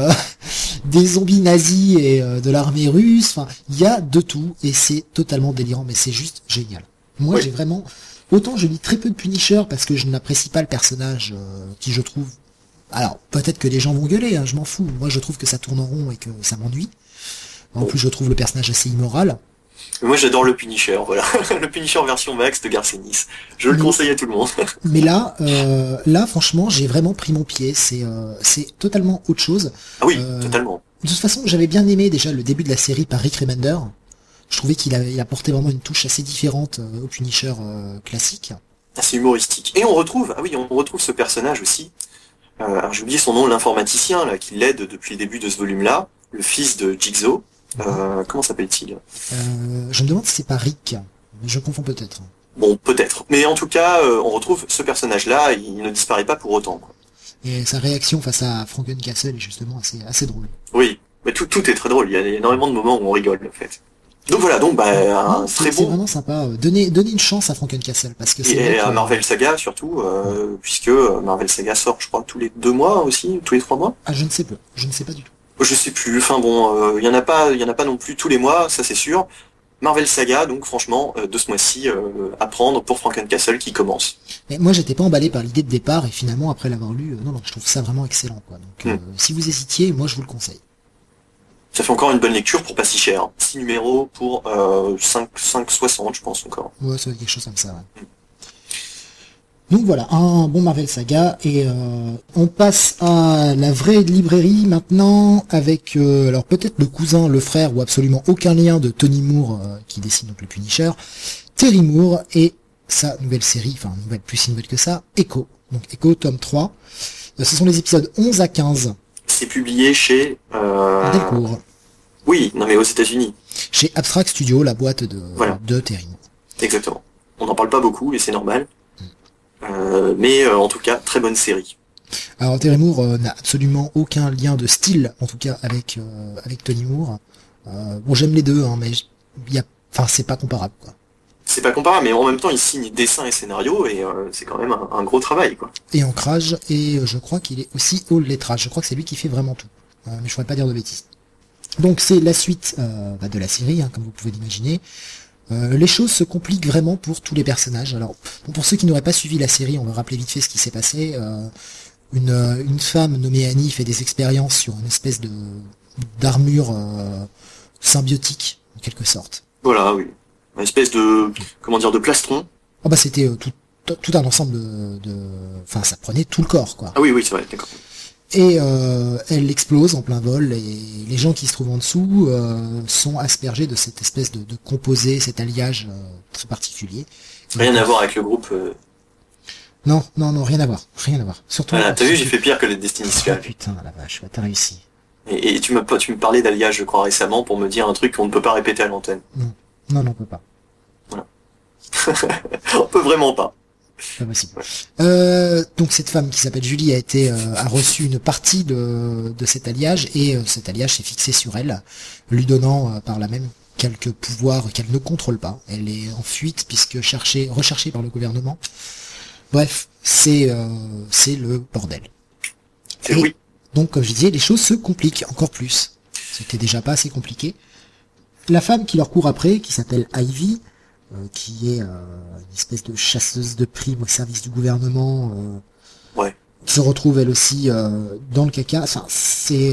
nazis et de l'armée russe. Enfin, il y a de tout et c'est totalement délirant, mais c'est juste génial. Moi, j'ai vraiment... Autant je lis très peu de Punisher parce que je n'apprécie pas le personnage qui je trouve... Alors, peut-être que les gens vont gueuler, hein, je m'en fous. Moi, je trouve que ça tourne en rond et que ça m'ennuie. En plus, je trouve le personnage assez immoral. Moi, j'adore le Punisher, voilà. Le Punisher version Max de Garth Ennis. Je le conseille à tout le monde. Mais là, franchement, j'ai vraiment pris mon pied. C'est totalement autre chose. Ah oui, totalement. De toute façon, j'avais bien aimé déjà le début de la série par Rick Remender. Je trouvais qu'il apportait vraiment une touche assez différente au Punisher classique. C'est humoristique. Et on retrouve ce personnage aussi. Alors j'ai oublié son nom, l'informaticien là, qui l'aide depuis le début de ce volume-là, le fils de Jigsaw. Comment s'appelle-t-il ? Je me demande si c'est pas Rick. Je confonds peut-être. Bon, peut-être. Mais en tout cas, on retrouve ce personnage-là, il ne disparaît pas pour autant, quoi. Et sa réaction face à Frankencastle est justement assez drôle. Oui, mais tout est très drôle. Il y a énormément de moments où on rigole en fait. Donc voilà, donc un très c'est bon. vraiment sympa. Donnez une chance à Frankencastle parce que c'est Et à Marvel Saga surtout, puisque Marvel Saga sort, je crois, tous les 2 mois aussi, tous les 3 mois. Ah, je ne sais pas. Je ne sais pas du tout. Je sais plus. Enfin bon, il y en a pas non plus tous les mois, ça c'est sûr. Marvel Saga, donc franchement, de ce mois-ci, à prendre pour Frankencastle qui commence. Mais moi, j'étais pas emballé par l'idée de départ et finalement, après l'avoir lu, non, je trouve ça vraiment excellent, quoi. Donc, si vous hésitiez, moi, je vous le conseille. Ça fait encore une bonne lecture pour pas si cher. 6 numéros pour 5,60 je pense encore. Ouais, ça va être quelque chose comme ça, ouais. Donc voilà, un bon Marvel Saga, et on passe à la vraie librairie maintenant, avec alors peut-être le cousin, le frère, ou absolument aucun lien de Tony Moore, qui dessine donc le Punisher, Terry Moore, et sa nouvelle série, enfin nouvelle, plus si nouvelle que ça, Echo. Donc Echo, tome 3. Ce sont les épisodes 11 à 15. C'est publié chez... Delcourt. Oui, non mais aux États-Unis. Chez Abstract Studio, la boîte de Terry Moore. Exactement. On n'en parle pas beaucoup, et c'est normal. Mais en tout cas, très bonne série. Alors Terry Moore n'a absolument aucun lien de style, en tout cas avec Tony Moore. Bon, j'aime les deux, hein, mais c'est pas comparable, quoi. C'est pas comparable, mais en même temps, il signe dessin et scénario, et c'est quand même un gros travail, quoi. Et ancrage, et je crois qu'il est aussi au lettrage. Je crois que c'est lui qui fait vraiment tout. Mais je pourrais pas dire de bêtises. Donc c'est la suite de la série, hein, comme vous pouvez l'imaginer. Les choses se compliquent vraiment pour tous les personnages. Alors, bon, pour ceux qui n'auraient pas suivi la série, on va rappeler vite fait ce qui s'est passé. Une femme nommée Annie fait des expériences sur une espèce d'armure symbiotique, en quelque sorte. Voilà, oui. Une espèce de, de plastron. Ah bah c'était tout un ensemble Enfin, ça prenait tout le corps, quoi. Ah oui, c'est vrai, d'accord. Et elle explose en plein vol, et les gens qui se trouvent en dessous sont aspergés de cette espèce de composé, cet alliage très particulier. Rien à voir avec le groupe. Non, rien à voir. Surtout. Voilà, t'as vu, j'ai fait pire que les Destiny Sky. Putain, la vache, t'as réussi. Et tu me parlais d'alliage, je crois, récemment, pour me dire un truc qu'on ne peut pas répéter à l'antenne. Non, on peut pas. Voilà. On peut vraiment pas. Pas possible. Donc cette femme qui s'appelle Julie a reçu une partie de cet alliage, et cet alliage s'est fixé sur elle, lui donnant par là même quelques pouvoirs qu'elle ne contrôle pas. Elle est en fuite puisque recherchée par le gouvernement. Bref, c'est le bordel. Et oui. Donc comme je disais, les choses se compliquent encore plus. C'était déjà pas assez compliqué. La femme qui leur court après, qui s'appelle Ivy, qui est une espèce de chasseuse de primes au service du gouvernement, se retrouve elle aussi dans le caca. Enfin, c'est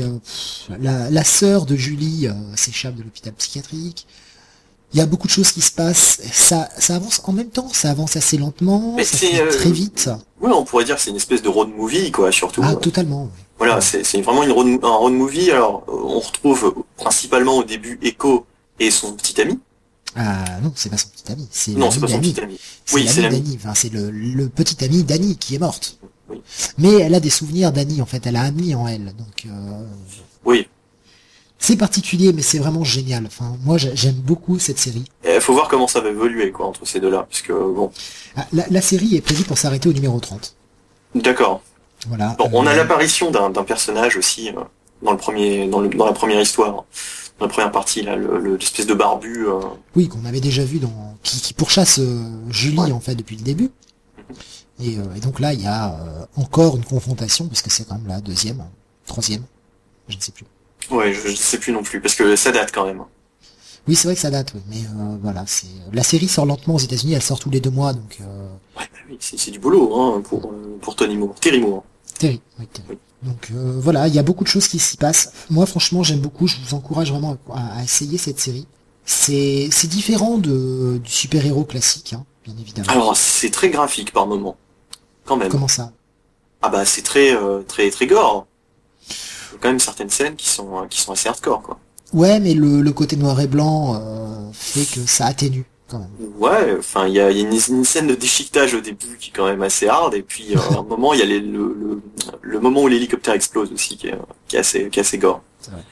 la sœur de Julie s'échappe de l'hôpital psychiatrique. Il y a beaucoup de choses qui se passent. Ça avance en même temps, ça avance assez lentement, mais ça se fait très vite. Oui, on pourrait dire que c'est une espèce de road movie, quoi, surtout. Ah, totalement. Oui. Voilà, c'est vraiment un road movie. Alors, on retrouve principalement au début Echo et son petit ami. Ah non, c'est pas son petit ami. Non, c'est pas son petit ami. Oui, c'est l'ami. Enfin, c'est le petit ami d'Annie qui est morte. Oui. Mais elle a des souvenirs d'Annie, en fait. Elle a Annie en elle. Donc, oui. C'est particulier, mais c'est vraiment génial. Enfin, moi, j'aime beaucoup cette série. Il faut voir comment ça va évoluer, quoi, entre ces deux-là. Puisque, bon. Ah, la série est prévue pour s'arrêter au numéro 30. D'accord. Voilà. Bon, on a l'apparition d'un personnage aussi dans la première histoire. Dans la première partie, là, l'espèce de barbu. Oui, qu'on avait déjà vu qui pourchasse Julie, en fait, depuis le début. Et donc là, il y a encore une confrontation, puisque c'est quand même la troisième, je ne sais plus. Ouais, je ne sais plus non plus, parce que ça date quand même. Oui, c'est vrai que ça date, oui. Mais voilà, la série sort lentement aux États-Unis, elle sort tous les 2 mois, donc. Ouais, bah oui, c'est du boulot, hein, pour Tony Moore, Terry Moore. Terry. Oui. Donc voilà, il y a beaucoup de choses qui s'y passent. Moi, franchement, j'aime beaucoup. Je vous encourage vraiment à essayer cette série. C'est différent du super-héros classique, hein, bien évidemment. Alors, c'est très graphique par moment, quand même. Comment ça? Ah bah, c'est très gore. Il y a quand même certaines scènes qui sont assez hardcore, quoi. Ouais, mais le côté noir et blanc fait que ça atténue, quand même. Ouais, enfin, il y a une scène de déchiquetage au début qui est quand même assez hard, et puis à un moment, il y a le moment où l'hélicoptère explose aussi, qui est assez gore. C'est vrai.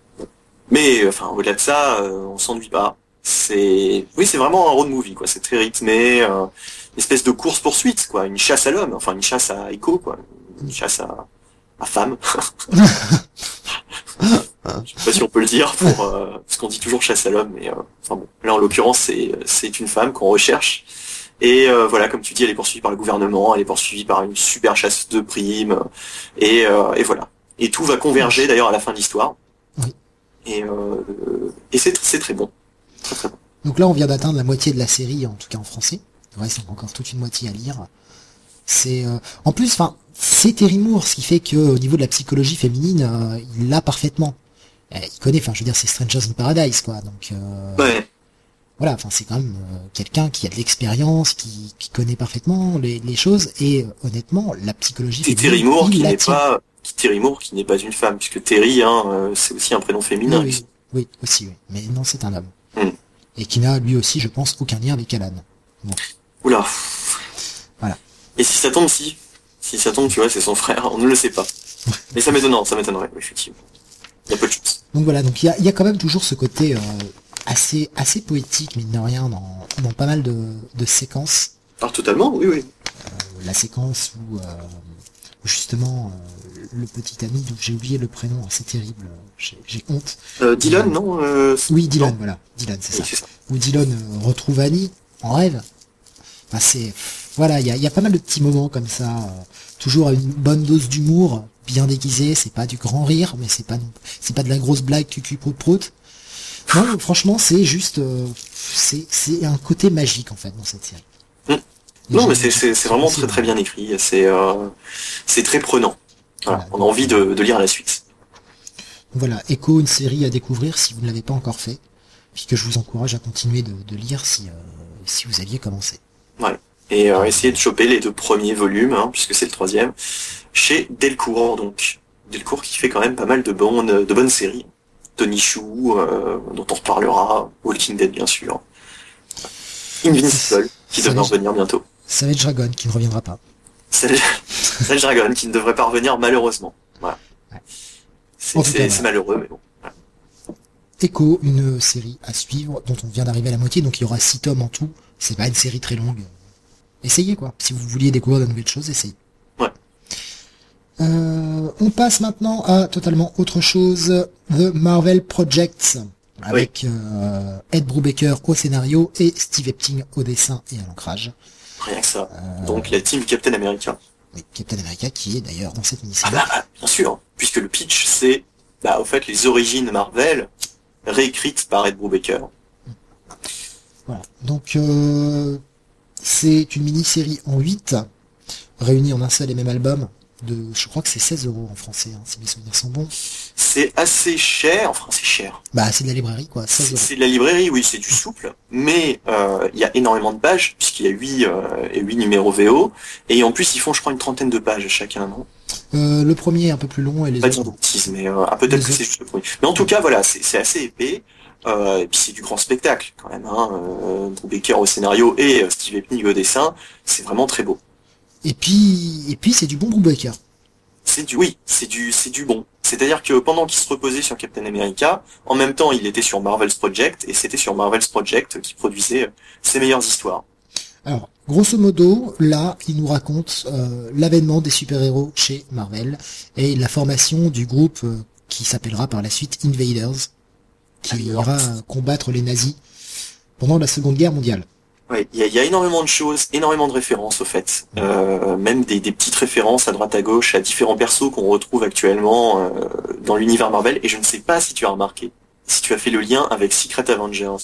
Mais, enfin, au-delà de ça, on s'ennuie pas. C'est vraiment un road movie, quoi. C'est très rythmé, une espèce de course-poursuite, quoi. Une chasse à l'homme, enfin, une chasse à Echo, quoi. une chasse à femmes. Je sais pas si on peut le dire pour parce qu'on dit toujours chasse à l'homme, mais enfin bon, là en l'occurrence c'est une femme qu'on recherche. Et voilà, comme tu dis, elle est poursuivie par le gouvernement, elle est poursuivie par une super chasse de primes, et voilà. Et tout va converger d'ailleurs à la fin de l'histoire. Oui. Et c'est très bon. Très très bon. Donc là, on vient d'atteindre la moitié de la série, en tout cas en français. Il reste encore toute une moitié à lire. C'est en plus, enfin, c'est Terry Moore, ce qui fait que au niveau de la psychologie féminine, il l'a parfaitement. Il connaît, enfin, je veux dire, c'est Strangers in Paradise, quoi. Donc Ouais. voilà, enfin, c'est quand même quelqu'un qui a de l'expérience, qui connaît parfaitement les choses. Et honnêtement, la psychologie C'est féminine, Terry Moore il qui la n'est tient. pas Terry Moore qui n'est pas une femme, puisque Terry, c'est aussi un prénom féminin. Oui, oui, aussi, oui. Mais non, c'est un homme. Hmm. Et qui n'a, lui aussi, je pense, aucun lien avec Alan. Bon. Oula. Voilà. Et si ça tombe, si ça tombe, tu vois, c'est son frère, on ne le sait pas. Mais ça m'étonnerait, effectivement. Il y a peu de chance. Donc voilà, donc il y a quand même toujours ce côté assez poétique, mine de rien, dans pas mal de séquences. Alors totalement, oui. La séquence où justement le petit ami, donc j'ai oublié le prénom, c'est terrible, j'ai honte. Dylan, non Oui, Dylan, non. voilà, Dylan, c'est Oui, ça. c'est ça. Où Dylan retrouve Annie en rêve. Enfin, voilà, il y a pas mal de petits moments comme ça, toujours une bonne dose d'humour, bien déguisé, c'est pas du grand rire, mais c'est pas de la grosse blague cucu prout prout. Non, franchement, c'est juste, c'est un côté magique en fait dans cette série. Non, mais c'est vraiment très très bien écrit, c'est très prenant. Voilà, on a envie de lire la suite. Voilà, Echo, une série à découvrir si vous ne l'avez pas encore fait, puis que je vous encourage à continuer de lire si vous aviez commencé. Ouais. Et essayez de choper les 2 premiers volumes, puisque c'est le 3e, chez Delcourt, donc. Delcourt qui fait quand même pas mal de bonnes séries. Tony Chou, dont on reparlera, Walking Dead bien sûr. Invincible, qui devrait revenir bientôt. Savage Dragon, qui ne reviendra pas. Savage Dragon, qui ne devrait pas revenir malheureusement. Voilà. Ouais. C'est malheureux, mais bon. Voilà. Echo, une série à suivre, dont on vient d'arriver à la moitié, donc il y aura 6 tomes en tout. C'est pas une série très longue. Essayez quoi. Si vous vouliez découvrir de nouvelles choses, essayez. Ouais. On passe maintenant à totalement autre chose. The Marvel Projects. Avec Ed Brubaker au scénario et Steve Epting au dessin et à l'ancrage. Rien que ça. Donc la team Captain America. Oui, Captain America qui est d'ailleurs dans cette mini-série. Bien sûr, puisque le pitch c'est, au fait, les origines Marvel réécrites par Ed Brubaker. Voilà. Donc c'est une mini-série en 8, réunie en un seul et même album. Je crois que c'est 16 € en français, si mes souvenirs sont bons. C'est assez cher, enfin c'est cher. C'est de la librairie quoi, 16 €. C'est de la librairie, oui, c'est du souple, mais il y a énormément de pages, puisqu'il y a 8 numéros VO, et en plus ils font je crois une trentaine de pages chacun, non? Le premier est un peu plus long et les pas autres... dire de bêtises, mais peut-être que c'est juste le premier. Mais en tout cas, voilà, c'est assez épais, et puis c'est du grand spectacle quand même, Brubaker au scénario et Steve Epting au dessin, c'est vraiment très beau. Et puis c'est du bon Brubaker. C'est du bon. C'est-à-dire que pendant qu'il se reposait sur Captain America, en même temps il était sur Marvel's Project, et c'était sur Marvel's Project qu'il produisait ses meilleures histoires. Alors, grosso modo, là, il nous raconte l'avènement des super-héros chez Marvel, et la formation du groupe qui s'appellera par la suite Invaders, qui ira combattre les nazis pendant la Seconde Guerre mondiale. Ouais, il y a énormément de choses, énormément de références au fait, même des petites références à droite à gauche à différents persos qu'on retrouve actuellement dans l'univers Marvel, et je ne sais pas si tu as remarqué, si tu as fait le lien avec Secret Avengers.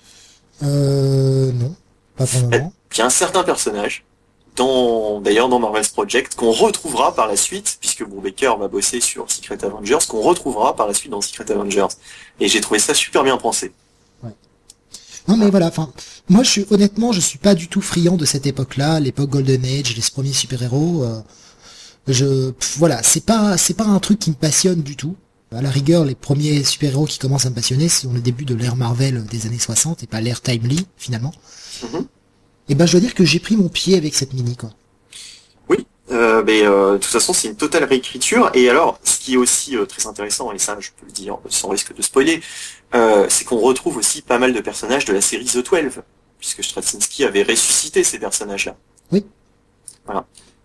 Non, pas pour le moment. Il y a un certain personnage, d'ailleurs dans Marvel's Project, qu'on retrouvera par la suite, puisque Brubaker va bosser sur Secret Avengers, qu'on retrouvera par la suite dans Secret Avengers. Et j'ai trouvé ça super bien pensé. Non mais voilà, enfin, moi honnêtement, je suis pas du tout friand de cette époque-là, l'époque Golden Age, les premiers super-héros. Voilà, c'est pas un truc qui me passionne du tout. À la rigueur, les premiers super-héros qui commencent à me passionner, c'est le début de l'ère Marvel des années 60 et pas l'ère Timely finalement. Mm-hmm. Et je dois dire que j'ai pris mon pied avec cette mini quoi. Oui, de toute façon c'est une totale réécriture, et alors ce qui est aussi très intéressant, et ça je peux le dire sans risque de spoiler, c'est qu'on retrouve aussi pas mal de personnages de la série The 12, puisque Straczynski avait ressuscité ces personnages-là. Oui. Voilà.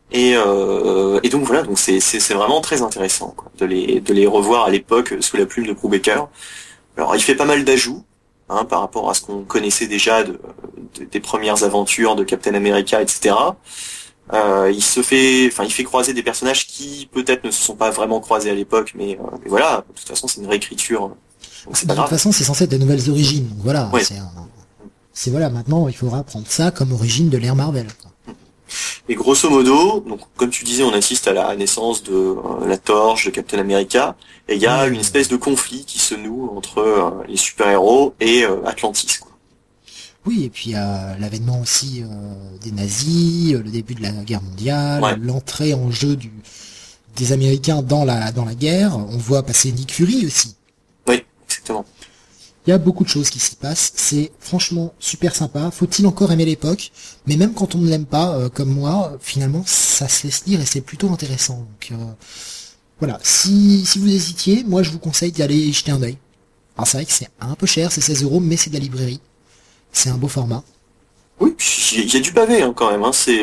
Et donc voilà, donc c'est vraiment très intéressant quoi, de les revoir à l'époque sous la plume de Brubaker. Alors il fait pas mal d'ajouts hein, par rapport à ce qu'on connaissait déjà des premières aventures de Captain America, etc. Il fait croiser des personnages qui peut-être ne se sont pas vraiment croisés à l'époque, mais voilà, de toute façon c'est une réécriture, donc c'est De pas toute grave. façon, c'est censé être des nouvelles origines. Donc voilà, Ouais. c'est voilà, maintenant il faudra prendre ça comme origine de l'ère Marvel, quoi. Et grosso modo, donc comme tu disais, on assiste à la naissance de la Torche, de Captain America, et il y a une espèce de conflit qui se noue entre les super-héros et Atlantis, quoi. Oui, et puis l'avènement aussi des nazis, le début de la guerre mondiale, Ouais. l'entrée en jeu des Américains dans la guerre. On voit passer Nick Fury aussi. Oui, exactement. Il y a beaucoup de choses qui s'y passent. C'est franchement super sympa. Faut-il encore aimer l'époque? Mais même quand on ne l'aime pas, comme moi, finalement, ça se laisse lire et c'est plutôt intéressant. Donc voilà, si vous hésitiez, moi je vous conseille d'y aller y jeter un œil. Alors c'est vrai que c'est un peu cher, c'est 16 €, mais c'est de la librairie. C'est un beau format. Oui, puis il y a du pavé hein, quand même. Hein. C'est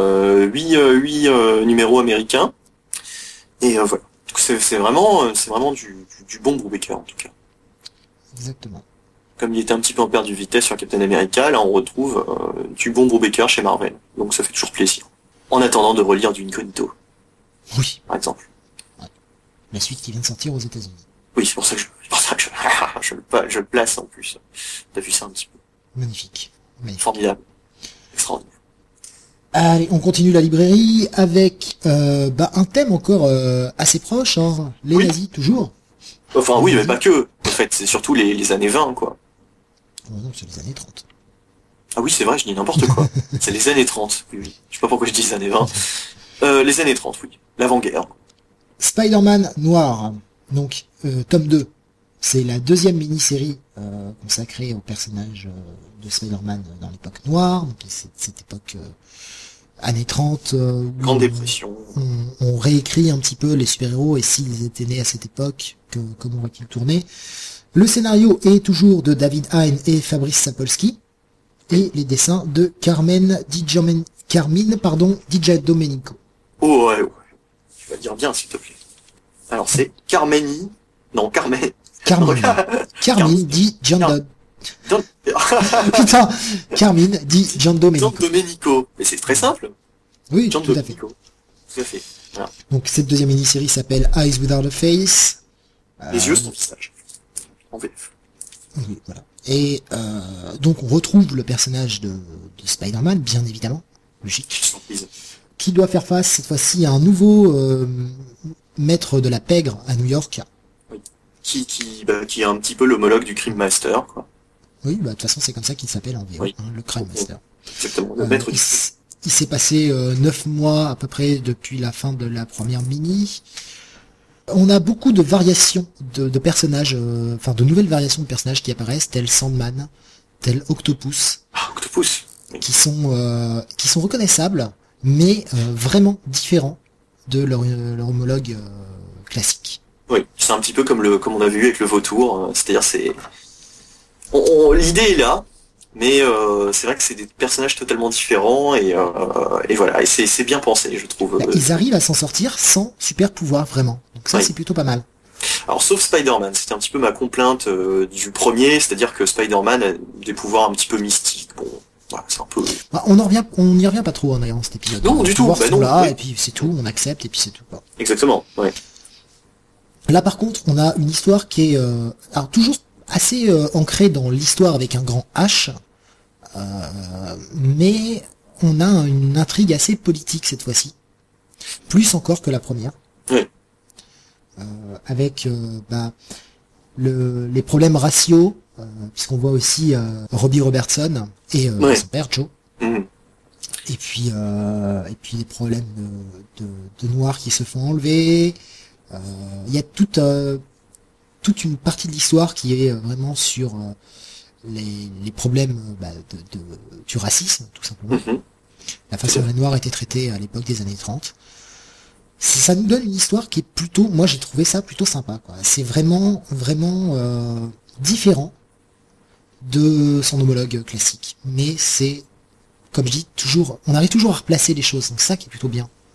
8 numéros américains. Et voilà. Donc c'est vraiment du bon Brubaker en tout cas. Exactement. Comme il était un petit peu en perte de vitesse sur Captain America, là on retrouve du bon Brubaker chez Marvel. Donc ça fait toujours plaisir. En attendant de relire du Incognito, Oui, par exemple. la suite qui vient de sortir aux États-Unis. Oui, c'est pour ça que je le place en plus. T'as vu ça un petit peu. Magnifique. Magnifique. Formidable. Extraordinaire. Allez, on continue la librairie avec un thème encore assez proche, hein. Les Oui. nazis, toujours. Enfin oui, mais pas que. En fait, c'est surtout les années 20, quoi. Oh non, c'est les années 30. Ah oui, c'est vrai, je dis n'importe quoi. C'est les années 30. Oui, oui. Je sais pas pourquoi je dis les années 20. Les années 30, oui. L'avant-guerre. Spider-Man Noir, donc tome 2. C'est la deuxième mini-série consacrée au personnage de Spider-Man dans l'époque noire, donc cette époque années 30. Où Grande dépression. on réécrit un petit peu les super-héros et s'ils étaient nés à cette époque, comment aurait-il tourné. Le scénario est toujours de David Hein et Fabrice Sapolsky, et les dessins de Carmine Di Giandomenico. Oh ouais, ouais. Tu vas le dire bien, s'il te plaît. Alors c'est Carmine Carmine Di Giandomenico. Don- Putain, Carmine Di Giandomenico. Domenico. Mais c'est très simple. Oui, Gian tout à fait. Domenico. Tout à fait. Voilà. Donc cette deuxième mini-série s'appelle Eyes Without a Face. Les yeux sont visage. En VF. Oui, voilà. Et donc on retrouve le personnage de Spider-Man, bien évidemment, logique, Surprise. qui doit faire face cette fois-ci à un nouveau maître de la pègre à New York. Qui est un petit peu l'homologue du Crime Master, quoi. Oui, bah de toute façon c'est comme ça qu'il s'appelle en VO, Oui. hein, le Crime Master. Exactement. Le maître du Il s'est passé 9 mois à peu près depuis la fin de la première mini. On a beaucoup de variations de personnages, enfin de nouvelles variations de personnages qui apparaissent, tels Sandman, tels Octopus, Octopus. qui sont reconnaissables, mais vraiment différents de leur homologue classique. Oui, c'est un petit peu comme on a vu avec le vautour, c'est-à-dire l'idée est là, mais c'est vrai que c'est des personnages totalement différents et voilà, et c'est bien pensé, je trouve. Là, ils arrivent à s'en sortir sans super pouvoir vraiment. Donc ça Oui. c'est plutôt pas mal. Alors sauf Spider-Man, c'était un petit peu ma complainte du premier, c'est-à-dire que Spider-Man a des pouvoirs un petit peu mystiques. Bon, voilà, c'est un peu. Bah, on n'y revient pas trop en ayant cet épisode. Non, Les du tout, pouvoirs bah sont non, là, oui. et puis c'est tout, on accepte, et puis c'est tout. Quoi. Exactement. Ouais. Là par contre, on a une histoire qui est alors toujours assez ancrée dans l'histoire avec un grand H, mais on a une intrigue assez politique cette fois-ci, plus encore que la première, Oui. avec les problèmes raciaux, puisqu'on voit aussi Robbie Robertson et Ouais. son père Joe. Mhm. Et puis les problèmes de noirs qui se font enlever. Il y a toute une partie de l'histoire qui est vraiment sur les problèmes du racisme, tout simplement. Mhm. La façon dont les noirs étaient traités à l'époque des années 30. Ça nous donne une histoire qui est plutôt, moi j'ai trouvé ça plutôt sympa, quoi. C'est vraiment différent de son homologue classique. Mais c'est, comme je dis, on arrive toujours à replacer les choses, donc ça qui est plutôt bien.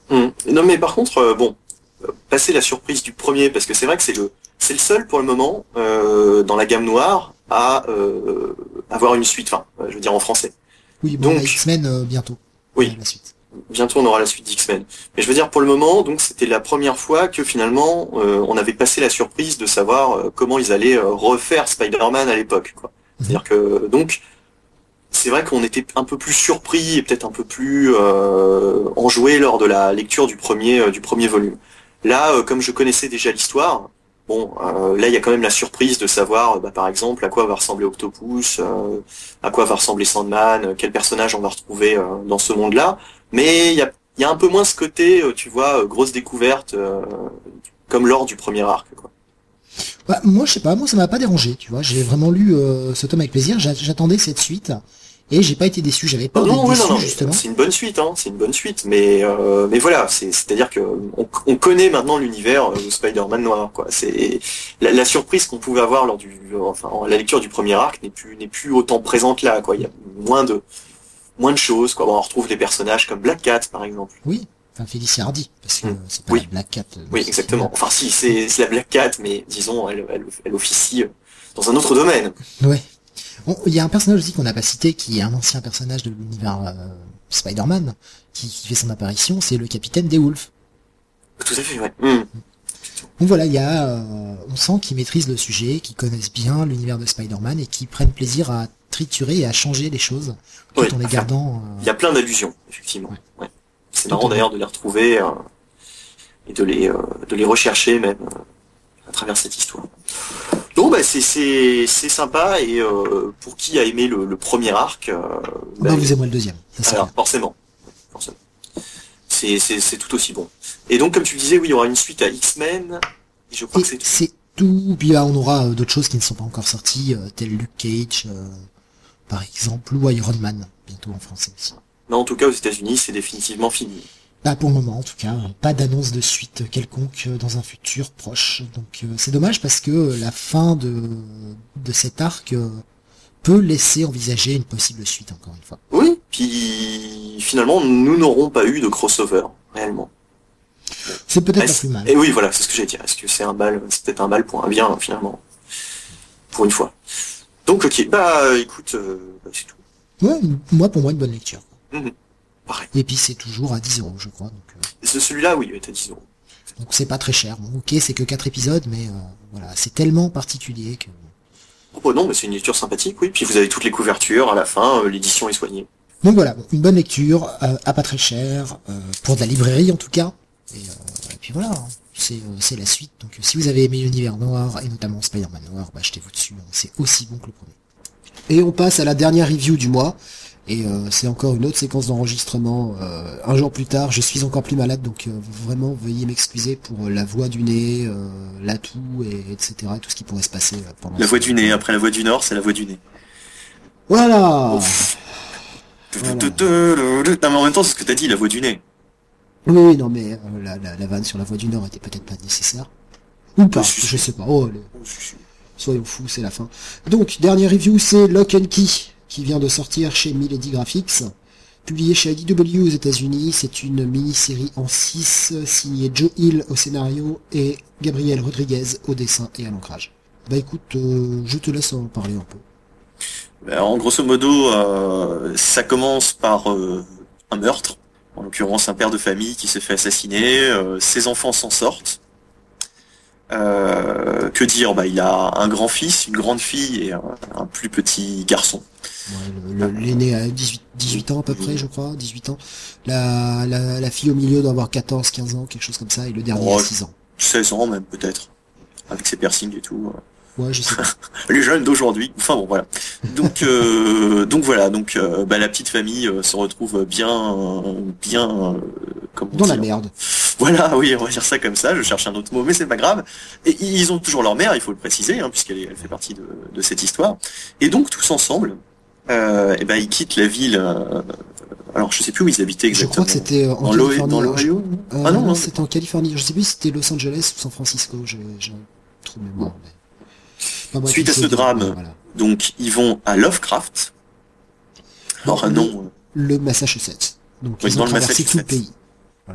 Non mais par contre, passer la surprise du premier, parce que c'est vrai que c'est le seul pour le moment dans la gamme noire à avoir une suite, enfin, je veux dire en français. Oui, bon, donc X-Men bientôt. Oui. La suite. Bientôt on aura la suite d'X-Men. Mais je veux dire pour le moment, donc c'était la première fois que finalement on avait passé la surprise de savoir comment ils allaient refaire Spider-Man à l'époque, quoi. C'est-à-dire que donc c'est vrai qu'on était un peu plus surpris et peut-être un peu plus enjoué lors de la lecture du premier volume. Là, comme je connaissais déjà l'histoire, là il y a quand même la surprise de savoir, par exemple, à quoi va ressembler Octopus, à quoi va ressembler Sandman, quel personnage on va retrouver dans ce monde-là. Mais il y a un peu moins ce côté, tu vois, grosse découverte, comme lors du premier arc, quoi. Bah, moi, je sais pas, moi ça m'a pas dérangé, tu vois. J'ai vraiment lu ce tome avec plaisir. J'attendais cette suite et j'ai pas été déçu. J'avais pas non, justement. C'est une bonne suite, hein. C'est une bonne suite, mais voilà, c'est-à-dire que on connaît maintenant l'univers de Spider-Man noir, quoi. C'est la surprise qu'on pouvait avoir lors la lecture du premier arc n'est plus autant présente là, quoi. Il y a moins de choses, quoi. On retrouve des personnages comme Black Cat, par exemple. Oui. Enfin, Félicia Hardy, parce que c'est pas la Black Cat. Oui, exactement. Enfin, si, c'est la Black Cat, mais disons, elle officie dans un autre domaine. Ouais. Bon, il y a un personnage aussi qu'on n'a pas cité, qui est un ancien personnage de l'univers Spider-Man, qui fait son apparition, c'est le capitaine Deadwolf. Tout à fait, ouais. Donc voilà, on sent qu'ils maîtrisent le sujet, qu'ils connaissent bien l'univers de Spider-Man et qu'ils prennent plaisir à triturer et à changer les choses, tout en les gardant... Il y a plein d'allusions, effectivement. Ouais. C'est marrant d'ailleurs de les retrouver et de les rechercher même à travers cette histoire. Donc c'est sympa et pour qui a aimé le premier arc, vous aimez le deuxième. Alors forcément. C'est tout aussi bon. Et donc comme tu disais, oui, il y aura une suite à X-Men. Et je crois que c'est tout. Puis là, on aura d'autres choses qui ne sont pas encore sorties, tel Luke Cage, par exemple, ou Iron Man, bientôt en français aussi. Non, en tout cas, aux États-Unis, c'est définitivement fini. Bah, pour le moment, en tout cas, pas d'annonce de suite quelconque dans un futur proche. Donc, c'est dommage parce que la fin de cet arc peut laisser envisager une possible suite, encore une fois. Oui, puis finalement, nous n'aurons pas eu de crossover, réellement. C'est peut-être pas plus mal. Et oui, voilà, c'est ce que j'allais dire. Est-ce que c'est peut-être un mal pour un bien, finalement, pour une fois. Donc, ok, écoute, c'est tout. Ouais, pour moi, une bonne lecture. Pareil. Et puis c'est toujours à 10 €, je crois. Donc, celui-là, oui, il est à 10 €. Donc c'est pas très cher. Bon, ok, c'est que 4 épisodes, mais voilà, c'est tellement particulier que... non, mais c'est une lecture sympathique, oui. Puis vous avez toutes les couvertures, à la fin, l'édition est soignée. Donc voilà, une bonne lecture, à pas très cher, pour de la librairie en tout cas. Et puis voilà, hein, c'est la suite. Donc si vous avez aimé l'univers noir, et notamment Spider-Man noir, jetez-vous dessus, hein, c'est aussi bon que le premier. Et on passe à la dernière review du mois. Et c'est encore une autre séquence d'enregistrement. Un jour plus tard, je suis encore plus malade, donc vraiment veuillez m'excuser pour la voix du nez, la toux, etc. Tout ce qui pourrait se passer pendant... La voix du nez, après la voix du nord, c'est la voix du nez. Voilà. Non mais en même temps, c'est ce que t'as dit, la voix du nez. Oui, non mais la vanne sur la voix du nord était peut-être pas nécessaire. Ou pas, je sais pas. Soyons fous, c'est la fin. Donc, dernière review, c'est Lock and Key, qui vient de sortir chez Milady Graphics, publié chez IDW aux États-Unis. C'est une mini-série en 6, signée Joe Hill au scénario et Gabriel Rodriguez au dessin et à l'ancrage. Bah écoute, je te laisse en parler un peu. En grosso modo, ça commence par un meurtre, en l'occurrence un père de famille qui se fait assassiner, ses enfants s'en sortent. Que dire, il a un grand-fils, une grande fille et un plus petit garçon. Ouais, l'aîné a 18 ans à peu près, je crois, 18 ans. La fille au milieu doit avoir 14, 15 ans, quelque chose comme ça, et le dernier a 6 ans. 16 ans même peut-être, avec ses piercings et tout. Ouais, je sais pas. Les jeunes d'aujourd'hui. Enfin bon, voilà. Donc voilà. Donc la petite famille se retrouve bien dans la merde. Voilà, oui, on va dire ça comme ça. Je cherche un autre mot, mais c'est pas grave. Et ils ont toujours leur mère, il faut le préciser, puisqu'elle fait partie de cette histoire. Et donc tous ensemble, ils quittent la ville. Alors je sais plus où ils habitaient exactement. Je crois que c'était en Californie. Dans l'Ohio. Non, c'était en Californie. Je sais plus si c'était Los Angeles ou San Francisco. J'ai trop de mémoire. Mais... Suite à ce drame, donc ils vont à Lovecraft. Alors le Massachusetts. Donc ils ont traversé tout le pays. Voilà.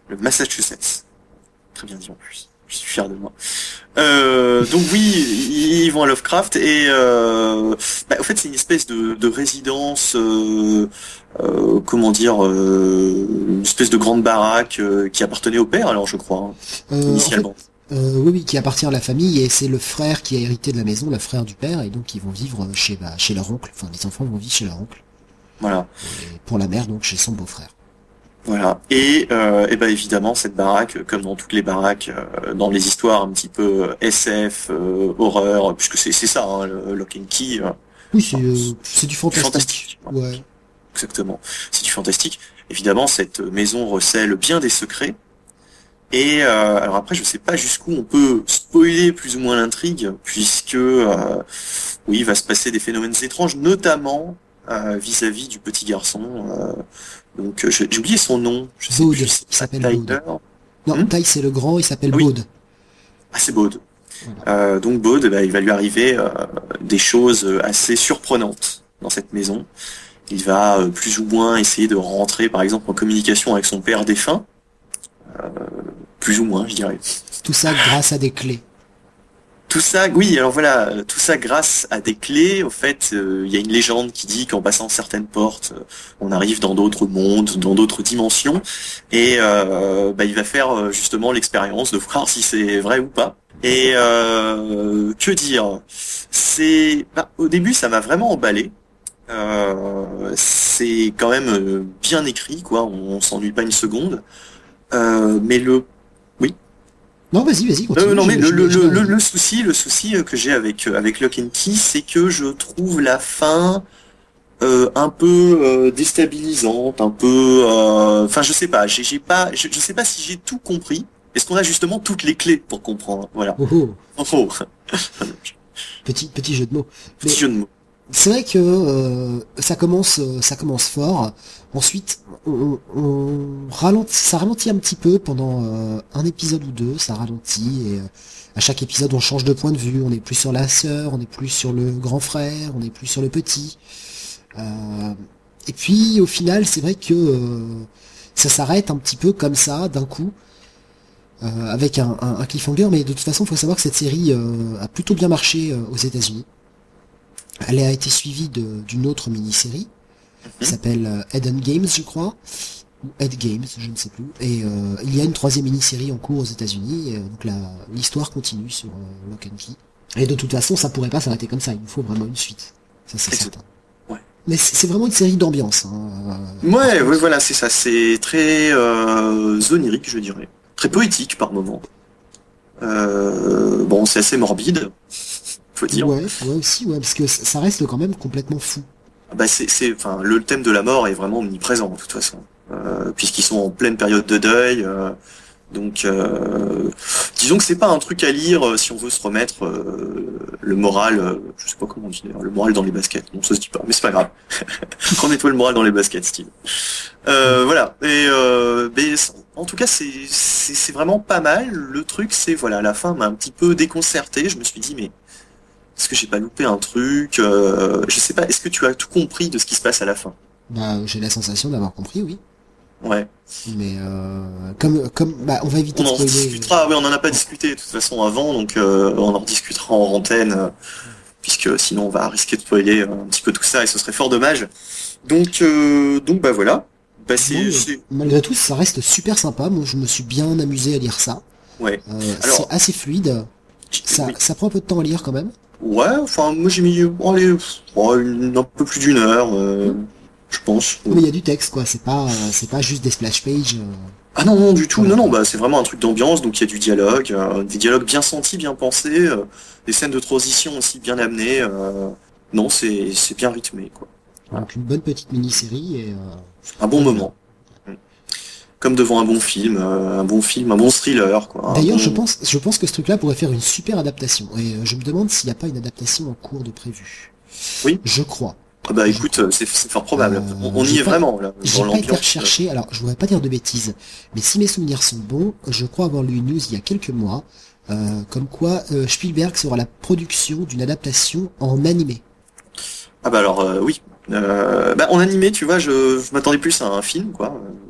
Le Massachusetts. Très bien dit en plus. Je suis fier de moi. Donc oui, ils vont à Lovecraft et en fait c'est une espèce de résidence, comment dire, une espèce de grande baraque qui appartenait au père alors je crois initialement. En fait, oui, qui appartient à la famille et c'est le frère qui a hérité de la maison, le frère du père et donc ils vont vivre chez leur oncle. Enfin les enfants vont vivre chez leur oncle. Voilà. Et pour la mère donc chez son beau-frère. Voilà. Et ben évidemment cette baraque, comme dans toutes les baraques, dans les histoires un petit peu SF, horreur, puisque c'est ça, hein, le Lock and Key. Oui, c'est du fantastique. Ouais. Exactement. C'est du fantastique. Évidemment, cette maison recèle bien des secrets. Et alors après, je sais pas jusqu'où on peut spoiler plus ou moins l'intrigue, puisque oui, il va se passer des phénomènes étranges, notamment vis-à-vis du petit garçon. Donc j'ai oublié son nom. Je sais Bode, plus. il s'appelle Bode. Non, Ty c'est le grand, il s'appelle oui. Bode. Ah, c'est Bode. Voilà. Donc Bode, il va lui arriver des choses assez surprenantes dans cette maison. Il va plus ou moins essayer de rentrer, par exemple, en communication avec son père défunt. Plus ou moins, je dirais. Tout ça grâce à des clés. Tout ça, oui, alors voilà, tout ça grâce à des clés. Au fait, il y a une légende qui dit qu'en passant certaines portes, on arrive dans d'autres mondes, dans d'autres dimensions. Et il va faire justement l'expérience de voir si c'est vrai ou pas. Et que dire, au début, ça m'a vraiment emballé. C'est quand même bien écrit, quoi. On s'ennuie pas une seconde. Mais Non, vas-y, continue. non, mais le souci que j'ai avec Lock and Key, c'est que je trouve la fin un peu déstabilisante, un peu, enfin, je sais pas, je sais pas si j'ai tout compris. Est-ce qu'on a justement toutes les clés pour comprendre? Voilà. Oh. Petit jeu de mots. Petit jeu de mots. C'est vrai que ça commence fort. Ensuite, ça ralentit un petit peu pendant un épisode ou deux. Ça ralentit et à chaque épisode, on change de point de vue. On est plus sur la sœur, on est plus sur le grand frère, on est plus sur le petit. Et puis, au final, c'est vrai que ça s'arrête un petit peu comme ça, d'un coup. Avec un cliffhanger, mais de toute façon, il faut savoir que cette série a plutôt bien marché aux États-Unis. Elle a été suivie d'une autre mini-série qui s'appelle Eden Games, je crois, ou Ed Games, je ne sais plus. Et il y a une troisième mini-série en cours aux États-Unis, donc l'histoire continue sur Lock and Key. Et de toute façon, ça pourrait pas s'arrêter comme ça. Il nous faut vraiment une suite, ça c'est certain. Ouais. Mais c'est vraiment une série d'ambiance. Ouais, voilà, c'est ça. C'est très onirique, je dirais. Très poétique par moment. Bon, c'est assez morbide, faut dire. Ouais, aussi, parce que ça reste quand même complètement fou. Enfin, le thème de la mort est vraiment omniprésent de toute façon, puisqu'ils sont en pleine période de deuil. Donc, disons que c'est pas un truc à lire si on veut se remettre le moral. Je sais pas comment on dit, le moral dans les baskets. Non, ça se dit pas, mais c'est pas grave. Remets-toi le moral dans les baskets, Steve. Voilà. Et mais en tout cas, c'est vraiment pas mal. Le truc, c'est voilà, la fin m'a un petit peu déconcerté. Je me suis dit, mais est-ce que j'ai pas loupé un truc? Je sais pas. Est-ce que tu as tout compris de ce qui se passe à la fin? J'ai la sensation d'avoir compris, oui. Ouais. Mais comme on va éviter de spoiler. On en discutera. Oui, on en a pas discuté de toute façon avant, donc on en rediscutera en antenne, puisque sinon on va risquer de spoiler un petit peu tout ça et ce serait fort dommage. Donc voilà. Malgré tout, ça reste super sympa. Moi, je me suis bien amusé à lire ça. Ouais. C'est assez fluide. Ça prend un peu de temps à lire quand même. Ouais. Enfin, moi j'ai mis un peu plus d'une heure. Je pense. Mais il y a du texte, quoi. C'est pas juste des splash pages. Ah non, du tout. Non, c'est vraiment un truc d'ambiance. Donc il y a du dialogue, des dialogues bien sentis, bien pensés, des scènes de transition aussi bien amenées. Non, c'est bien rythmé, quoi. Donc une bonne petite mini-série et un bon moment. Comme devant un bon film, un bon thriller, quoi. D'ailleurs, je pense que ce truc-là pourrait faire une super adaptation. Et je me demande s'il n'y a pas une adaptation en cours de prévu. Oui. Je crois. Écoute, c'est fort probable. On y est vraiment, là. J'ai pas été recherché, alors je voudrais pas dire de bêtises, mais si mes souvenirs sont bons, je crois avoir lu une news il y a quelques mois, comme quoi Spielberg sera la production d'une adaptation en animé. Oui. En animé, tu vois, je m'attendais plus à un film, quoi.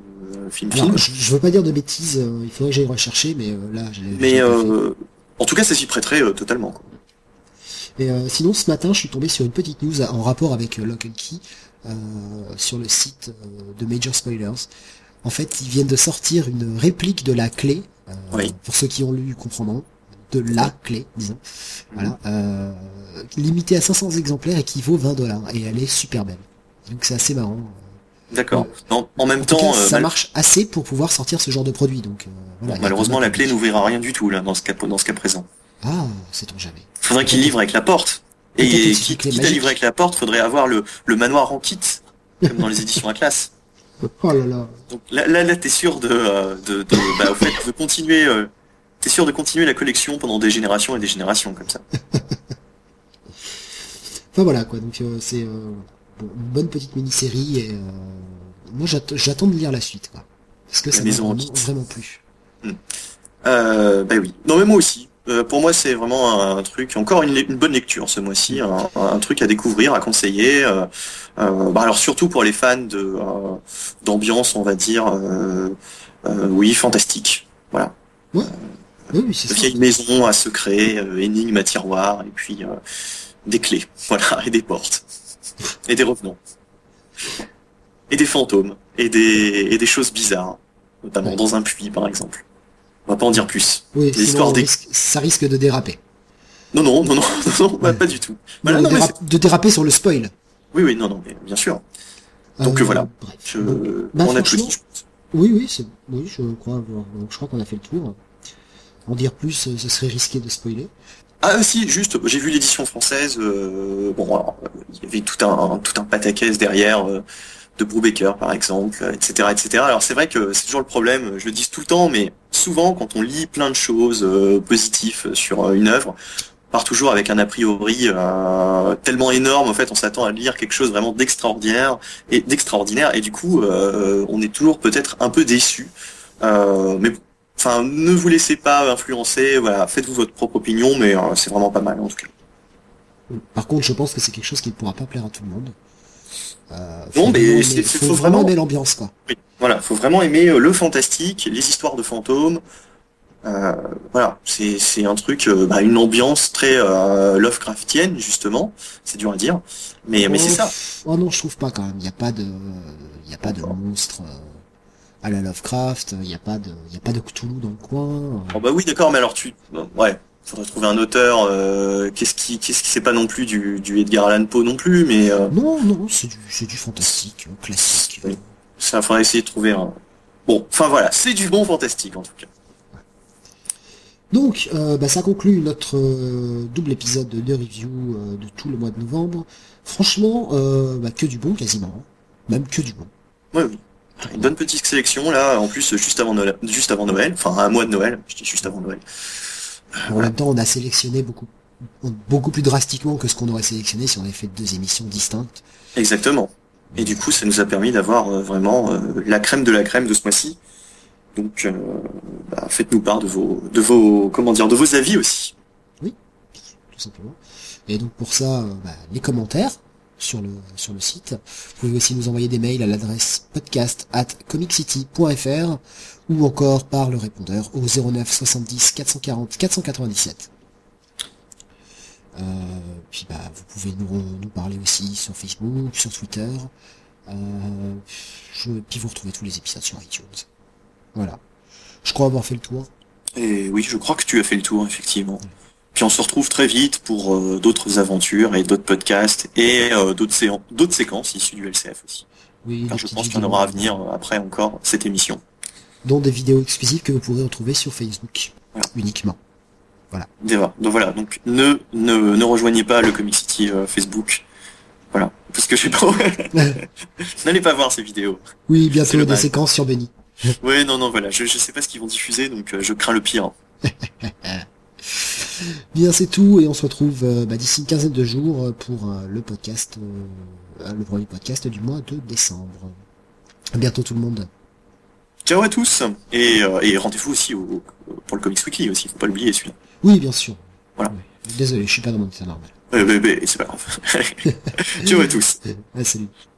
Alors, je veux pas dire de bêtises, il faudrait que j'aille rechercher, mais là, en tout cas, ça s'y prêterait totalement, quoi. Et sinon, ce matin, je suis tombé sur une petite news en rapport avec Lock and Key sur le site de Major Spoilers. En fait, ils viennent de sortir une réplique de la clé, pour ceux qui ont lu comprendront, de la clé, disons. Voilà, limitée à 500 exemplaires et qui vaut $20. Et elle est super belle. Donc c'est assez marrant. D'accord. En même temps, cas, ça marche assez pour pouvoir sortir ce genre de produit. Donc voilà. Malheureusement, la clé n'ouvrira rien du tout là dans ce cas présent. Ah, sait-on jamais. Faudrait qu'il livre avec la porte. Et quitte à livrer avec la porte, faudrait avoir le manoir en kit, comme dans les éditions Atlas. Oh là là. Donc là, t'es sûr au fait, de continuer. T'es sûr de continuer la collection pendant des générations et des générations comme ça. Enfin voilà quoi. Donc c'est une bonne petite mini-série et moi j'attends de lire la suite quoi. Parce que ça m'a vraiment plu. Oui. Non mais moi aussi. Pour moi, c'est vraiment un truc, encore une bonne lecture ce mois-ci, un truc à découvrir, à conseiller. Alors surtout pour les fans d'ambiance, on va dire, fantastique. Voilà. Ouais. Oui, c'est ça. Vieille maison à secret, énigmes à tiroir, et puis des clés, voilà, et des portes, et des revenants, et des fantômes, et des choses bizarres, notamment dans un puits, par exemple. On va pas en dire plus. Oui, ça risque de déraper. Non, pas du tout. Voilà, de déraper sur le spoil. Oui, non, mais bien sûr. Donc voilà. Bref. On a tout dit. Oui, je crois qu'on a fait le tour. En dire plus, ce serait risqué de spoiler. Ah si, juste, j'ai vu l'édition française. Il y avait tout un pataquès derrière. De Brubaker par exemple, etc. Alors c'est vrai que c'est toujours le problème, je le dis tout le temps, mais souvent quand on lit plein de choses positives sur une œuvre, on part toujours avec un a priori tellement énorme, en fait on s'attend à lire quelque chose vraiment d'extraordinaire, et du coup on est toujours peut-être un peu déçu. Mais enfin, ne vous laissez pas influencer, voilà, faites-vous votre propre opinion, mais c'est vraiment pas mal en tout cas. Par contre, je pense que c'est quelque chose qui ne pourra pas plaire à tout le monde. Faut vraiment aimer l'ambiance quoi. Oui, voilà, faut vraiment aimer le fantastique, les histoires de fantômes. Voilà, c'est un truc, une ambiance très Lovecraftienne justement. C'est dur à dire, mais c'est ça. Oh non, je trouve pas quand même. Il y a pas de monstres à la Lovecraft. Il y a pas de Cthulhu dans le coin. Oh bah oui, d'accord, mais alors faudrait trouver un auteur, qu'est-ce qui c'est pas non plus du Edgar Allan Poe non plus, mais non, c'est du fantastique classique. Oui. Ça faudrait essayer de trouver un. Bon, enfin voilà, c'est du bon fantastique en tout cas. Donc, ça conclut notre double épisode de review de tout le mois de novembre. Franchement, que du bon quasiment, même que du bon. Oui. Une bonne petite sélection là, en plus juste avant Noël, enfin un mois de Noël, je dis juste avant Noël. En même temps, on a sélectionné beaucoup plus drastiquement que ce qu'on aurait sélectionné si on avait fait 2 émissions distinctes. Exactement. Et du coup, ça nous a permis d'avoir vraiment la crème de la crème de ce mois-ci. Donc, faites-nous part de vos avis aussi. Oui, tout simplement. Et donc pour ça, les commentaires sur le site. Vous pouvez aussi nous envoyer des mails à l'adresse podcast@comiccity.fr ou encore par le répondeur au 09 70 440 497. Puis vous pouvez nous parler aussi sur Facebook, sur Twitter. Puis vous retrouvez tous les épisodes sur iTunes. Voilà. Je crois avoir fait le tour. Et oui, je crois que tu as fait le tour, effectivement. Puis on se retrouve très vite pour d'autres aventures et d'autres podcasts et d'autres séquences issues du LCF aussi. Oui, je pense qu'il y en aura à venir après encore cette émission. Dont des vidéos exclusives que vous pourrez retrouver sur Facebook uniquement. Voilà. Donc ne rejoignez pas le Comic City Facebook. Voilà. Parce que je sais pas. N'allez pas voir ces vidéos. Oui, bientôt des séquences sur Benny. Oui, non, voilà. Je sais pas ce qu'ils vont diffuser, donc je crains le pire. Bien, c'est tout, et on se retrouve d'ici une quinzaine de jours pour le podcast, le premier podcast du mois de décembre. À bientôt tout le monde. Ciao à tous, et rendez-vous aussi pour le Comics Weekly aussi, faut pas l'oublier celui-là. Oui, bien sûr. Voilà. Oui. Désolé, je suis pas dans mon état normal. C'est pas grave. Ciao à tous. Salut.